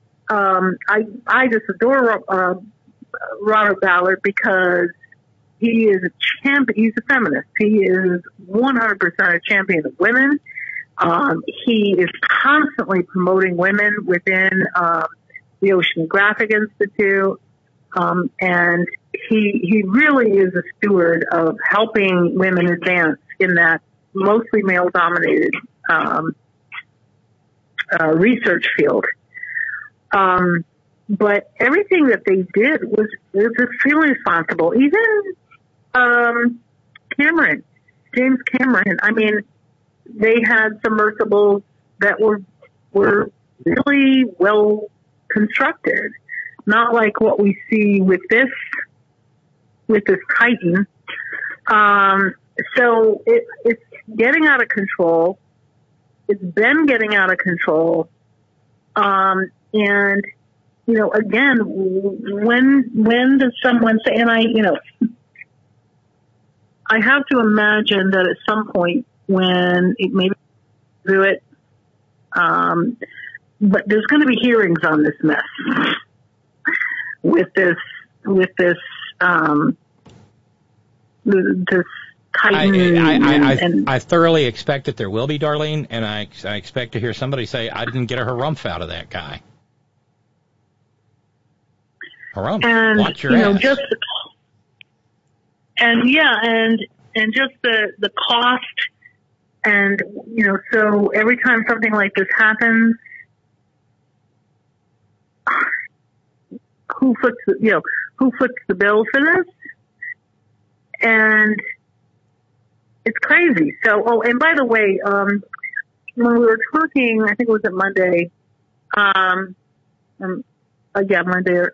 I just adore Robert Ballard because he is a champion. He's a feminist. He is 100% a champion of women. He is constantly promoting women within the Oceanographic Institute, and he really is a steward of helping women advance in that mostly male-dominated research field. But everything that they did was extremely responsible. Even James Cameron. I mean, they had submersibles that were really well constructed, not like what we see with this Titan. So it's getting out of control. It's been getting out of control. And again, when does someone say? And I have to imagine that at some point when it maybe do it, but there's going to be hearings on this mess with this Titan. I thoroughly expect that there will be, Darlene, and I expect to hear somebody say, "I didn't get a harumph out of that guy." Harumph, and watch your ass. And just the cost, and so every time something like this happens, who foots the bill for this? And it's crazy. So, and by the way, when we were talking, I think it was at Monday, Monday,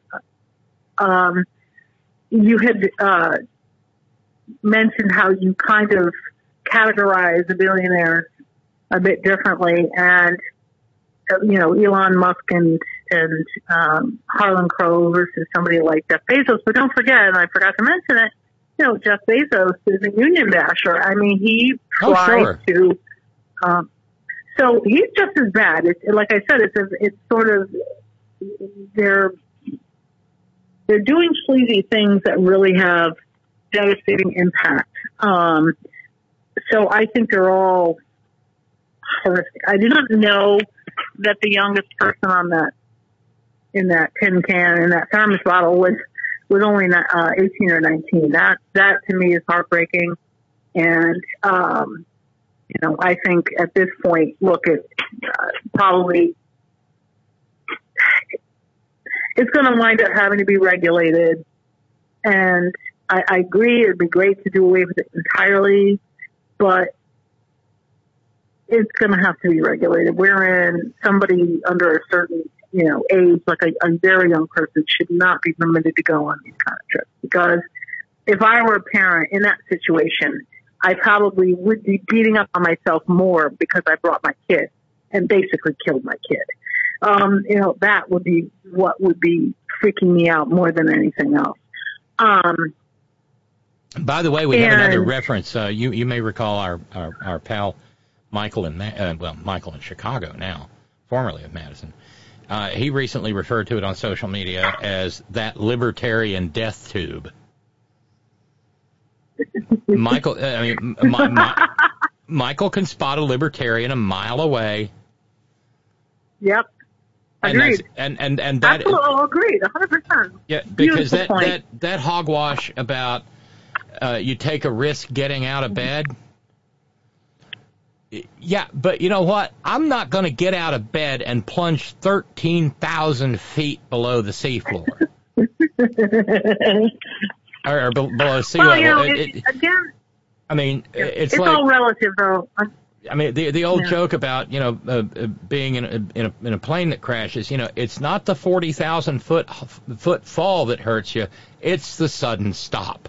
you had mentioned how you kind of categorize the billionaires a bit differently, and Elon Musk and Harlan Crow versus somebody like Jeff Bezos. But don't forget, and I forgot to mention it, Jeff Bezos is a union basher. I mean, he tries to. So he's just as bad. Like I said, it's sort of they're doing sleazy things that really have devastating impact. So I think they're all horrific. I do not know that the youngest person in that tin can, in that thermos bottle was only 18 or 19. That to me is heartbreaking. And, I think at this point, look, it probably it's going to wind up having to be regulated. And I agree, it'd be great to do away with it entirely, but it's going to have to be regulated. Wherein somebody under a certain, age, like a very young person, should not be permitted to go on these kind of trips. Because if I were a parent in that situation, I probably would be beating up on myself more because I brought my kid and basically killed my kid. That would be what would be freaking me out more than anything else. By the way, we have another reference. You may recall our pal Michael in Chicago now, formerly of Madison. He recently referred to it on social media as that libertarian death tube. Michael, Michael can spot a libertarian a mile away. Yep. Agreed. And that absolutely agreed, 100%. Yeah, because that hogwash about you take a risk getting out of bed. Yeah, but you know what? I'm not going to get out of bed and plunge 13,000 feet below the seafloor. or below sea level. You know, again, I mean, it's like, all relative, though. I mean, the old joke about, you know, being in a plane that crashes, you know, it's not the 40,000 foot fall that hurts you, it's the sudden stop.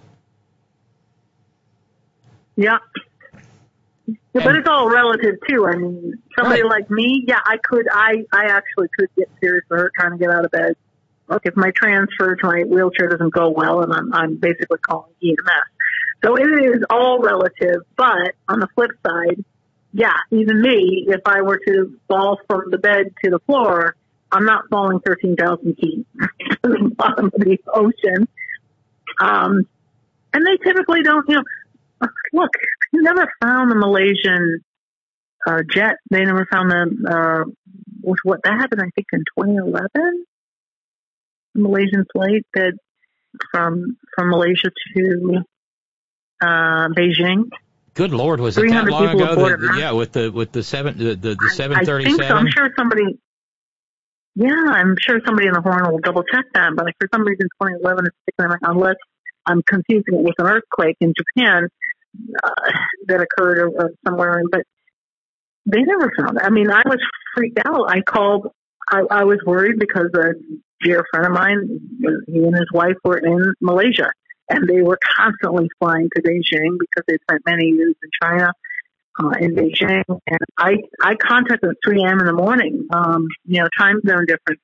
Yeah. But it's all relative too. I mean, somebody like me, I actually could get seriously hurt trying to get out of bed. Look, if my transfer to my wheelchair doesn't go well, and I'm basically calling EMS. So it is all relative. But on the flip side, even me, if I were to fall from the bed to the floor, I'm not falling 13,000 feet to the bottom of the ocean. And they typically don't, you know, look, they never found the Malaysian jet. They never found that happened, I think, in 2011. The Malaysian flight that from Malaysia to Beijing. Good Lord, was it that long ago? With the 737. I think so. I'm sure somebody. Yeah, I'm sure somebody in the Horn will double check that. But for some reason, 2011 is particularly, unless I'm confusing it with an earthquake in Japan that occurred or somewhere. But they never found it. I mean, I was freaked out. I called. I was worried because a dear friend of mine, he and his wife were in Malaysia. And they were constantly flying to Beijing because they spent many years in China, in Beijing. And I contacted at 3 a.m. in the morning, you know, time zone difference,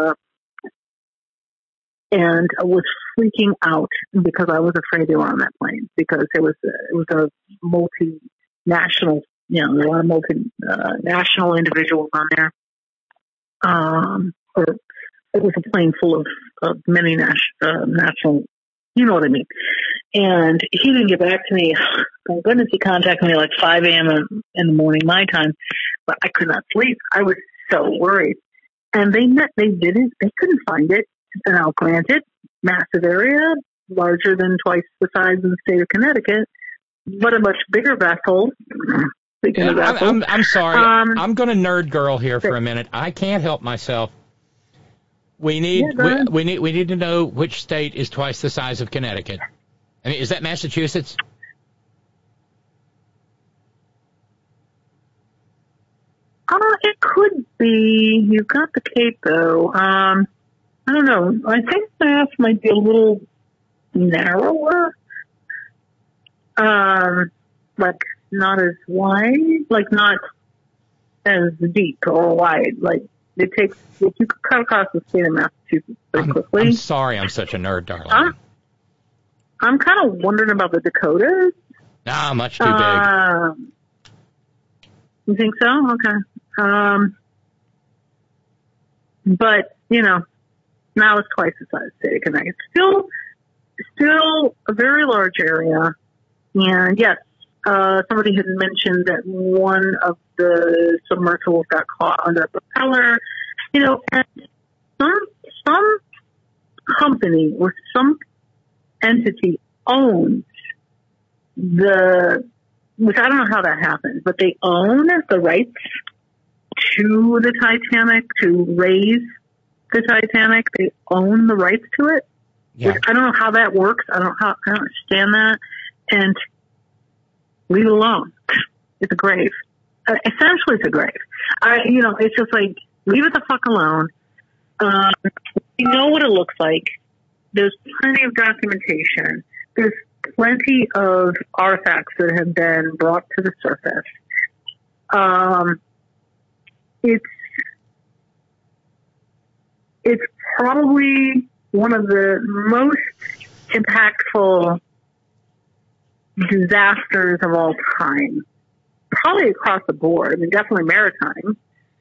and I was freaking out because I was afraid they were on that plane because it was a multinational, you know, a lot of multinational individuals on there. Or it was a plane full of many national. You know what I mean? And he didn't get back to me. Thank goodness he contacted me like 5 a.m. in the morning, my time. But I could not sleep. I was so worried. And they couldn't find it. Now, granted, massive area, larger than twice the size of the state of Connecticut, but a much bigger vessel. I'm sorry. I'm going to nerd girl here for a minute. I can't help myself. We need to know which state is twice the size of Connecticut. I mean, is that Massachusetts? It could be. You've got the Cape, though. I don't know. I think Mass might be a little narrower. Like not as wide, like not as deep or wide, like. It takes, you could cut across the state of Massachusetts pretty quickly. I'm sorry, I'm such a nerd, darling. I'm kind of wondering about the Dakotas. Much too big. You think so? Okay. But, you know, now it's twice the size of the state of Connecticut. Still a very large area. And yes, somebody had mentioned that one of the submersibles got caught under a propeller, you know, and some company or some entity owns which I don't know how that happens, but they own the rights to the Titanic, to raise the Titanic. They own the rights to it. Yeah. Which I don't know how that works. I don't understand that. And leave it alone. It's a grave. Essentially, it's a grave. You know, it's just like, leave it the fuck alone. You know what it looks like. There's plenty of documentation. There's plenty of artifacts that have been brought to the surface. It's probably one of the most impactful disasters of all time. probably across the board. I mean, definitely maritime.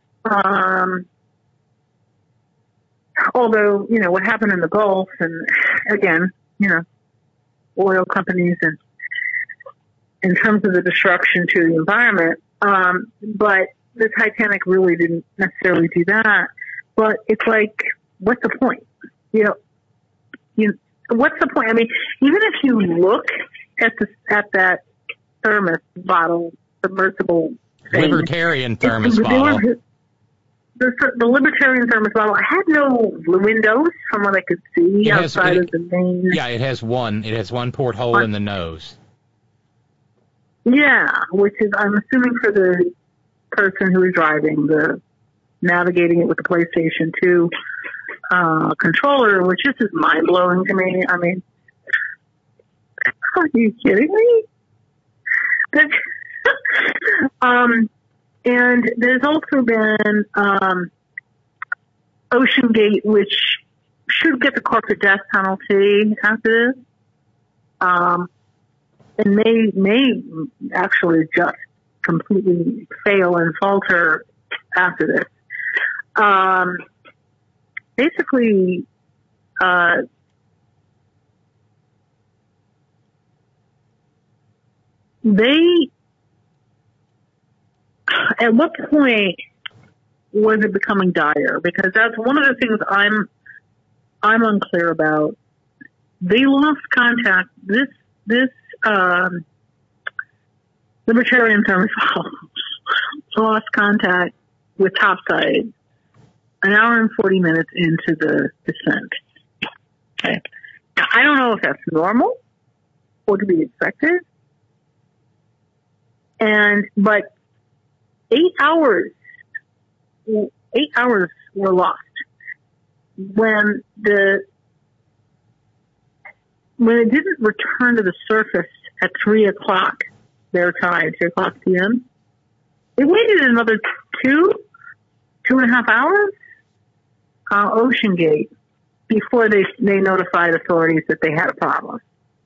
Although, what happened in the Gulf, and again, oil companies, and in terms of the destruction to the environment, but the Titanic really didn't necessarily do that. But it's like, what's the point? What's the point? I mean, even if you look at that thermos bottle, submersible thing, libertarian thermos bottle. The libertarian thermos bottle had no windows from what I could see outside of the main. Yeah, it has one. It has one porthole in the nose. Yeah, which is, I'm assuming, for the person who is driving, navigating it with the PlayStation 2 controller, which is just mind blowing to me. I mean, are you kidding me? And there's also been Ocean Gate, which should get the corporate death penalty after this, and may actually just completely fail and falter after this. Basically, at what point was it becoming dire? Because that's one of the things I'm unclear about. They lost contact. This libertarian thermos lost contact with topside an hour and 40 minutes into the descent. Okay, I don't know if that's normal or to be expected. But 8 hours were lost when it didn't return to the surface at 3 o'clock their time, 3 o'clock p.m. They waited another 2.5 hours, Ocean Gate, before they notified authorities that they had a problem.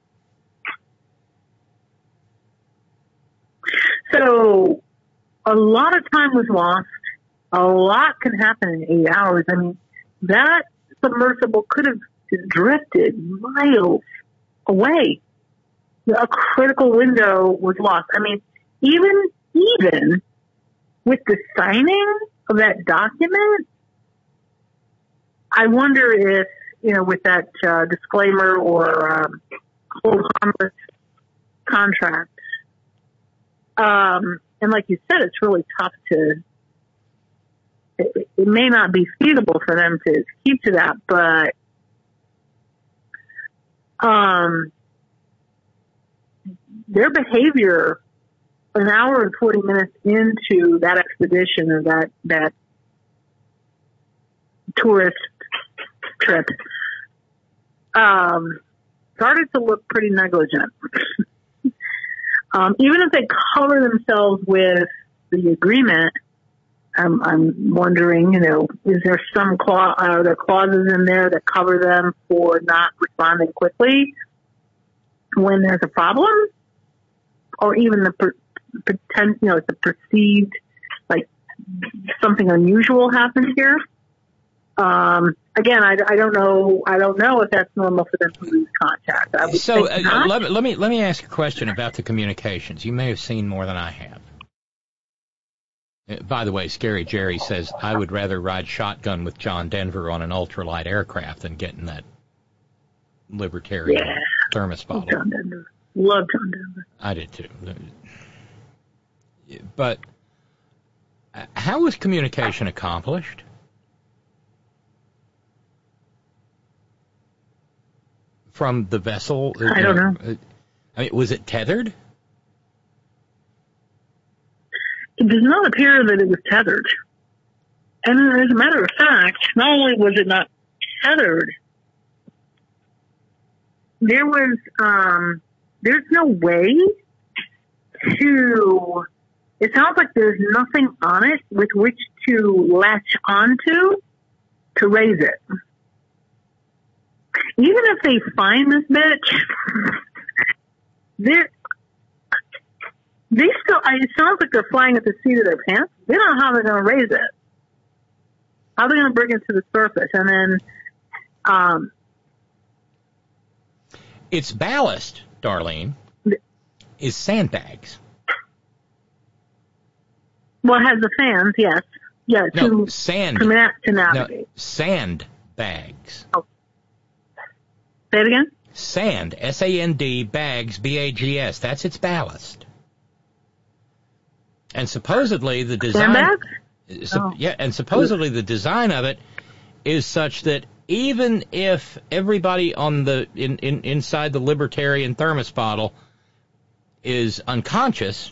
So a lot of time was lost. A lot can happen in 8 hours. I mean, that submersible could have drifted miles away. A critical window was lost. I mean, even with the signing of that document, I wonder if, with that disclaimer or hold harmless contract, and like you said, it's really tough it may not be feasible for them to keep to that, but their behavior an hour and 40 minutes into that expedition or that tourist trip started to look pretty negligent. Even if they cover themselves with the agreement, I'm wondering, is there are there clauses in there that cover them for not responding quickly when there's a problem, or even the potential, the perceived, like something unusual happened here. Again, I don't know if that's normal for them to lose contact. So let me ask a question about the communications. You may have seen more than I have. By the way, Scary Jerry says, I would rather ride shotgun with John Denver on an ultralight aircraft than getting that libertarian thermos bottle. John Denver. Love John Denver. I did too. But how was communication accomplished? From the vessel? I don't know. I mean, was it tethered? It does not appear that it was tethered. And as a matter of fact, not only was it not tethered, there's no way it sounds like there's nothing on it with which to latch onto to raise it. Even if they find this bitch, it sounds like they're flying at the seat of their pants. They don't know how they're going to raise it. How are they going to bring it to the surface? And then, its ballast, Darlene, is sandbags. Well, it has the fans, yes. Yeah, no, to navigate. No, sandbags. Oh. Say it again? Sand, S-A-N-D, bags, B-A-G-S. That's its ballast. And supposedly the design... Sandbags? Yeah, and supposedly the design of it is such that even if everybody on the inside the libertarian thermos bottle is unconscious,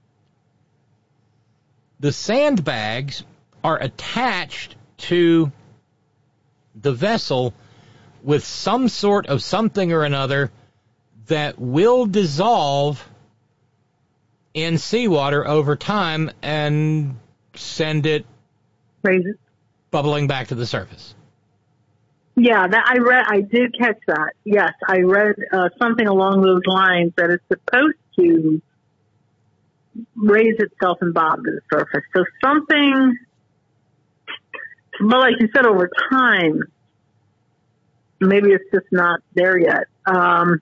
the sandbags are attached to the vessel with some sort of something or another that will dissolve in seawater over time and send it bubbling back to the surface. Yeah, I did catch that. Yes, I read something along those lines that it's supposed to raise itself and bob to the surface. So something, well, like you said, over time, maybe it's just not there yet. And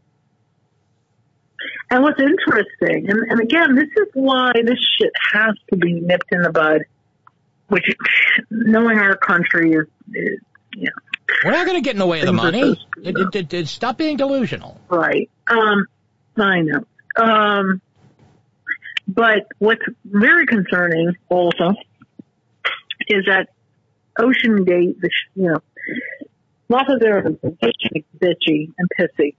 what's interesting, and again, this is why this shit has to be nipped in the bud, which, knowing our country is you know. We're not going to get in the way of the money. Stop being delusional. Right. I know. But what's very concerning also is that OceanGate, lots of there are bitchy and pissy,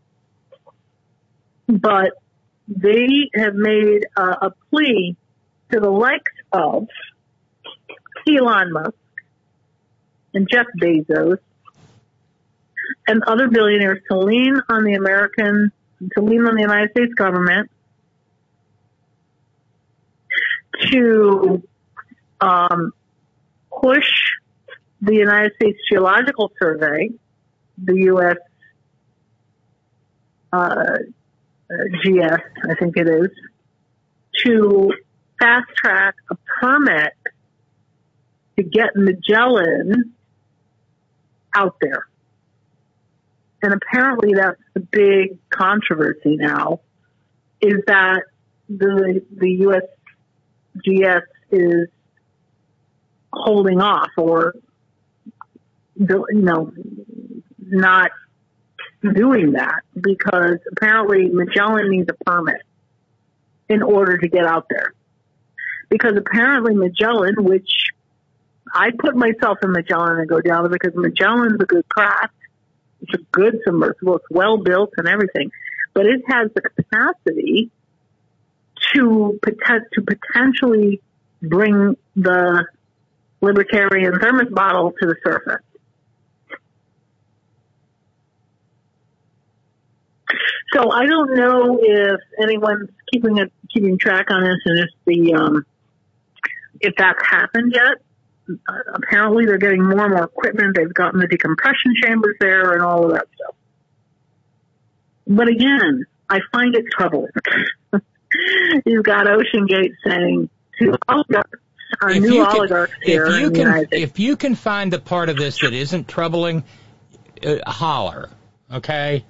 but they have made a plea to the likes of Elon Musk and Jeff Bezos and other billionaires to lean on the United States government to push the United States Geological Survey, the U.S. GS, I think it is, to fast track a permit to get Magellan out there. And apparently that's the big controversy now, is that the USGS is holding off or, not doing that because apparently Magellan needs a permit in order to get out there. Because apparently Magellan, which I put myself in Magellan and go down there because Magellan's a good craft. It's a good submersible. It's well built and everything. But it has the capacity to potentially bring the libertarian thermos bottle to the surface. So I don't know if anyone's keeping track on this and if that's happened yet. Apparently they're getting more and more equipment. They've gotten the decompression chambers there and all of that stuff. But again, I find it troubling. You've got OceanGate saying to oligarchs, oligarchs here in the United States. If you can find the part of this that isn't troubling, holler, okay?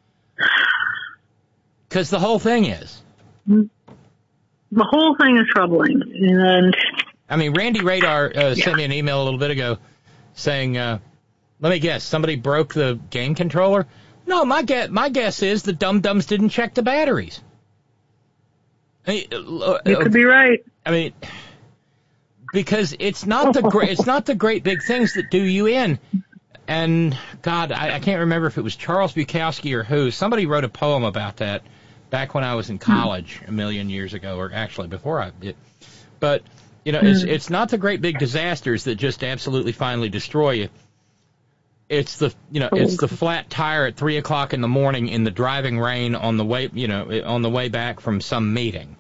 Because the whole thing is. The whole thing is troubling. And I mean, Randy Radar sent me an email a little bit ago saying, let me guess, somebody broke the game controller? No, my guess is the dum-dums didn't check the batteries. I mean, you could be right. I mean, because it's not the great big things that do you in. And God, I can't remember if it was Charles Bukowski or who. Somebody wrote a poem about that back when I was in college a million years ago, or actually before I did. But it's not the great big disasters that just absolutely finally destroy you. It's the flat tire at 3:00 in the morning in the driving rain on the way back from some meeting.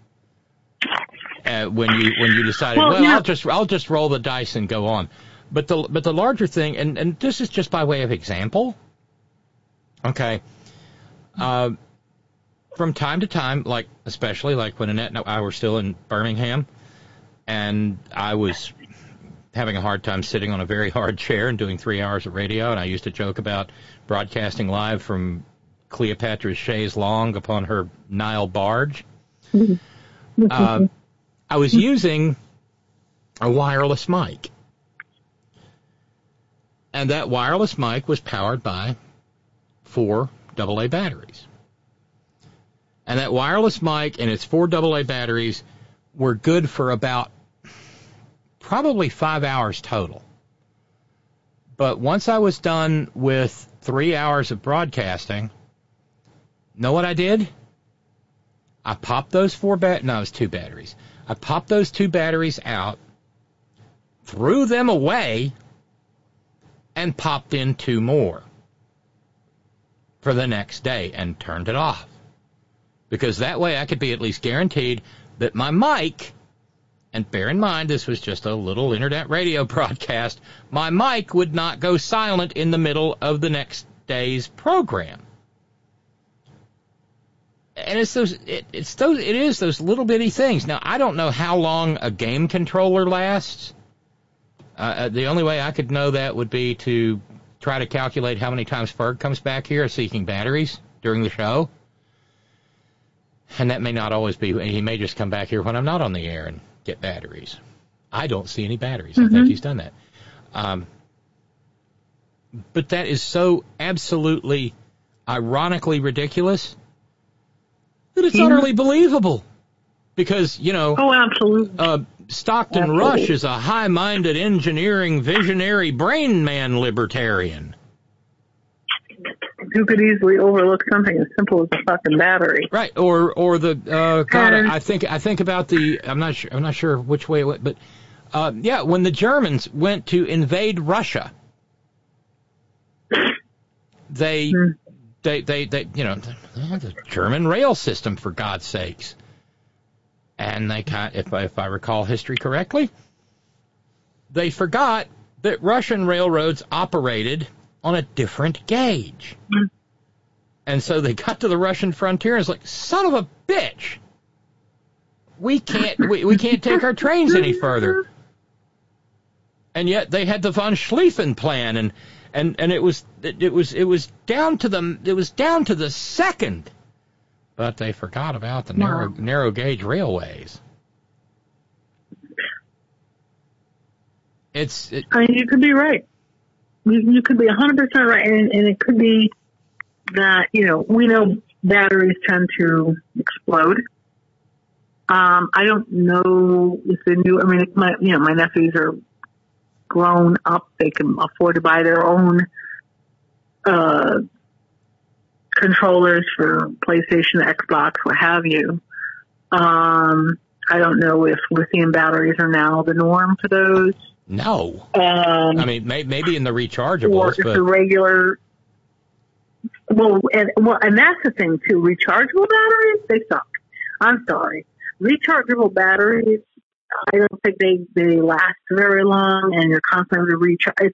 When you decided, I'll just roll the dice and go on. But the larger thing, and this is just by way of example. Okay. from time to time, like especially like when Annette and I were still in Birmingham, and I was having a hard time sitting on a very hard chair and doing 3 hours of radio, and I used to joke about broadcasting live from Cleopatra's chaise longue upon her Nile barge. I was using a wireless mic, and that wireless mic was powered by 4 AA batteries. And that wireless mic and its 4 AA batteries were good for about probably 5 hours total. But once I was done with 3 hours of broadcasting, know what I did? I popped those 2 batteries. I popped those 2 batteries out, threw them away, and popped in 2 more for the next day and turned it off. Because that way I could be at least guaranteed that my mic, and bear in mind this was just a little internet radio broadcast, my mic would not go silent in the middle of the next day's program. And it is those little bitty things. Now, I don't know how long a game controller lasts. The only way I could know that would be to try to calculate how many times Ferg comes back here seeking batteries during the show. And that may not always be. He may just come back here when I'm not on the air and get batteries. I don't see any batteries. I think he's done that. But that is so absolutely ironically ridiculous that it's utterly believable. Because, absolutely. Stockton Rush is a high-minded engineering, visionary, brain man libertarian. Who could easily overlook something as simple as a fucking battery. Right, or the God, I think about the I'm not sure which way it went, but when the Germans went to invade Russia, they the German rail system, for God's sakes. And they if I recall history correctly, they forgot that Russian railroads operated on a different gauge. And so they got to the Russian frontier and it's like, son of a bitch, we can't take our trains any further. And yet they had the von Schlieffen plan, and it was down to the second. But they forgot about the narrow gauge railways. You could be right. You could be 100% right, and it could be that, we know batteries tend to explode. I don't know if the new, my nephews are grown up. They can afford to buy their own controllers for PlayStation, Xbox, what have you. I don't know if lithium batteries are now the norm for those. No. Maybe in the rechargeables, or if the regular. And that's the thing too. Rechargeable batteries, they suck. I'm sorry. Rechargeable batteries, I don't think they last very long, and you're constantly recharge.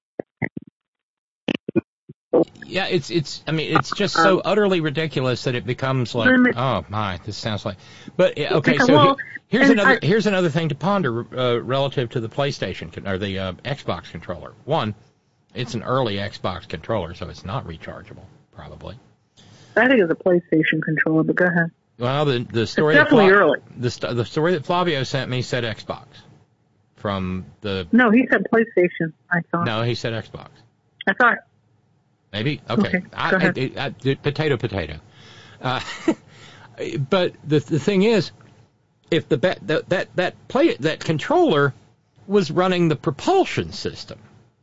It's just so utterly ridiculous that it becomes like, oh my, this sounds like. But okay, so here's another thing to ponder relative to the PlayStation or the Xbox controller. One, it's an early Xbox controller, so it's not rechargeable, probably. I think it's a PlayStation controller, but go ahead. Well, the story it's definitely early. The story that Flavio sent me said Xbox. No, he said PlayStation. I thought. No, he said Xbox. I thought. Maybe? Okay. Go ahead. Potato. But the thing is, if that controller was running the propulsion system,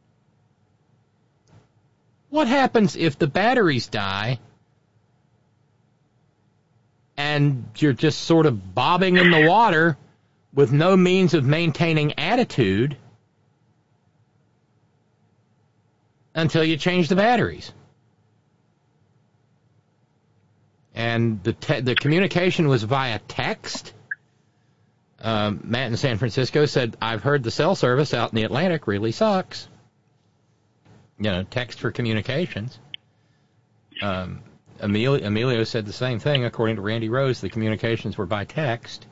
what happens if the batteries die and you're just sort of bobbing in the water with no means of maintaining attitude until you change the batteries? And the communication was via text. Matt in San Francisco said, I've heard the cell service out in the Atlantic really sucks. Text for communications. Emilio said the same thing. According to Randy Rose, the communications were by text.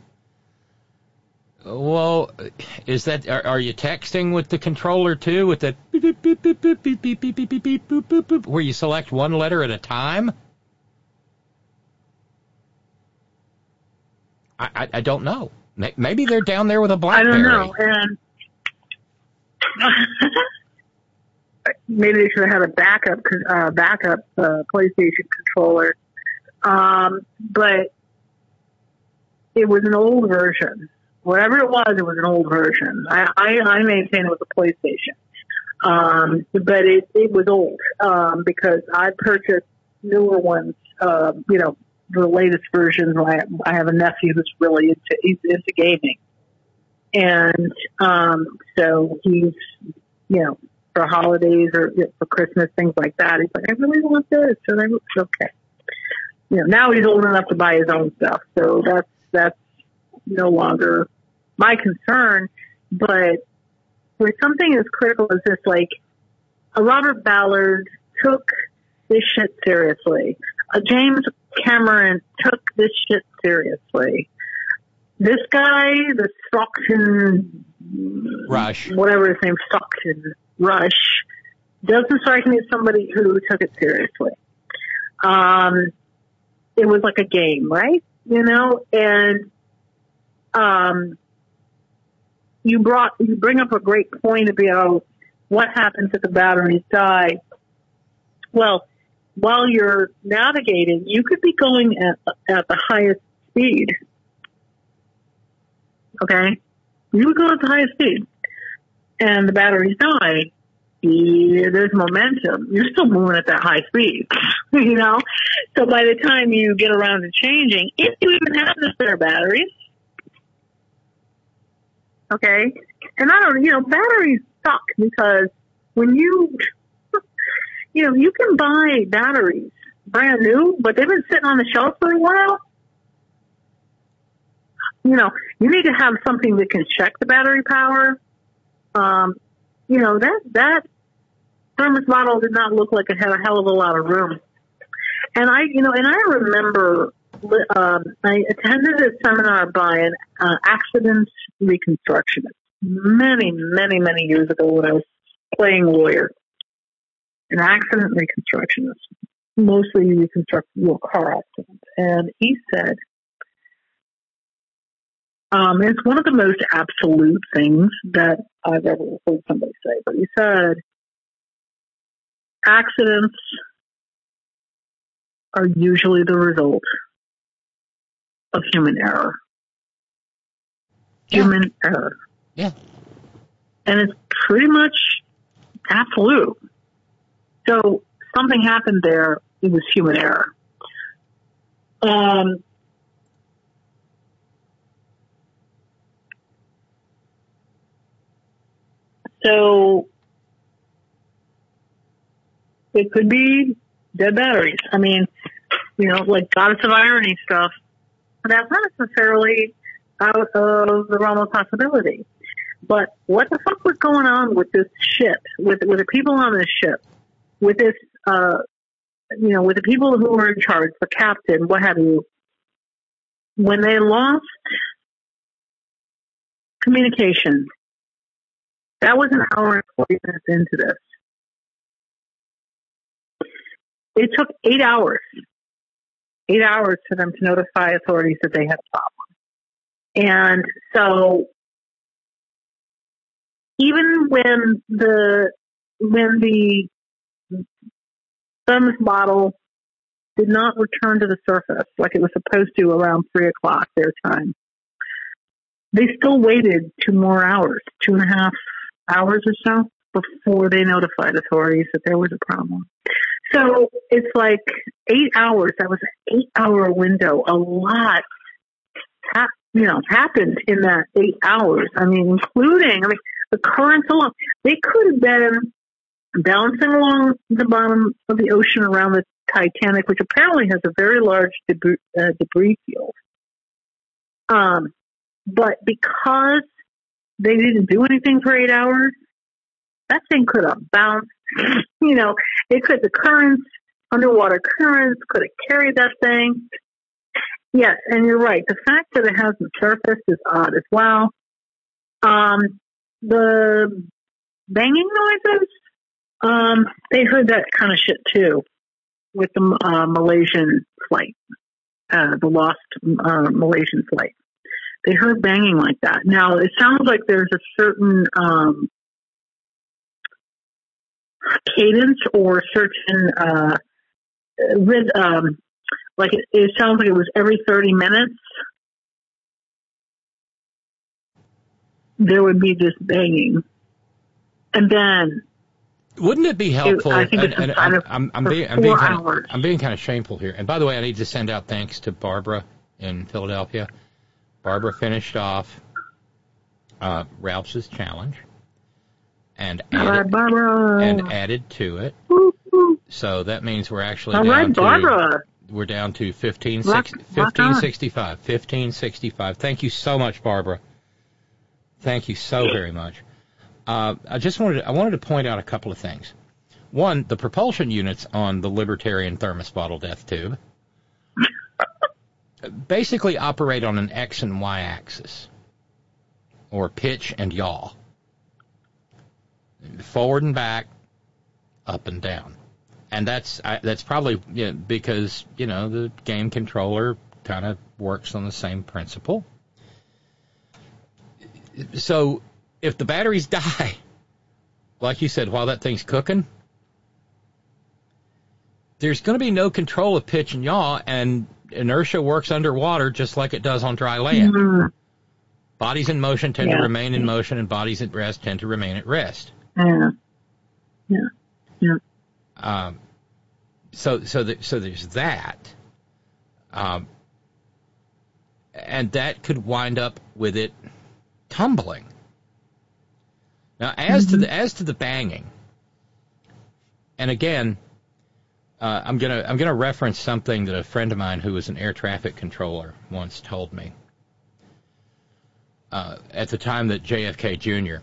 Well, is that, are you texting with the controller too, with the beep, beep, beep, beep, beep, beep, beep, beep, beep, beep, beep, boop, boop, boop, where you select one letter at a time? I don't know. Maybe they're down there with a BlackBerry. I don't know. And maybe they should have had a backup PlayStation controller. But it was an old version. Whatever it was an old version. I maintain it was a PlayStation. But it was old, because I purchased newer ones, the latest versions. I have a nephew who's really into gaming. And, so he's, for holidays or for Christmas, things like that. He's like, I really want this. And I was okay. Now he's old enough to buy his own stuff. So that's no longer my concern. But with something as critical as this, like, Robert Ballard took this shit seriously. James Cameron took this shit seriously. This guy, the Stockton Rush, whatever his name, Stockton Rush, doesn't strike me as somebody who took it seriously. It was like a game, right? And you bring up a great point about what happens if the batteries die. Well, while you're navigating, you could be going at the highest speed. Okay? You would go at the highest speed. And the batteries die. There's momentum. You're still moving at that high speed. So by the time you get around to changing, if you even have the spare batteries, okay? And batteries suck because when you can buy batteries brand new, but they've been sitting on the shelf for a while. You need to have something that can check the battery power. That thermos bottle did not look like it had a hell of a lot of room. And I remember, I attended a seminar by an accident reconstructionist many, many, many years ago when I was playing lawyer. An accident reconstructionist, mostly reconstructing car accidents. And he said, it's one of the most absolute things that I've ever heard somebody say, but he said, accidents are usually the result of human error. Human error. Yeah. And it's pretty much absolute. So something happened there. It was human error. So it could be dead batteries. I mean, like Goddess of Irony stuff. But that's not necessarily out of the realm of possibility. But what the fuck was going on with this ship, with the people on this ship, with this, with the people who were in charge, the captain, what have you, when they lost communication? That was an hour and 40 minutes into this. It took 8 hours. 8 hours for them to notify authorities that they had a problem. And so even when the thermos bottle did not return to the surface like it was supposed to around 3:00 their time, they still waited 2 more hours, 2.5 hours or so, before they notified authorities that there was a problem. So it's like 8 hours. That was an 8-hour window. A lot, happened in that 8 hours. Including the currents alone. They could have been bouncing along the bottom of the ocean around the Titanic, which apparently has a very large debris field. But because they didn't do anything for 8 hours, that thing could have bounced. The currents underwater currents? Could it carry that thing? Yes, and you're right. The fact that it hasn't surfaced is odd as well. The banging noises, they heard that kind of shit too with the Malaysian flight, the lost Malaysian flight. They heard banging like that. Now, it sounds like there's a certain cadence or certain like it sounds like it was every 30 minutes there would be this banging, and then wouldn't it be helpful? I think it's I'm being kind of shameful here. And by the way, I need to send out thanks to Barbara in Philadelphia. Barbara finished off Ralph's challenge and added to it. So that means we're actually we're down to 1565. 1565. Thank you so much, Barbara. Thank you so very much. I wanted to point out a couple of things. One, the propulsion units on the Libertarian thermos bottle death tube basically operate on an X and Y axis, or pitch and yaw. Forward and back, up and down. And that's probably because, the game controller kind of works on the same principle. So if the batteries die, like you said, while that thing's cooking, there's going to be no control of pitch and yaw, and inertia works underwater just like it does on dry land. Mm-hmm. Bodies in motion tend to remain in motion, and bodies at rest tend to remain at rest. So there's that, and that could wind up with it tumbling. Now, as to the banging, and again, I'm gonna reference something that a friend of mine who was an air traffic controller once told me. At the time that JFK Jr.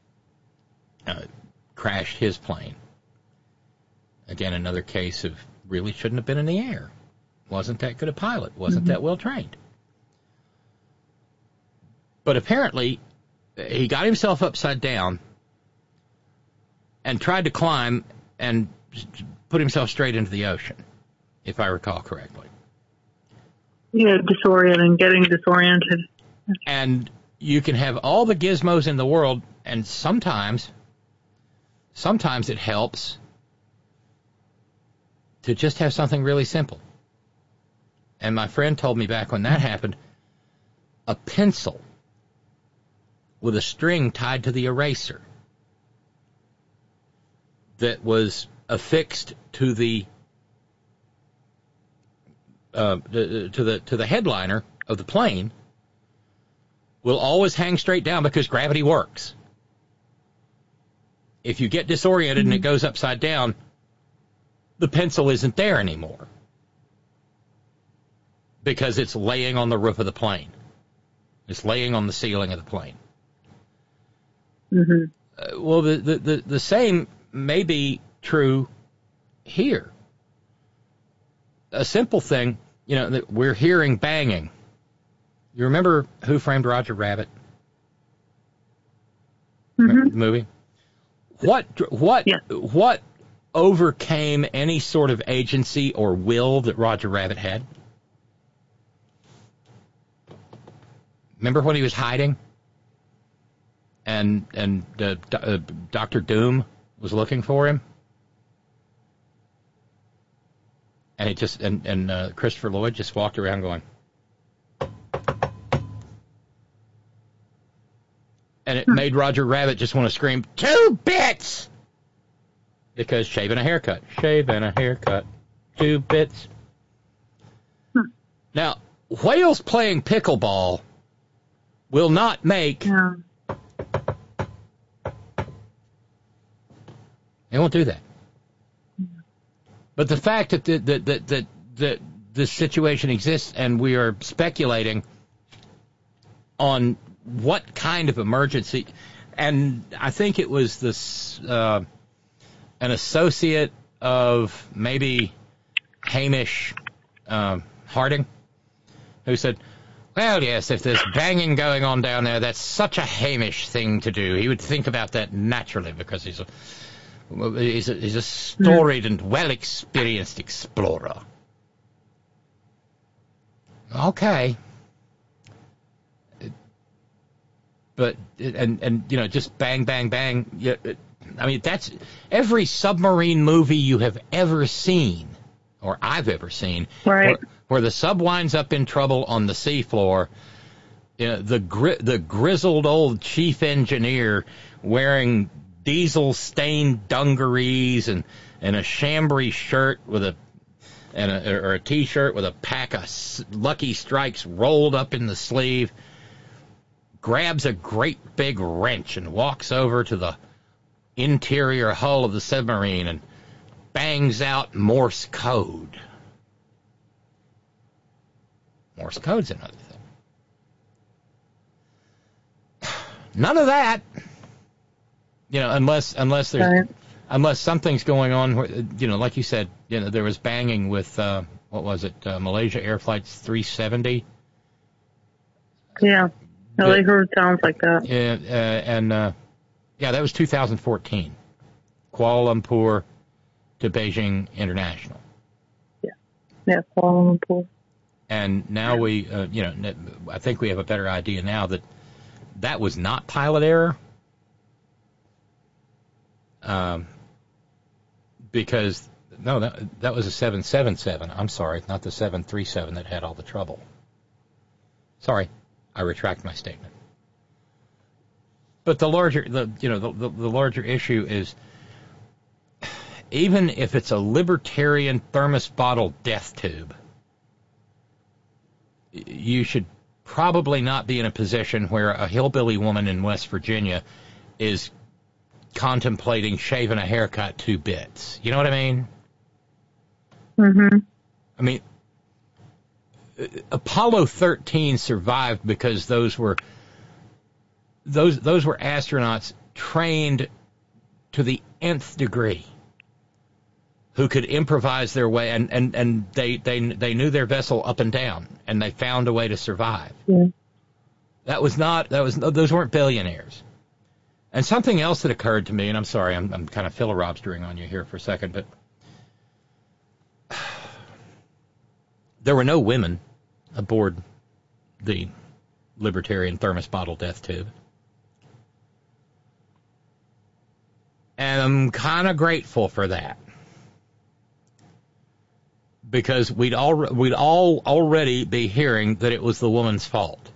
Crashed his plane. Again, another case of really shouldn't have been in the air. Wasn't that good a pilot. Wasn't that well trained. But apparently, he got himself upside down and tried to climb and put himself straight into the ocean, if I recall correctly. Yeah, getting disoriented. And you can have all the gizmos in the world, and sometimes it helps to just have something really simple. And my friend told me back when that happened, a pencil with a string tied to the eraser that was affixed to the headliner of the plane will always hang straight down because gravity works. If you get disoriented and it goes upside down, the pencil isn't there anymore because it's laying on the roof of the plane. It's laying on the ceiling of the plane. Mm-hmm. Well, the same may be true here. A simple thing, we're hearing banging. You remember Who Framed Roger Rabbit? Mm-hmm. The movie? What overcame any sort of agency or will that Roger Rabbit had? Remember when he was hiding? And Dr. Doom was looking for him? And it just Christopher Lloyd just walked around going, and it made Roger Rabbit just want to scream, 2 bits! Because shaving a haircut, 2 bits. Now, whales playing pickleball will not make. Yeah. They won't do that. But the fact that this situation exists and we are speculating on what kind of emergency, and I think it was this an associate of maybe Hamish Harding, who said, well, yes, if there's banging going on down there, that's such a Hamish thing to do. He would think about that naturally because he's a storied and well-experienced explorer. Okay. But, and you know, just bang, bang, bang. Yeah, I mean, that's every submarine movie you have ever seen, or I've ever seen, right, where the sub winds up in trouble on the seafloor. You know, the grizzled old chief engineer wearing diesel-stained dungarees and a chambray shirt with or a T-shirt with a pack of Lucky Strikes rolled up in the sleeve, grabs a great big wrench and walks over to the interior hull of the submarine and bangs out Morse code. Morse code's another thing. None of that, you know, unless something's going on where, you know, like you said, you know, there was banging with what was it, Malaysia Air Flight 370. Yeah, I heard sounds like that. Yeah, yeah, that was 2014, Kuala Lumpur to Beijing International. Yeah, Kuala Lumpur. And now we, you know, I think we have a better idea now that was not pilot error. Because, no, that was a 777. I'm sorry, not the 737 that had all the trouble. Sorry, I retract my statement. But the larger issue is, even if it's a libertarian thermos bottle death tube, you should probably not be in a position where a hillbilly woman in West Virginia is contemplating shaving a haircut 2 bits. You know what I mean? Mm-hmm. I mean, Apollo 13 survived because those were astronauts trained to the nth degree, who could improvise their way, and they knew their vessel up and down, and they found a way to survive. Yeah. Those weren't billionaires. And something else that occurred to me, and I'm sorry, I'm kind of filibustering on you here for a second, but there were no women aboard the libertarian thermos bottle death tube. And I'm kind of grateful for that, because we'd all already be hearing that it was the woman's fault.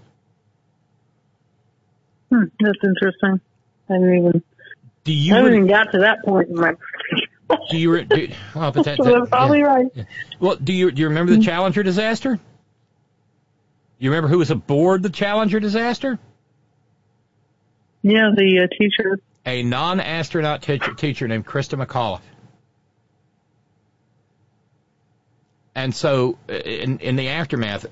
That's interesting. I haven't even got to that point in my. Well, but that's probably right. Yeah. Well, do you remember the Challenger disaster? You remember who was aboard the Challenger disaster? Yeah, the teacher. A non-astronaut teacher named Krista McAuliffe. And so, in the aftermath,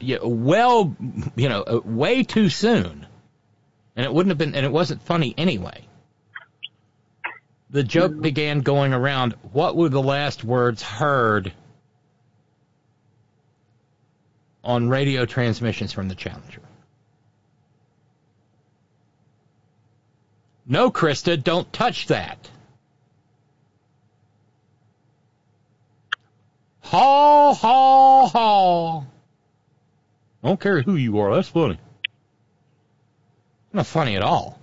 way too soon, and it wouldn't have been, and it wasn't funny anyway. The joke began going around, what were the last words heard on radio transmissions from the Challenger? No, Krista, don't touch that. Haw, haw, haw. I don't care who you are, that's funny. Not funny at all.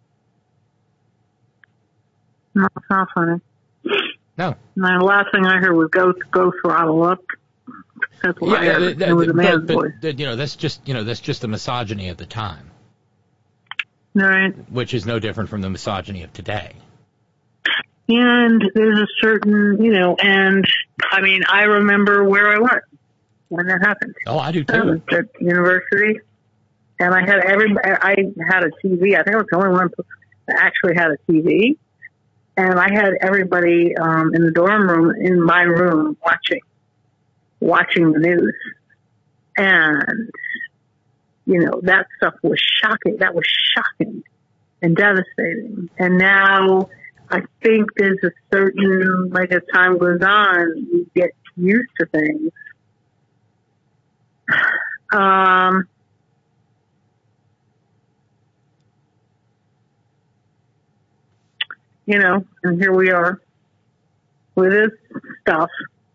No, it's not funny. No. The last thing I heard was go throttle up. That's what I heard. It was a man's voice. That's just the misogyny of the time. Right. Which is no different from the misogyny of today. And there's a certain, and I mean, I remember where I was when that happened. Oh, I do too. I was at university, and I had a TV. I think I was the only one that actually had a TV. And I had everybody in the dorm room, in my room, watching the news. And, that stuff was shocking. That was shocking and devastating. And now I think there's a certain, as time goes on, you get used to things. You know, and here we are with this stuff.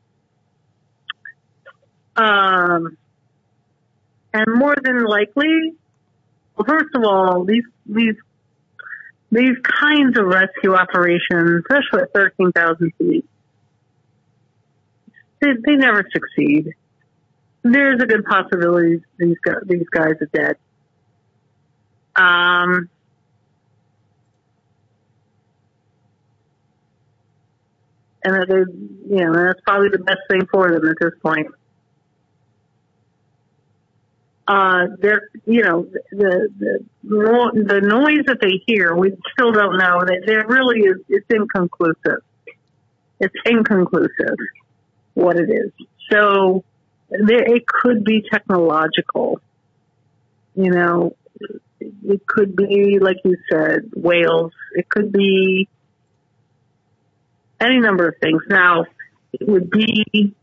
And more than likely, well, first of all, these kinds of rescue operations, especially at 13,000 feet, they never succeed. There's a good possibility these guys are dead. And that that's probably the best thing for them at this point. The noise that they hear, we still don't know. That there really is, it's inconclusive. It's inconclusive what it is. So it could be technological. You know, it could be, like you said, whales. It could be any number of things. Now, it would be,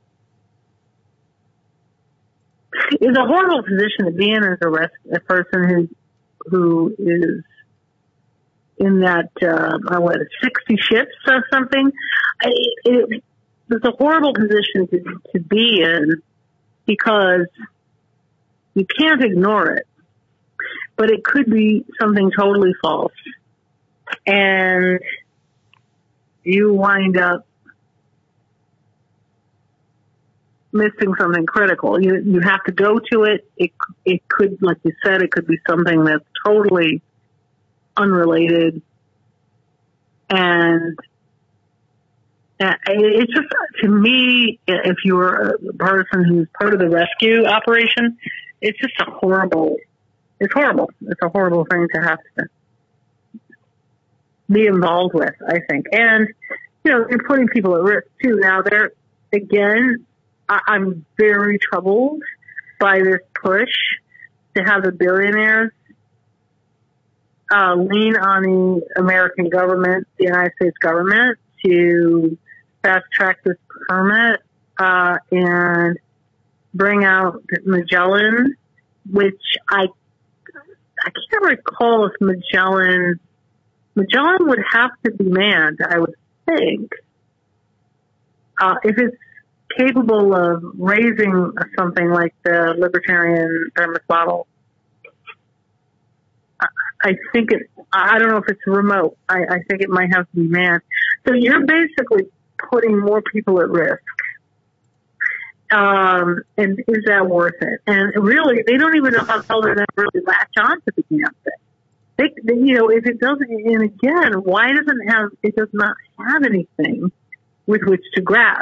it's a horrible position to be in as a person who is in that 60 ships or something. It's a horrible position to be in because you can't ignore it. But it could be something totally false, and you wind up missing something critical. You have to go to it. It could, like you said, it could be something that's totally unrelated. And it's just, to me, if you're a person who's part of the rescue operation, it's just horrible. It's a horrible thing to have to be involved with, I think. And, you're putting people at risk too. Now, I'm very troubled by this push to have the billionaires lean on the American government, the United States government, to fast track this permit and bring out Magellan, which I can't recall if Magellan would have to be manned, I would think. If it's capable of raising something like the libertarian thermos bottle, I don't know if it's remote. I think it might have to be manned. So you're basically putting more people at risk. And is that worth it? And really, they don't even know how they're going to really latch on to the damn thing. If it doesn't, and again, why doesn't it does not have anything with which to grab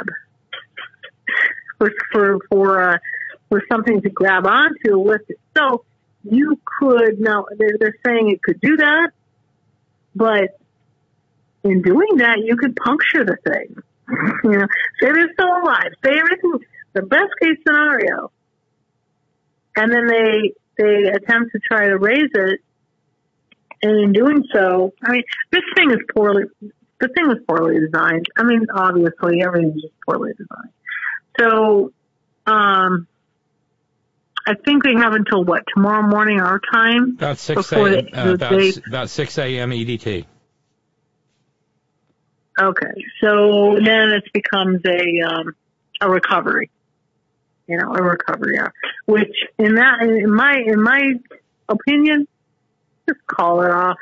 for something to grab onto with it. So you could, now they're saying it could do that, but in doing that, you could puncture the thing. Say they're still alive. Say everything, the best case scenario. And then they attempt to try to raise it. And in doing so, the thing was poorly designed. Obviously, everything's just poorly designed. So, I think they have until tomorrow morning our time? About 6 a.m. About 6 a.m. EDT. Okay, so then it becomes a recovery. A recovery, yeah. Which in my opinion, just call it off.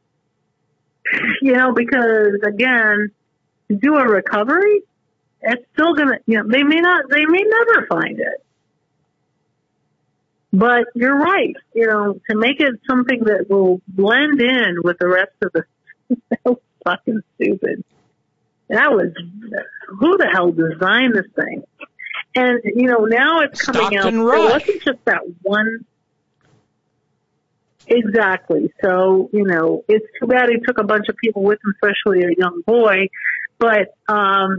Because again, to do a recovery, it's still gonna, they may never find it. But you're right, to make it something that will blend in with the rest of the, that was fucking stupid. Who the hell designed this thing? And, now it's coming out. It wasn't just that one. Exactly. So, it's too bad he took a bunch of people with him, especially a young boy. But, I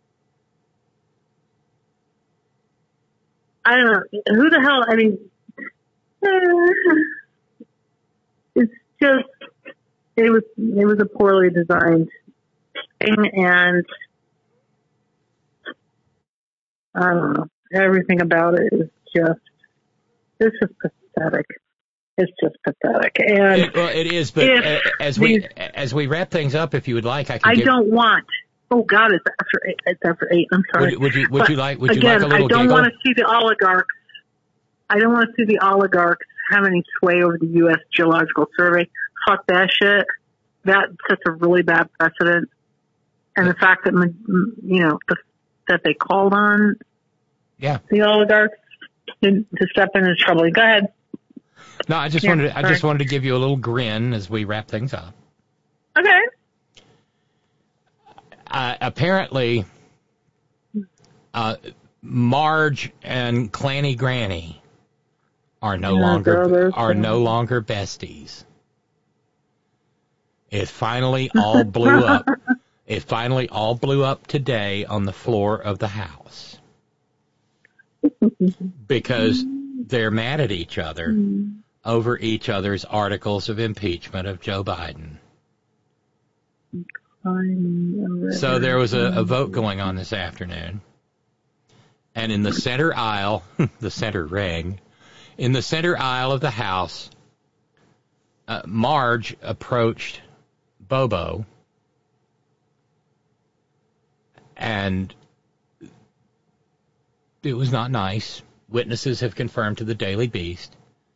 don't know. Who the hell, it's just, it was a poorly designed thing, and I don't know. Everything about it is it's just pathetic. It's just pathetic. And it is, but as we wrap things up, if you would like, don't want. Oh God, it's after 8. I'm sorry. Would you like a little I don't giggle? want to see the oligarchs. I don't want to see the oligarchs have any sway over the U.S. Geological Survey. Fuck that shit. That sets a really bad precedent. And the fact that that they called on the oligarchs to step in is troubling. Go ahead. No, I just wanted to give you a little grin as we wrap things up. Okay. Apparently, Marge and Clanny Granny are no longer besties. It finally all blew up. It finally all blew up today on the floor of the House because they're mad at each other over each other's articles of impeachment of Joe Biden. So there was a vote going on this afternoon, and in the center aisle, the center ring, in the center aisle of the House, Marge approached Bobo, and it was not nice. Witnesses have confirmed to the Daily Beast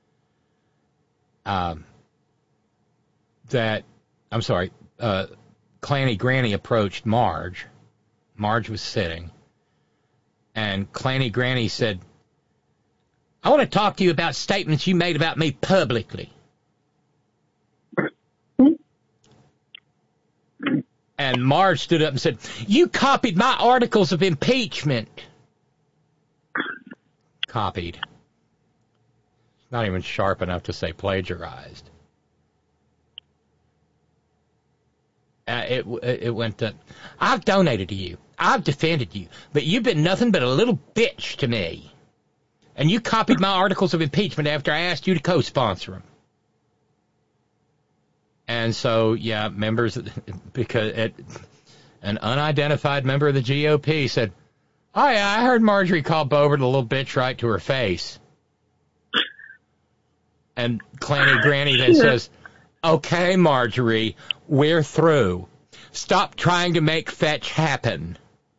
Clanny Granny approached Marge. Marge was sitting, and Clanny Granny said, "I want to talk to you about statements you made about me publicly." And Marge stood up and said, "You copied my articles of impeachment." Copied. Not even sharp enough to say plagiarized. It went to, "I've donated to you. I've defended you. But you've been nothing but a little bitch to me. And you copied my articles of impeachment after I asked you to co-sponsor them." And so, members, because an unidentified member of the GOP said, "Oh, yeah, I heard Marjorie call Boebert a little bitch right to her face." And Clanny Granny then says, "Okay, Marjorie, we're through. Stop trying to make fetch happen."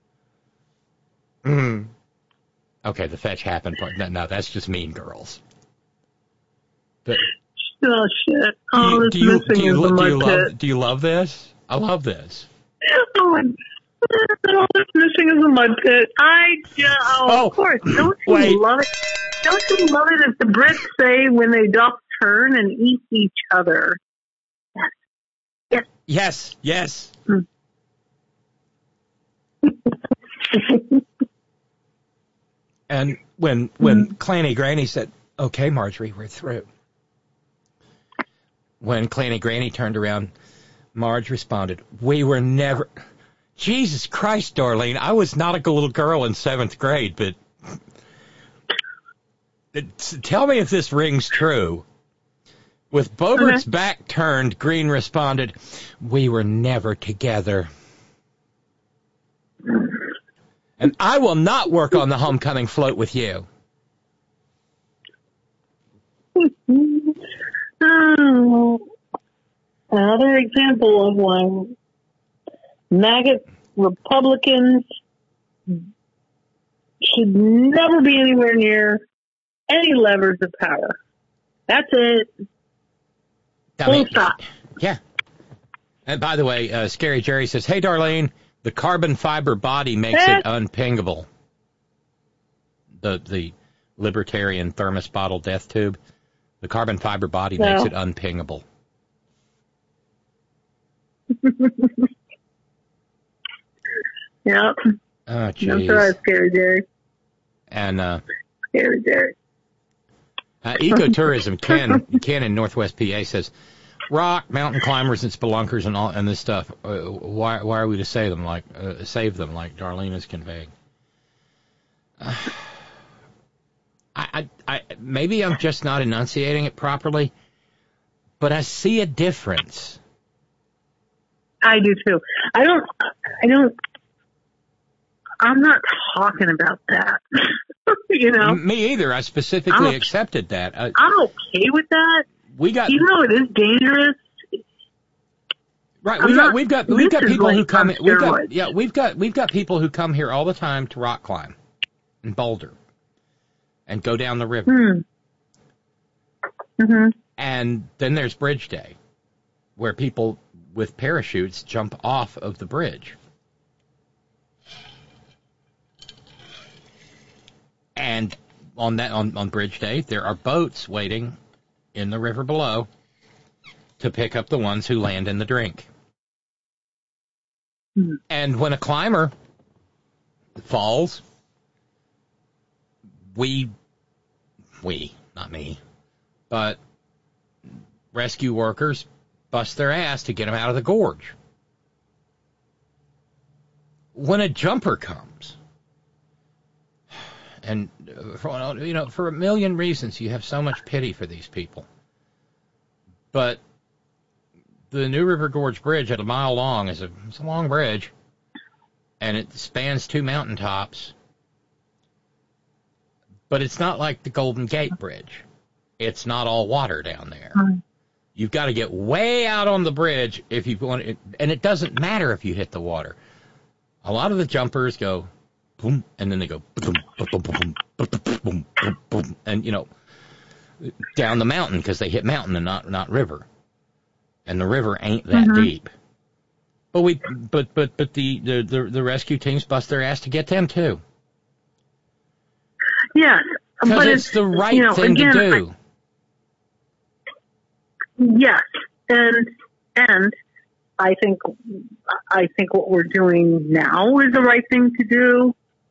Okay, the fetch happen part. No, that's just Mean Girls. But oh, shit. Do you love this? I love this. All that's missing is a mud pit. Of course. Don't you love it? Don't you love it if the Brits say when they doth turn and eat each other? Yes. And when Clanny Granny said, "Okay, Marjorie, we're through." When Clanny Granny turned around, Marge responded, "We were never..." Jesus Christ, Darlene, I was not a little girl in 7th grade, but tell me if this rings true. With Boebert's back turned, Green responded, "We were never together. And I will not work on the homecoming float with you." Another example of when maggot Republicans should never be anywhere near any levers of power. That's it. Full stop. Yeah. And by the way, Scary Jerry says, "Hey, Darlene, the carbon fiber body makes it unpingable." The libertarian thermos bottle death tube. The carbon fiber body makes it unpingable. Yep. Oh, geez. That's right, Scary Jerry. And Scary Jerry. Ecotourism, Ken in Northwest PA says, "Rock, mountain climbers and spelunkers and this stuff. Why are we to save them like Darlene is conveying?" Maybe I'm just not enunciating it properly, but I see a difference. I'm not talking about that. You know? Me either. I specifically accepted that. I'm okay with that. Even though it is dangerous. Right. We've got people who come. We've got people who come here all the time to rock climb and boulder and go down the river. Mm-hmm. And then there's Bridge Day, where people with parachutes jump off of the bridge. And on Bridge Day, there are boats waiting in the river below to pick up the ones who land in the drink. Mm-hmm. And when a climber falls, we, not me, but rescue workers bust their ass to get them out of the gorge. When a jumper comes, and for a million reasons you have so much pity for these people, but the New River Gorge Bridge at a mile long it's a long bridge, and it spans 2 mountaintops, but it's not like the Golden Gate Bridge. It's not all water down there. You've got to get way out on the bridge if you want it, and it doesn't matter if you hit the water. A lot of the jumpers go boom, and then they go boom, boom, boom, boom, boom, boom, boom, and down the mountain because they hit mountain and not river, and the river ain't that deep. But the rescue teams bust their ass to get them too. Yes, because it's the right thing to do. Yes, and I think what we're doing now is the right thing to do.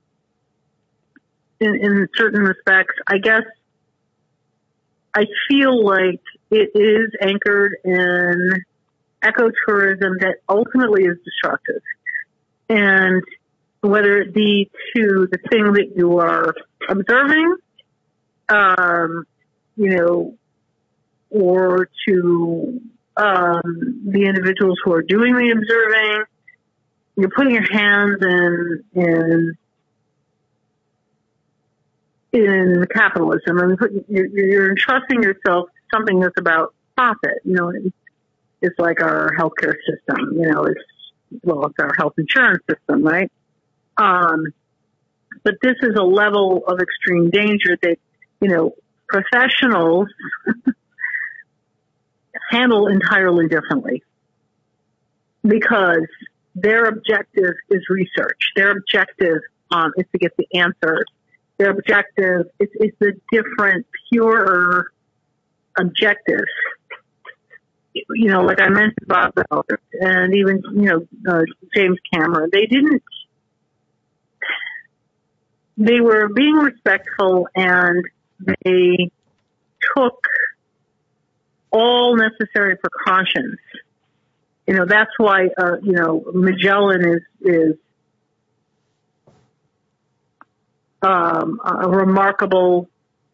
In certain respects, I guess I feel like it is anchored in ecotourism that ultimately is destructive, and whether it be to the thing that you are observing, or to the individuals who are doing the observing, you're putting your hands in capitalism. I mean, you're entrusting yourself to something that's about profit. It's like our healthcare system. It's our health insurance system, right? But this is a level of extreme danger that professionals handle entirely differently, because their objective is research. Their objective is to get the answers. Their objective is a different, purer objective. Like I mentioned about Bell and even James Cameron, they were being respectful, and they took all necessary precautions. That's why, Magellan is a remarkable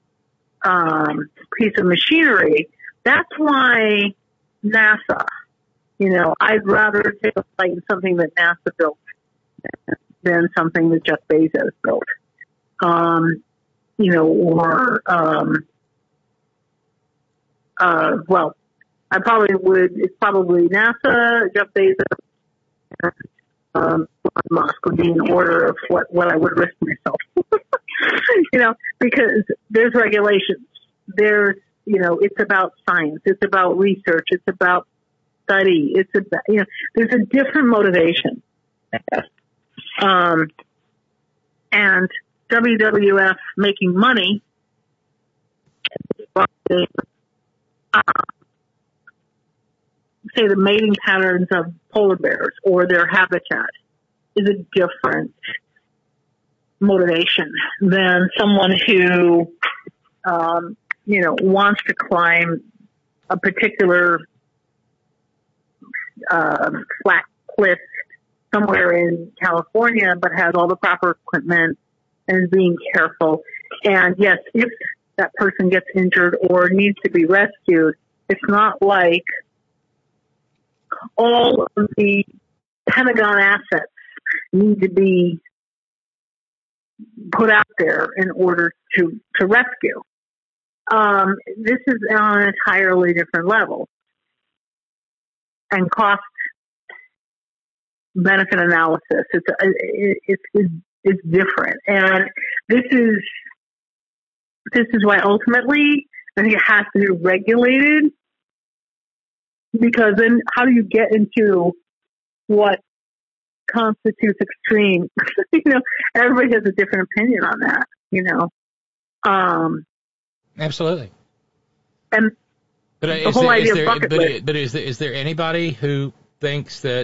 piece of machinery. That's why NASA, I'd rather take a flight in something that NASA built than something that Jeff Bezos built. I probably would. It's probably NASA, Jeff Bezos, Musk would be in order of what I would risk myself. Because there's regulations. There's, it's about science. It's about research. It's about study. It's about, there's a different motivation. And WWF making money, say the mating patterns of polar bears or their habitat, is a different motivation than someone who, wants to climb a particular flat cliff somewhere in California, but has all the proper equipment and is being careful. And yes, if that person gets injured or needs to be rescued, it's not like all of the Pentagon assets need to be put out there in order to rescue. This is on an entirely different level. And cost benefit analysis, it's different. And this is why ultimately I think it has to be regulated, because then how do you get into what constitutes extreme? Everybody has a different opinion on that, Absolutely. And the whole idea of bucket list. But is there anybody who thinks that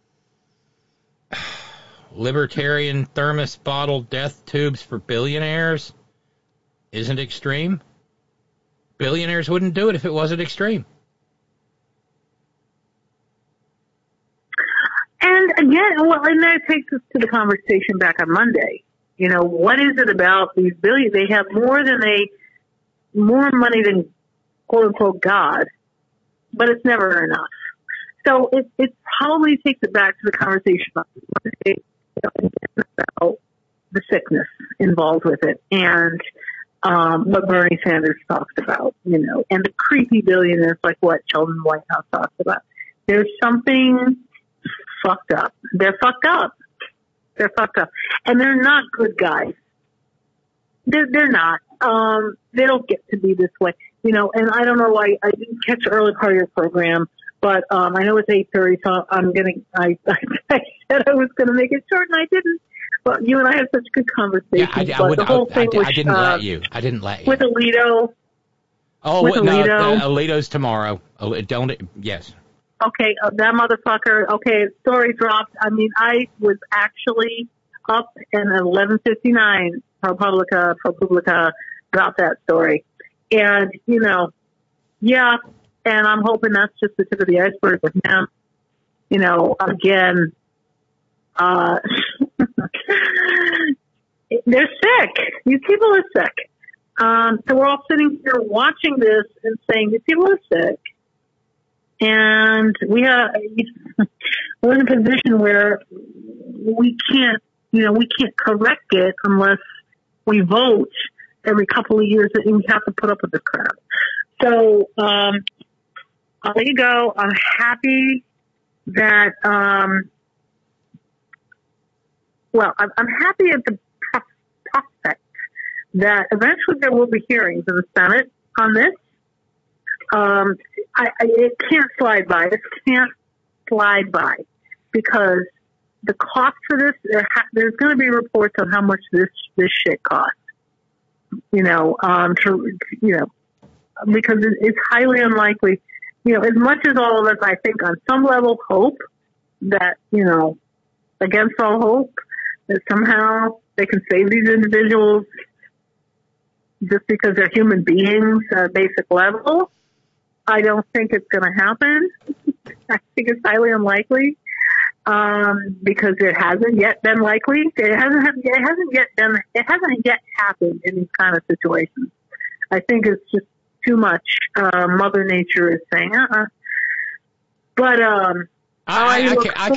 libertarian thermos bottle death tubes for billionaires isn't extreme? Billionaires wouldn't do it if it wasn't extreme. And again, and that takes us to the conversation back on Monday. What is it about these billion? They have more money than quote unquote God, but it's never enough. So it probably takes it back to the conversation about the sickness involved with it, and what Bernie Sanders talks about, and the creepy billionaires like what Sheldon Whitehouse talks about. There's something fucked up. They're fucked up. And they're not good guys. They're not. They don't get to be this way, and I don't know why I didn't catch the early part of your program, but I know it's 8:30, so I said I was gonna make it short and I didn't. But you and I had such good conversation. I didn't let you. With Alito. Oh, with Alito. Alito's tomorrow. Yes. Okay, that motherfucker. Okay, story dropped. I mean, I was actually up at 11:59. ProPublica dropped that story, and yeah. And I'm hoping that's just the tip of the iceberg with him. Again, they're sick. These people are sick. So we're all sitting here watching this and saying these people are sick. And we're in a position where we can't correct it unless we vote every couple of years, and we have to put up with this crap. So, I'll let you go. I'm happy that, I'm happy at the prospect that eventually there will be hearings in the Senate on this. It can't slide by. This can't slide by because the cost for this, there's going to be reports on how much this shit costs. Because it's highly unlikely. As much as all of us, I think, on some level, hope that, against all hope, that somehow they can save these individuals just because they're human beings at a basic level. I don't think it's going to happen. I think it's highly unlikely because it hasn't yet been likely. It hasn't yet happened in these kind of situations. I think it's just too much. Mother Nature is saying, But I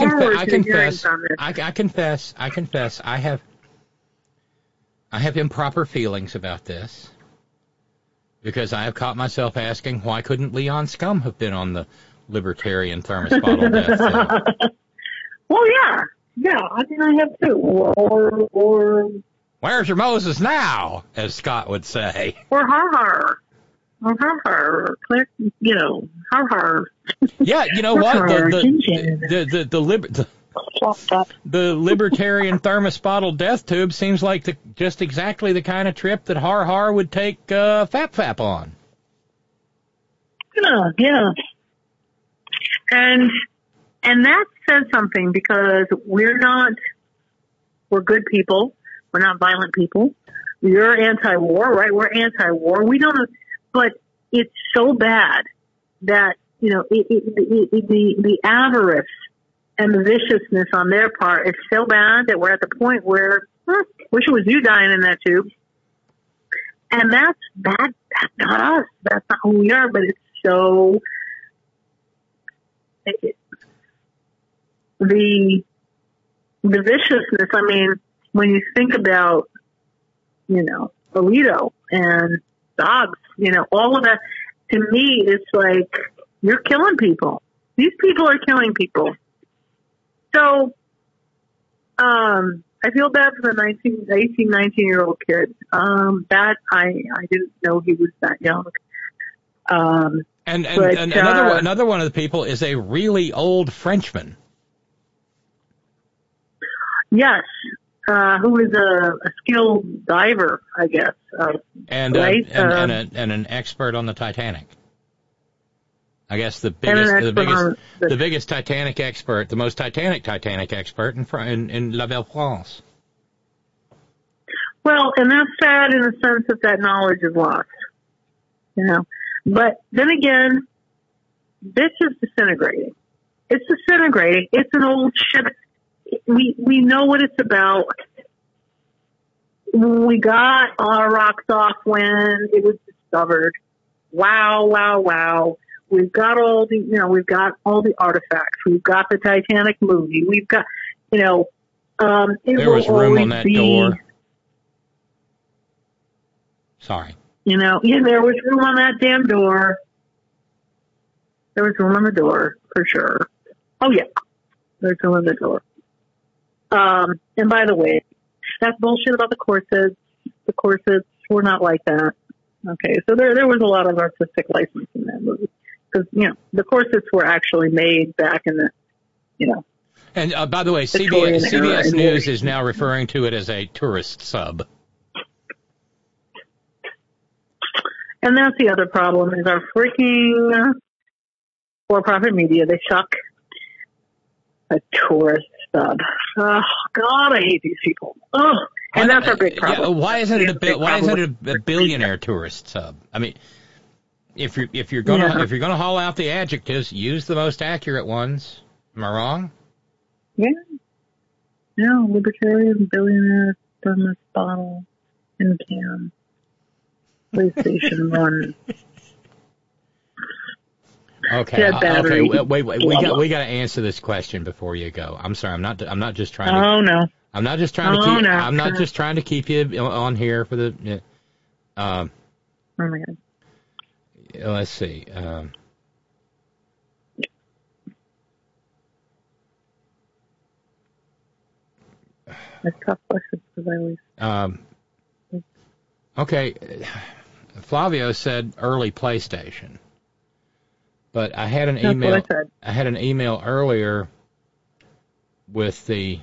confess. I have improper feelings about this because I have caught myself asking, why couldn't Leon Scum have been on the libertarian thermos bottle death thing? Well, yeah. I mean, I have too. Or where's your Moses now, as Scott would say? Or har. Yeah, you know what? The libertarian thermos bottle death tube seems like just exactly the kind of trip that Har would take Fap on. Yeah. And that says something because we're good people. We're not violent people. You're anti-war, right? We're anti-war. We don't, but it's so bad that, the avarice and the viciousness on their part is so bad that we're at the point where, wish it was you dying in that tube. And that's not us. That's not who we are, but it's so, the viciousness, I mean, when you think about Alito and Dobbs, all of that. To me, it's like, you're killing people. These people are killing people. So, I feel bad for the 18, 19-year-old kid. That I didn't know he was that young. And another one of the people is a really old Frenchman. Yes, who is a skilled diver, I guess. And right? and an expert on the Titanic. I guess the biggest Titanic expert, the most Titanic expert in La Belle France. Well, and that's sad in the sense that knowledge is lost, But then again, this is disintegrating. It's disintegrating. It's an old ship. We know what it's about. We got our rocks off when it was discovered. Wow, wow, wow. We've got all the artifacts. We've got the Titanic movie. We've got, there was room on that door. Sorry. There was room on that damn door. There was room on the door, for sure. Oh, yeah. There's room on the door. And by the way, that's bullshit about the corsets. The corsets were not like that. Okay, so there was a lot of artistic license in that movie. Because, the corsets were actually made back in the, And by the way, CBS News is now referring to it as a tourist sub. And that's the other problem, is our freaking for-profit media. They suck. A tourist sub. Oh, God, I hate these people. Oh, and that's our big problem. Why isn't it a billionaire tourist sub? I mean, if you're gonna haul out the adjectives, use the most accurate ones. Am I wrong? Yeah. No, libertarian, billionaire, thermos bottle, in can. PlayStation 1. Okay. Wait. We got to answer this question before you go. I'm sorry. I'm not just trying to. Oh no. I'm not just trying to keep. No. I'm not just trying to keep you on here for the. Oh my God. Let's see. That's tough questions because I always. Okay. Flavio said early PlayStation, but I had an email. That's what I said. I had an email earlier with the.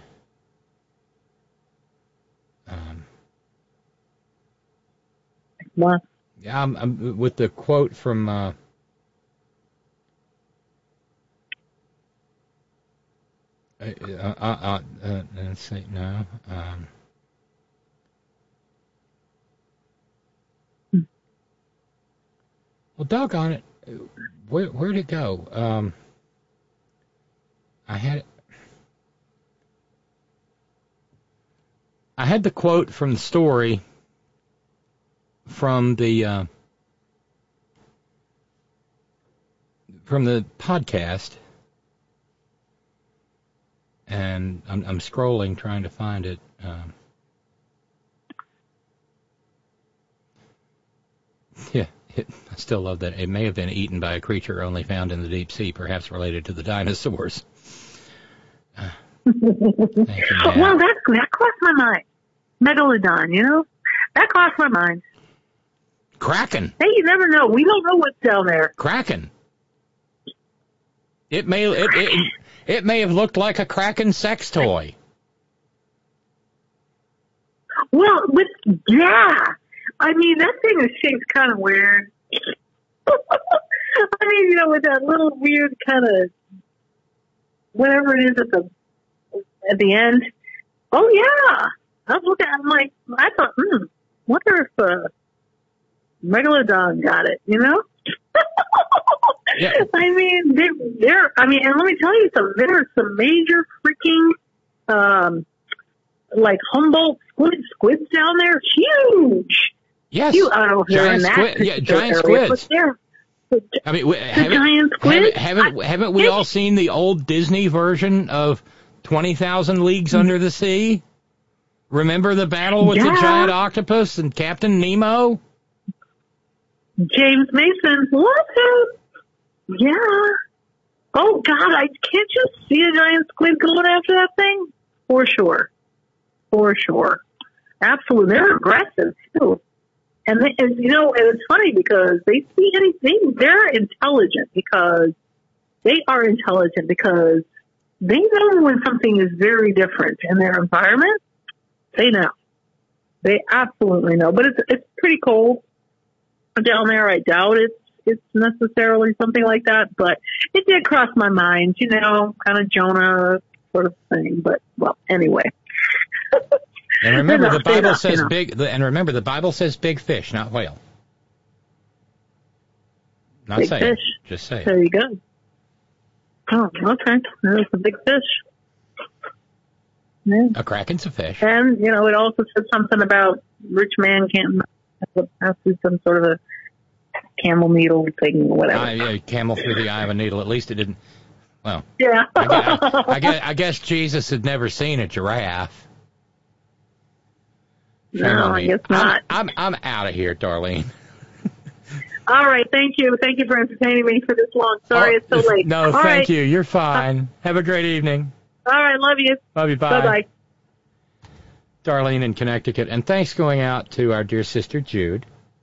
What? Yeah, I'm with the quote from. Let's see. No. Well, doggone it. Where'd it go? I had the quote from the story from the podcast, and I'm scrolling trying to find it. Yeah. I still love that. It may have been eaten by a creature only found in the deep sea, perhaps related to the dinosaurs. Thank you, well, that crossed my mind. Megalodon, that crossed my mind. Kraken. Hey, you never know. We don't know what's down there. Kraken. It may have looked like a Kraken sex toy. Well, I mean, that thing is shaped kind of weird. I mean, with that little weird kind of whatever it is at the end. Oh yeah, I was looking. I'm like, I thought, wonder if Megalodon got it. Yeah. I mean, there. I mean, and let me tell you something. There are some major freaking like Humboldt squids down there. Huge. Yes, giant squids. I mean, giant squids. Haven't we all seen the old Disney version of 20,000 Leagues Under the Sea? Remember the battle with the giant octopus and Captain Nemo? James Mason, what? Yeah. Oh, God, can't you see a giant squid going after that thing? For sure. Absolutely. They're aggressive, too. And it's funny because they're intelligent because they know when something is very different in their environment. They know. They absolutely know. But it's pretty cold down there. I doubt it's necessarily something like that, but it did cross my mind, kind of Jonah sort of thing. But, well, anyway. And remember, the Bible says the Bible says big fish, not whale. Not big saying. Fish. Just saying. There you go. Oh, okay. There's a big fish. Yeah. A kraken's a fish. And, it also said something about rich man can't pass through some sort of a camel needle thing or whatever. Yeah, camel through the eye of a needle. At least it didn't. Well, yeah. I guess Jesus had never seen a giraffe. No, I guess not. I'm out of here, Darlene. All right, thank you. Thank you for entertaining me for this long. Sorry it's so late. No, thank you. You're fine. Have a great evening. All right, love you. Love you. Bye. Bye-bye. Darlene in Connecticut. And thanks going out to our dear sister Jude.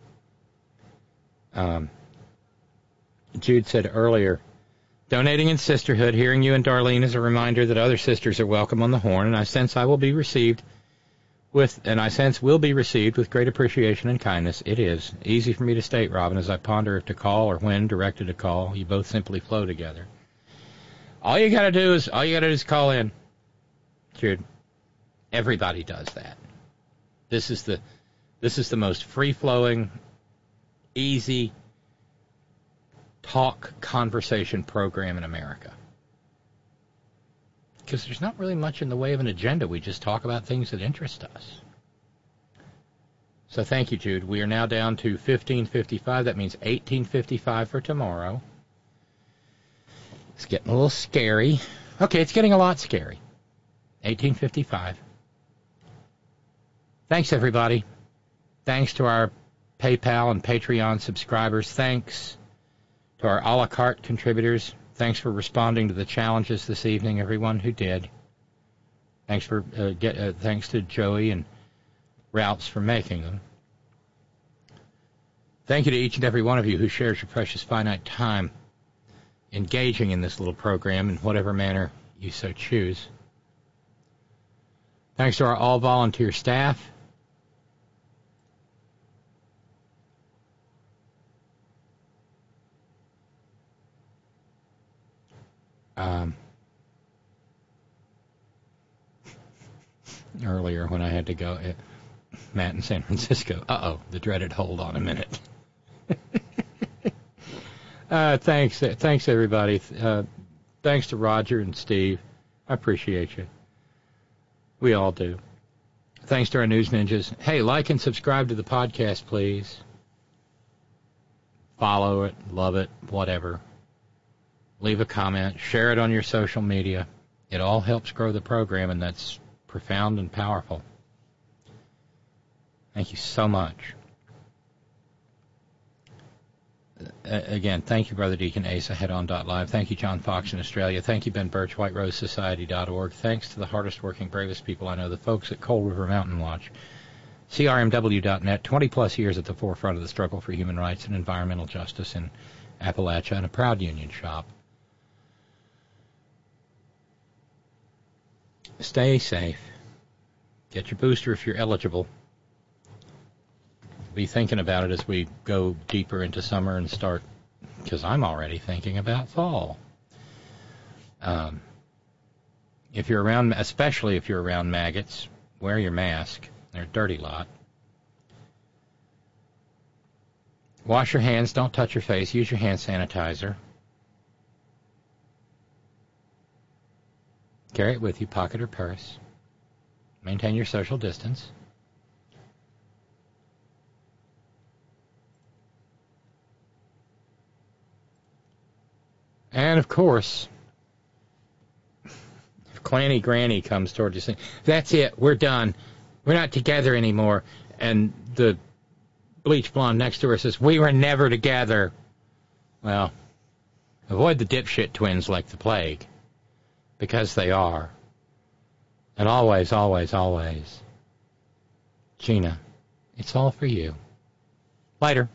Jude said earlier, donating in sisterhood, hearing you and Darlene is a reminder that other sisters are welcome on the horn, and I sense will be received with great appreciation and kindness. It is easy for me to state, Robin, as I ponder if to call or when directed to call. You both simply flow together. All you gotta do is call in, Jude. Everybody does that. This is the most free-flowing, easy talk conversation program in America. Because there's not really much in the way of an agenda. We just talk about things that interest us. So thank you, Jude. We are now down to 15:55. That means 18:55 for tomorrow. It's getting a little scary. Okay, it's getting a lot scary. 18:55. Thanks, everybody. Thanks to our PayPal and Patreon subscribers. Thanks to our a la carte contributors. Thanks for responding to the challenges this evening, everyone who did. Thanks to Joey and Ralphs for making them. Thank you to each and every one of you who shares your precious finite time engaging in this little program in whatever manner you so choose. Thanks to our all-volunteer staff. Earlier when I had to go, Matt in San Francisco. The dreaded hold on a minute. Thanks everybody. Thanks to Roger and Steve. I appreciate you. We all do. Thanks to our news ninjas. Hey, like and subscribe to the podcast, please. Follow it, love it, whatever. Leave a comment, share it on your social media. It all helps grow the program, and that's profound and powerful. Thank you so much. Again, thank you, Brother Deacon Asa, headon.live. Thank you, John Fox in Australia. Thank you, Ben Birch, WhiteRoseSociety.org. Thanks to the hardest working, bravest people I know, the folks at Cold River Mountain Watch. CRMW.net, 20-plus years at the forefront of the struggle for human rights and environmental justice in Appalachia, and a proud union shop. Stay safe. Get your booster if you're eligible. Be thinking about it as we go deeper into summer and start, because I'm already thinking about fall. If you're around, especially if you're around maggots, wear your mask. They're a dirty lot. Wash your hands. Don't touch your face. Use your hand sanitizer. Carry it with you, pocket or purse. Maintain your social distance. And, of course, if Clanny Granny comes toward you saying, that's it, we're done, We're not together anymore. And the bleach blonde next to her says, we were never together. Well, avoid the dipshit twins like the plague. Because they are. And always, always, always, Gina, it's all for you. Later.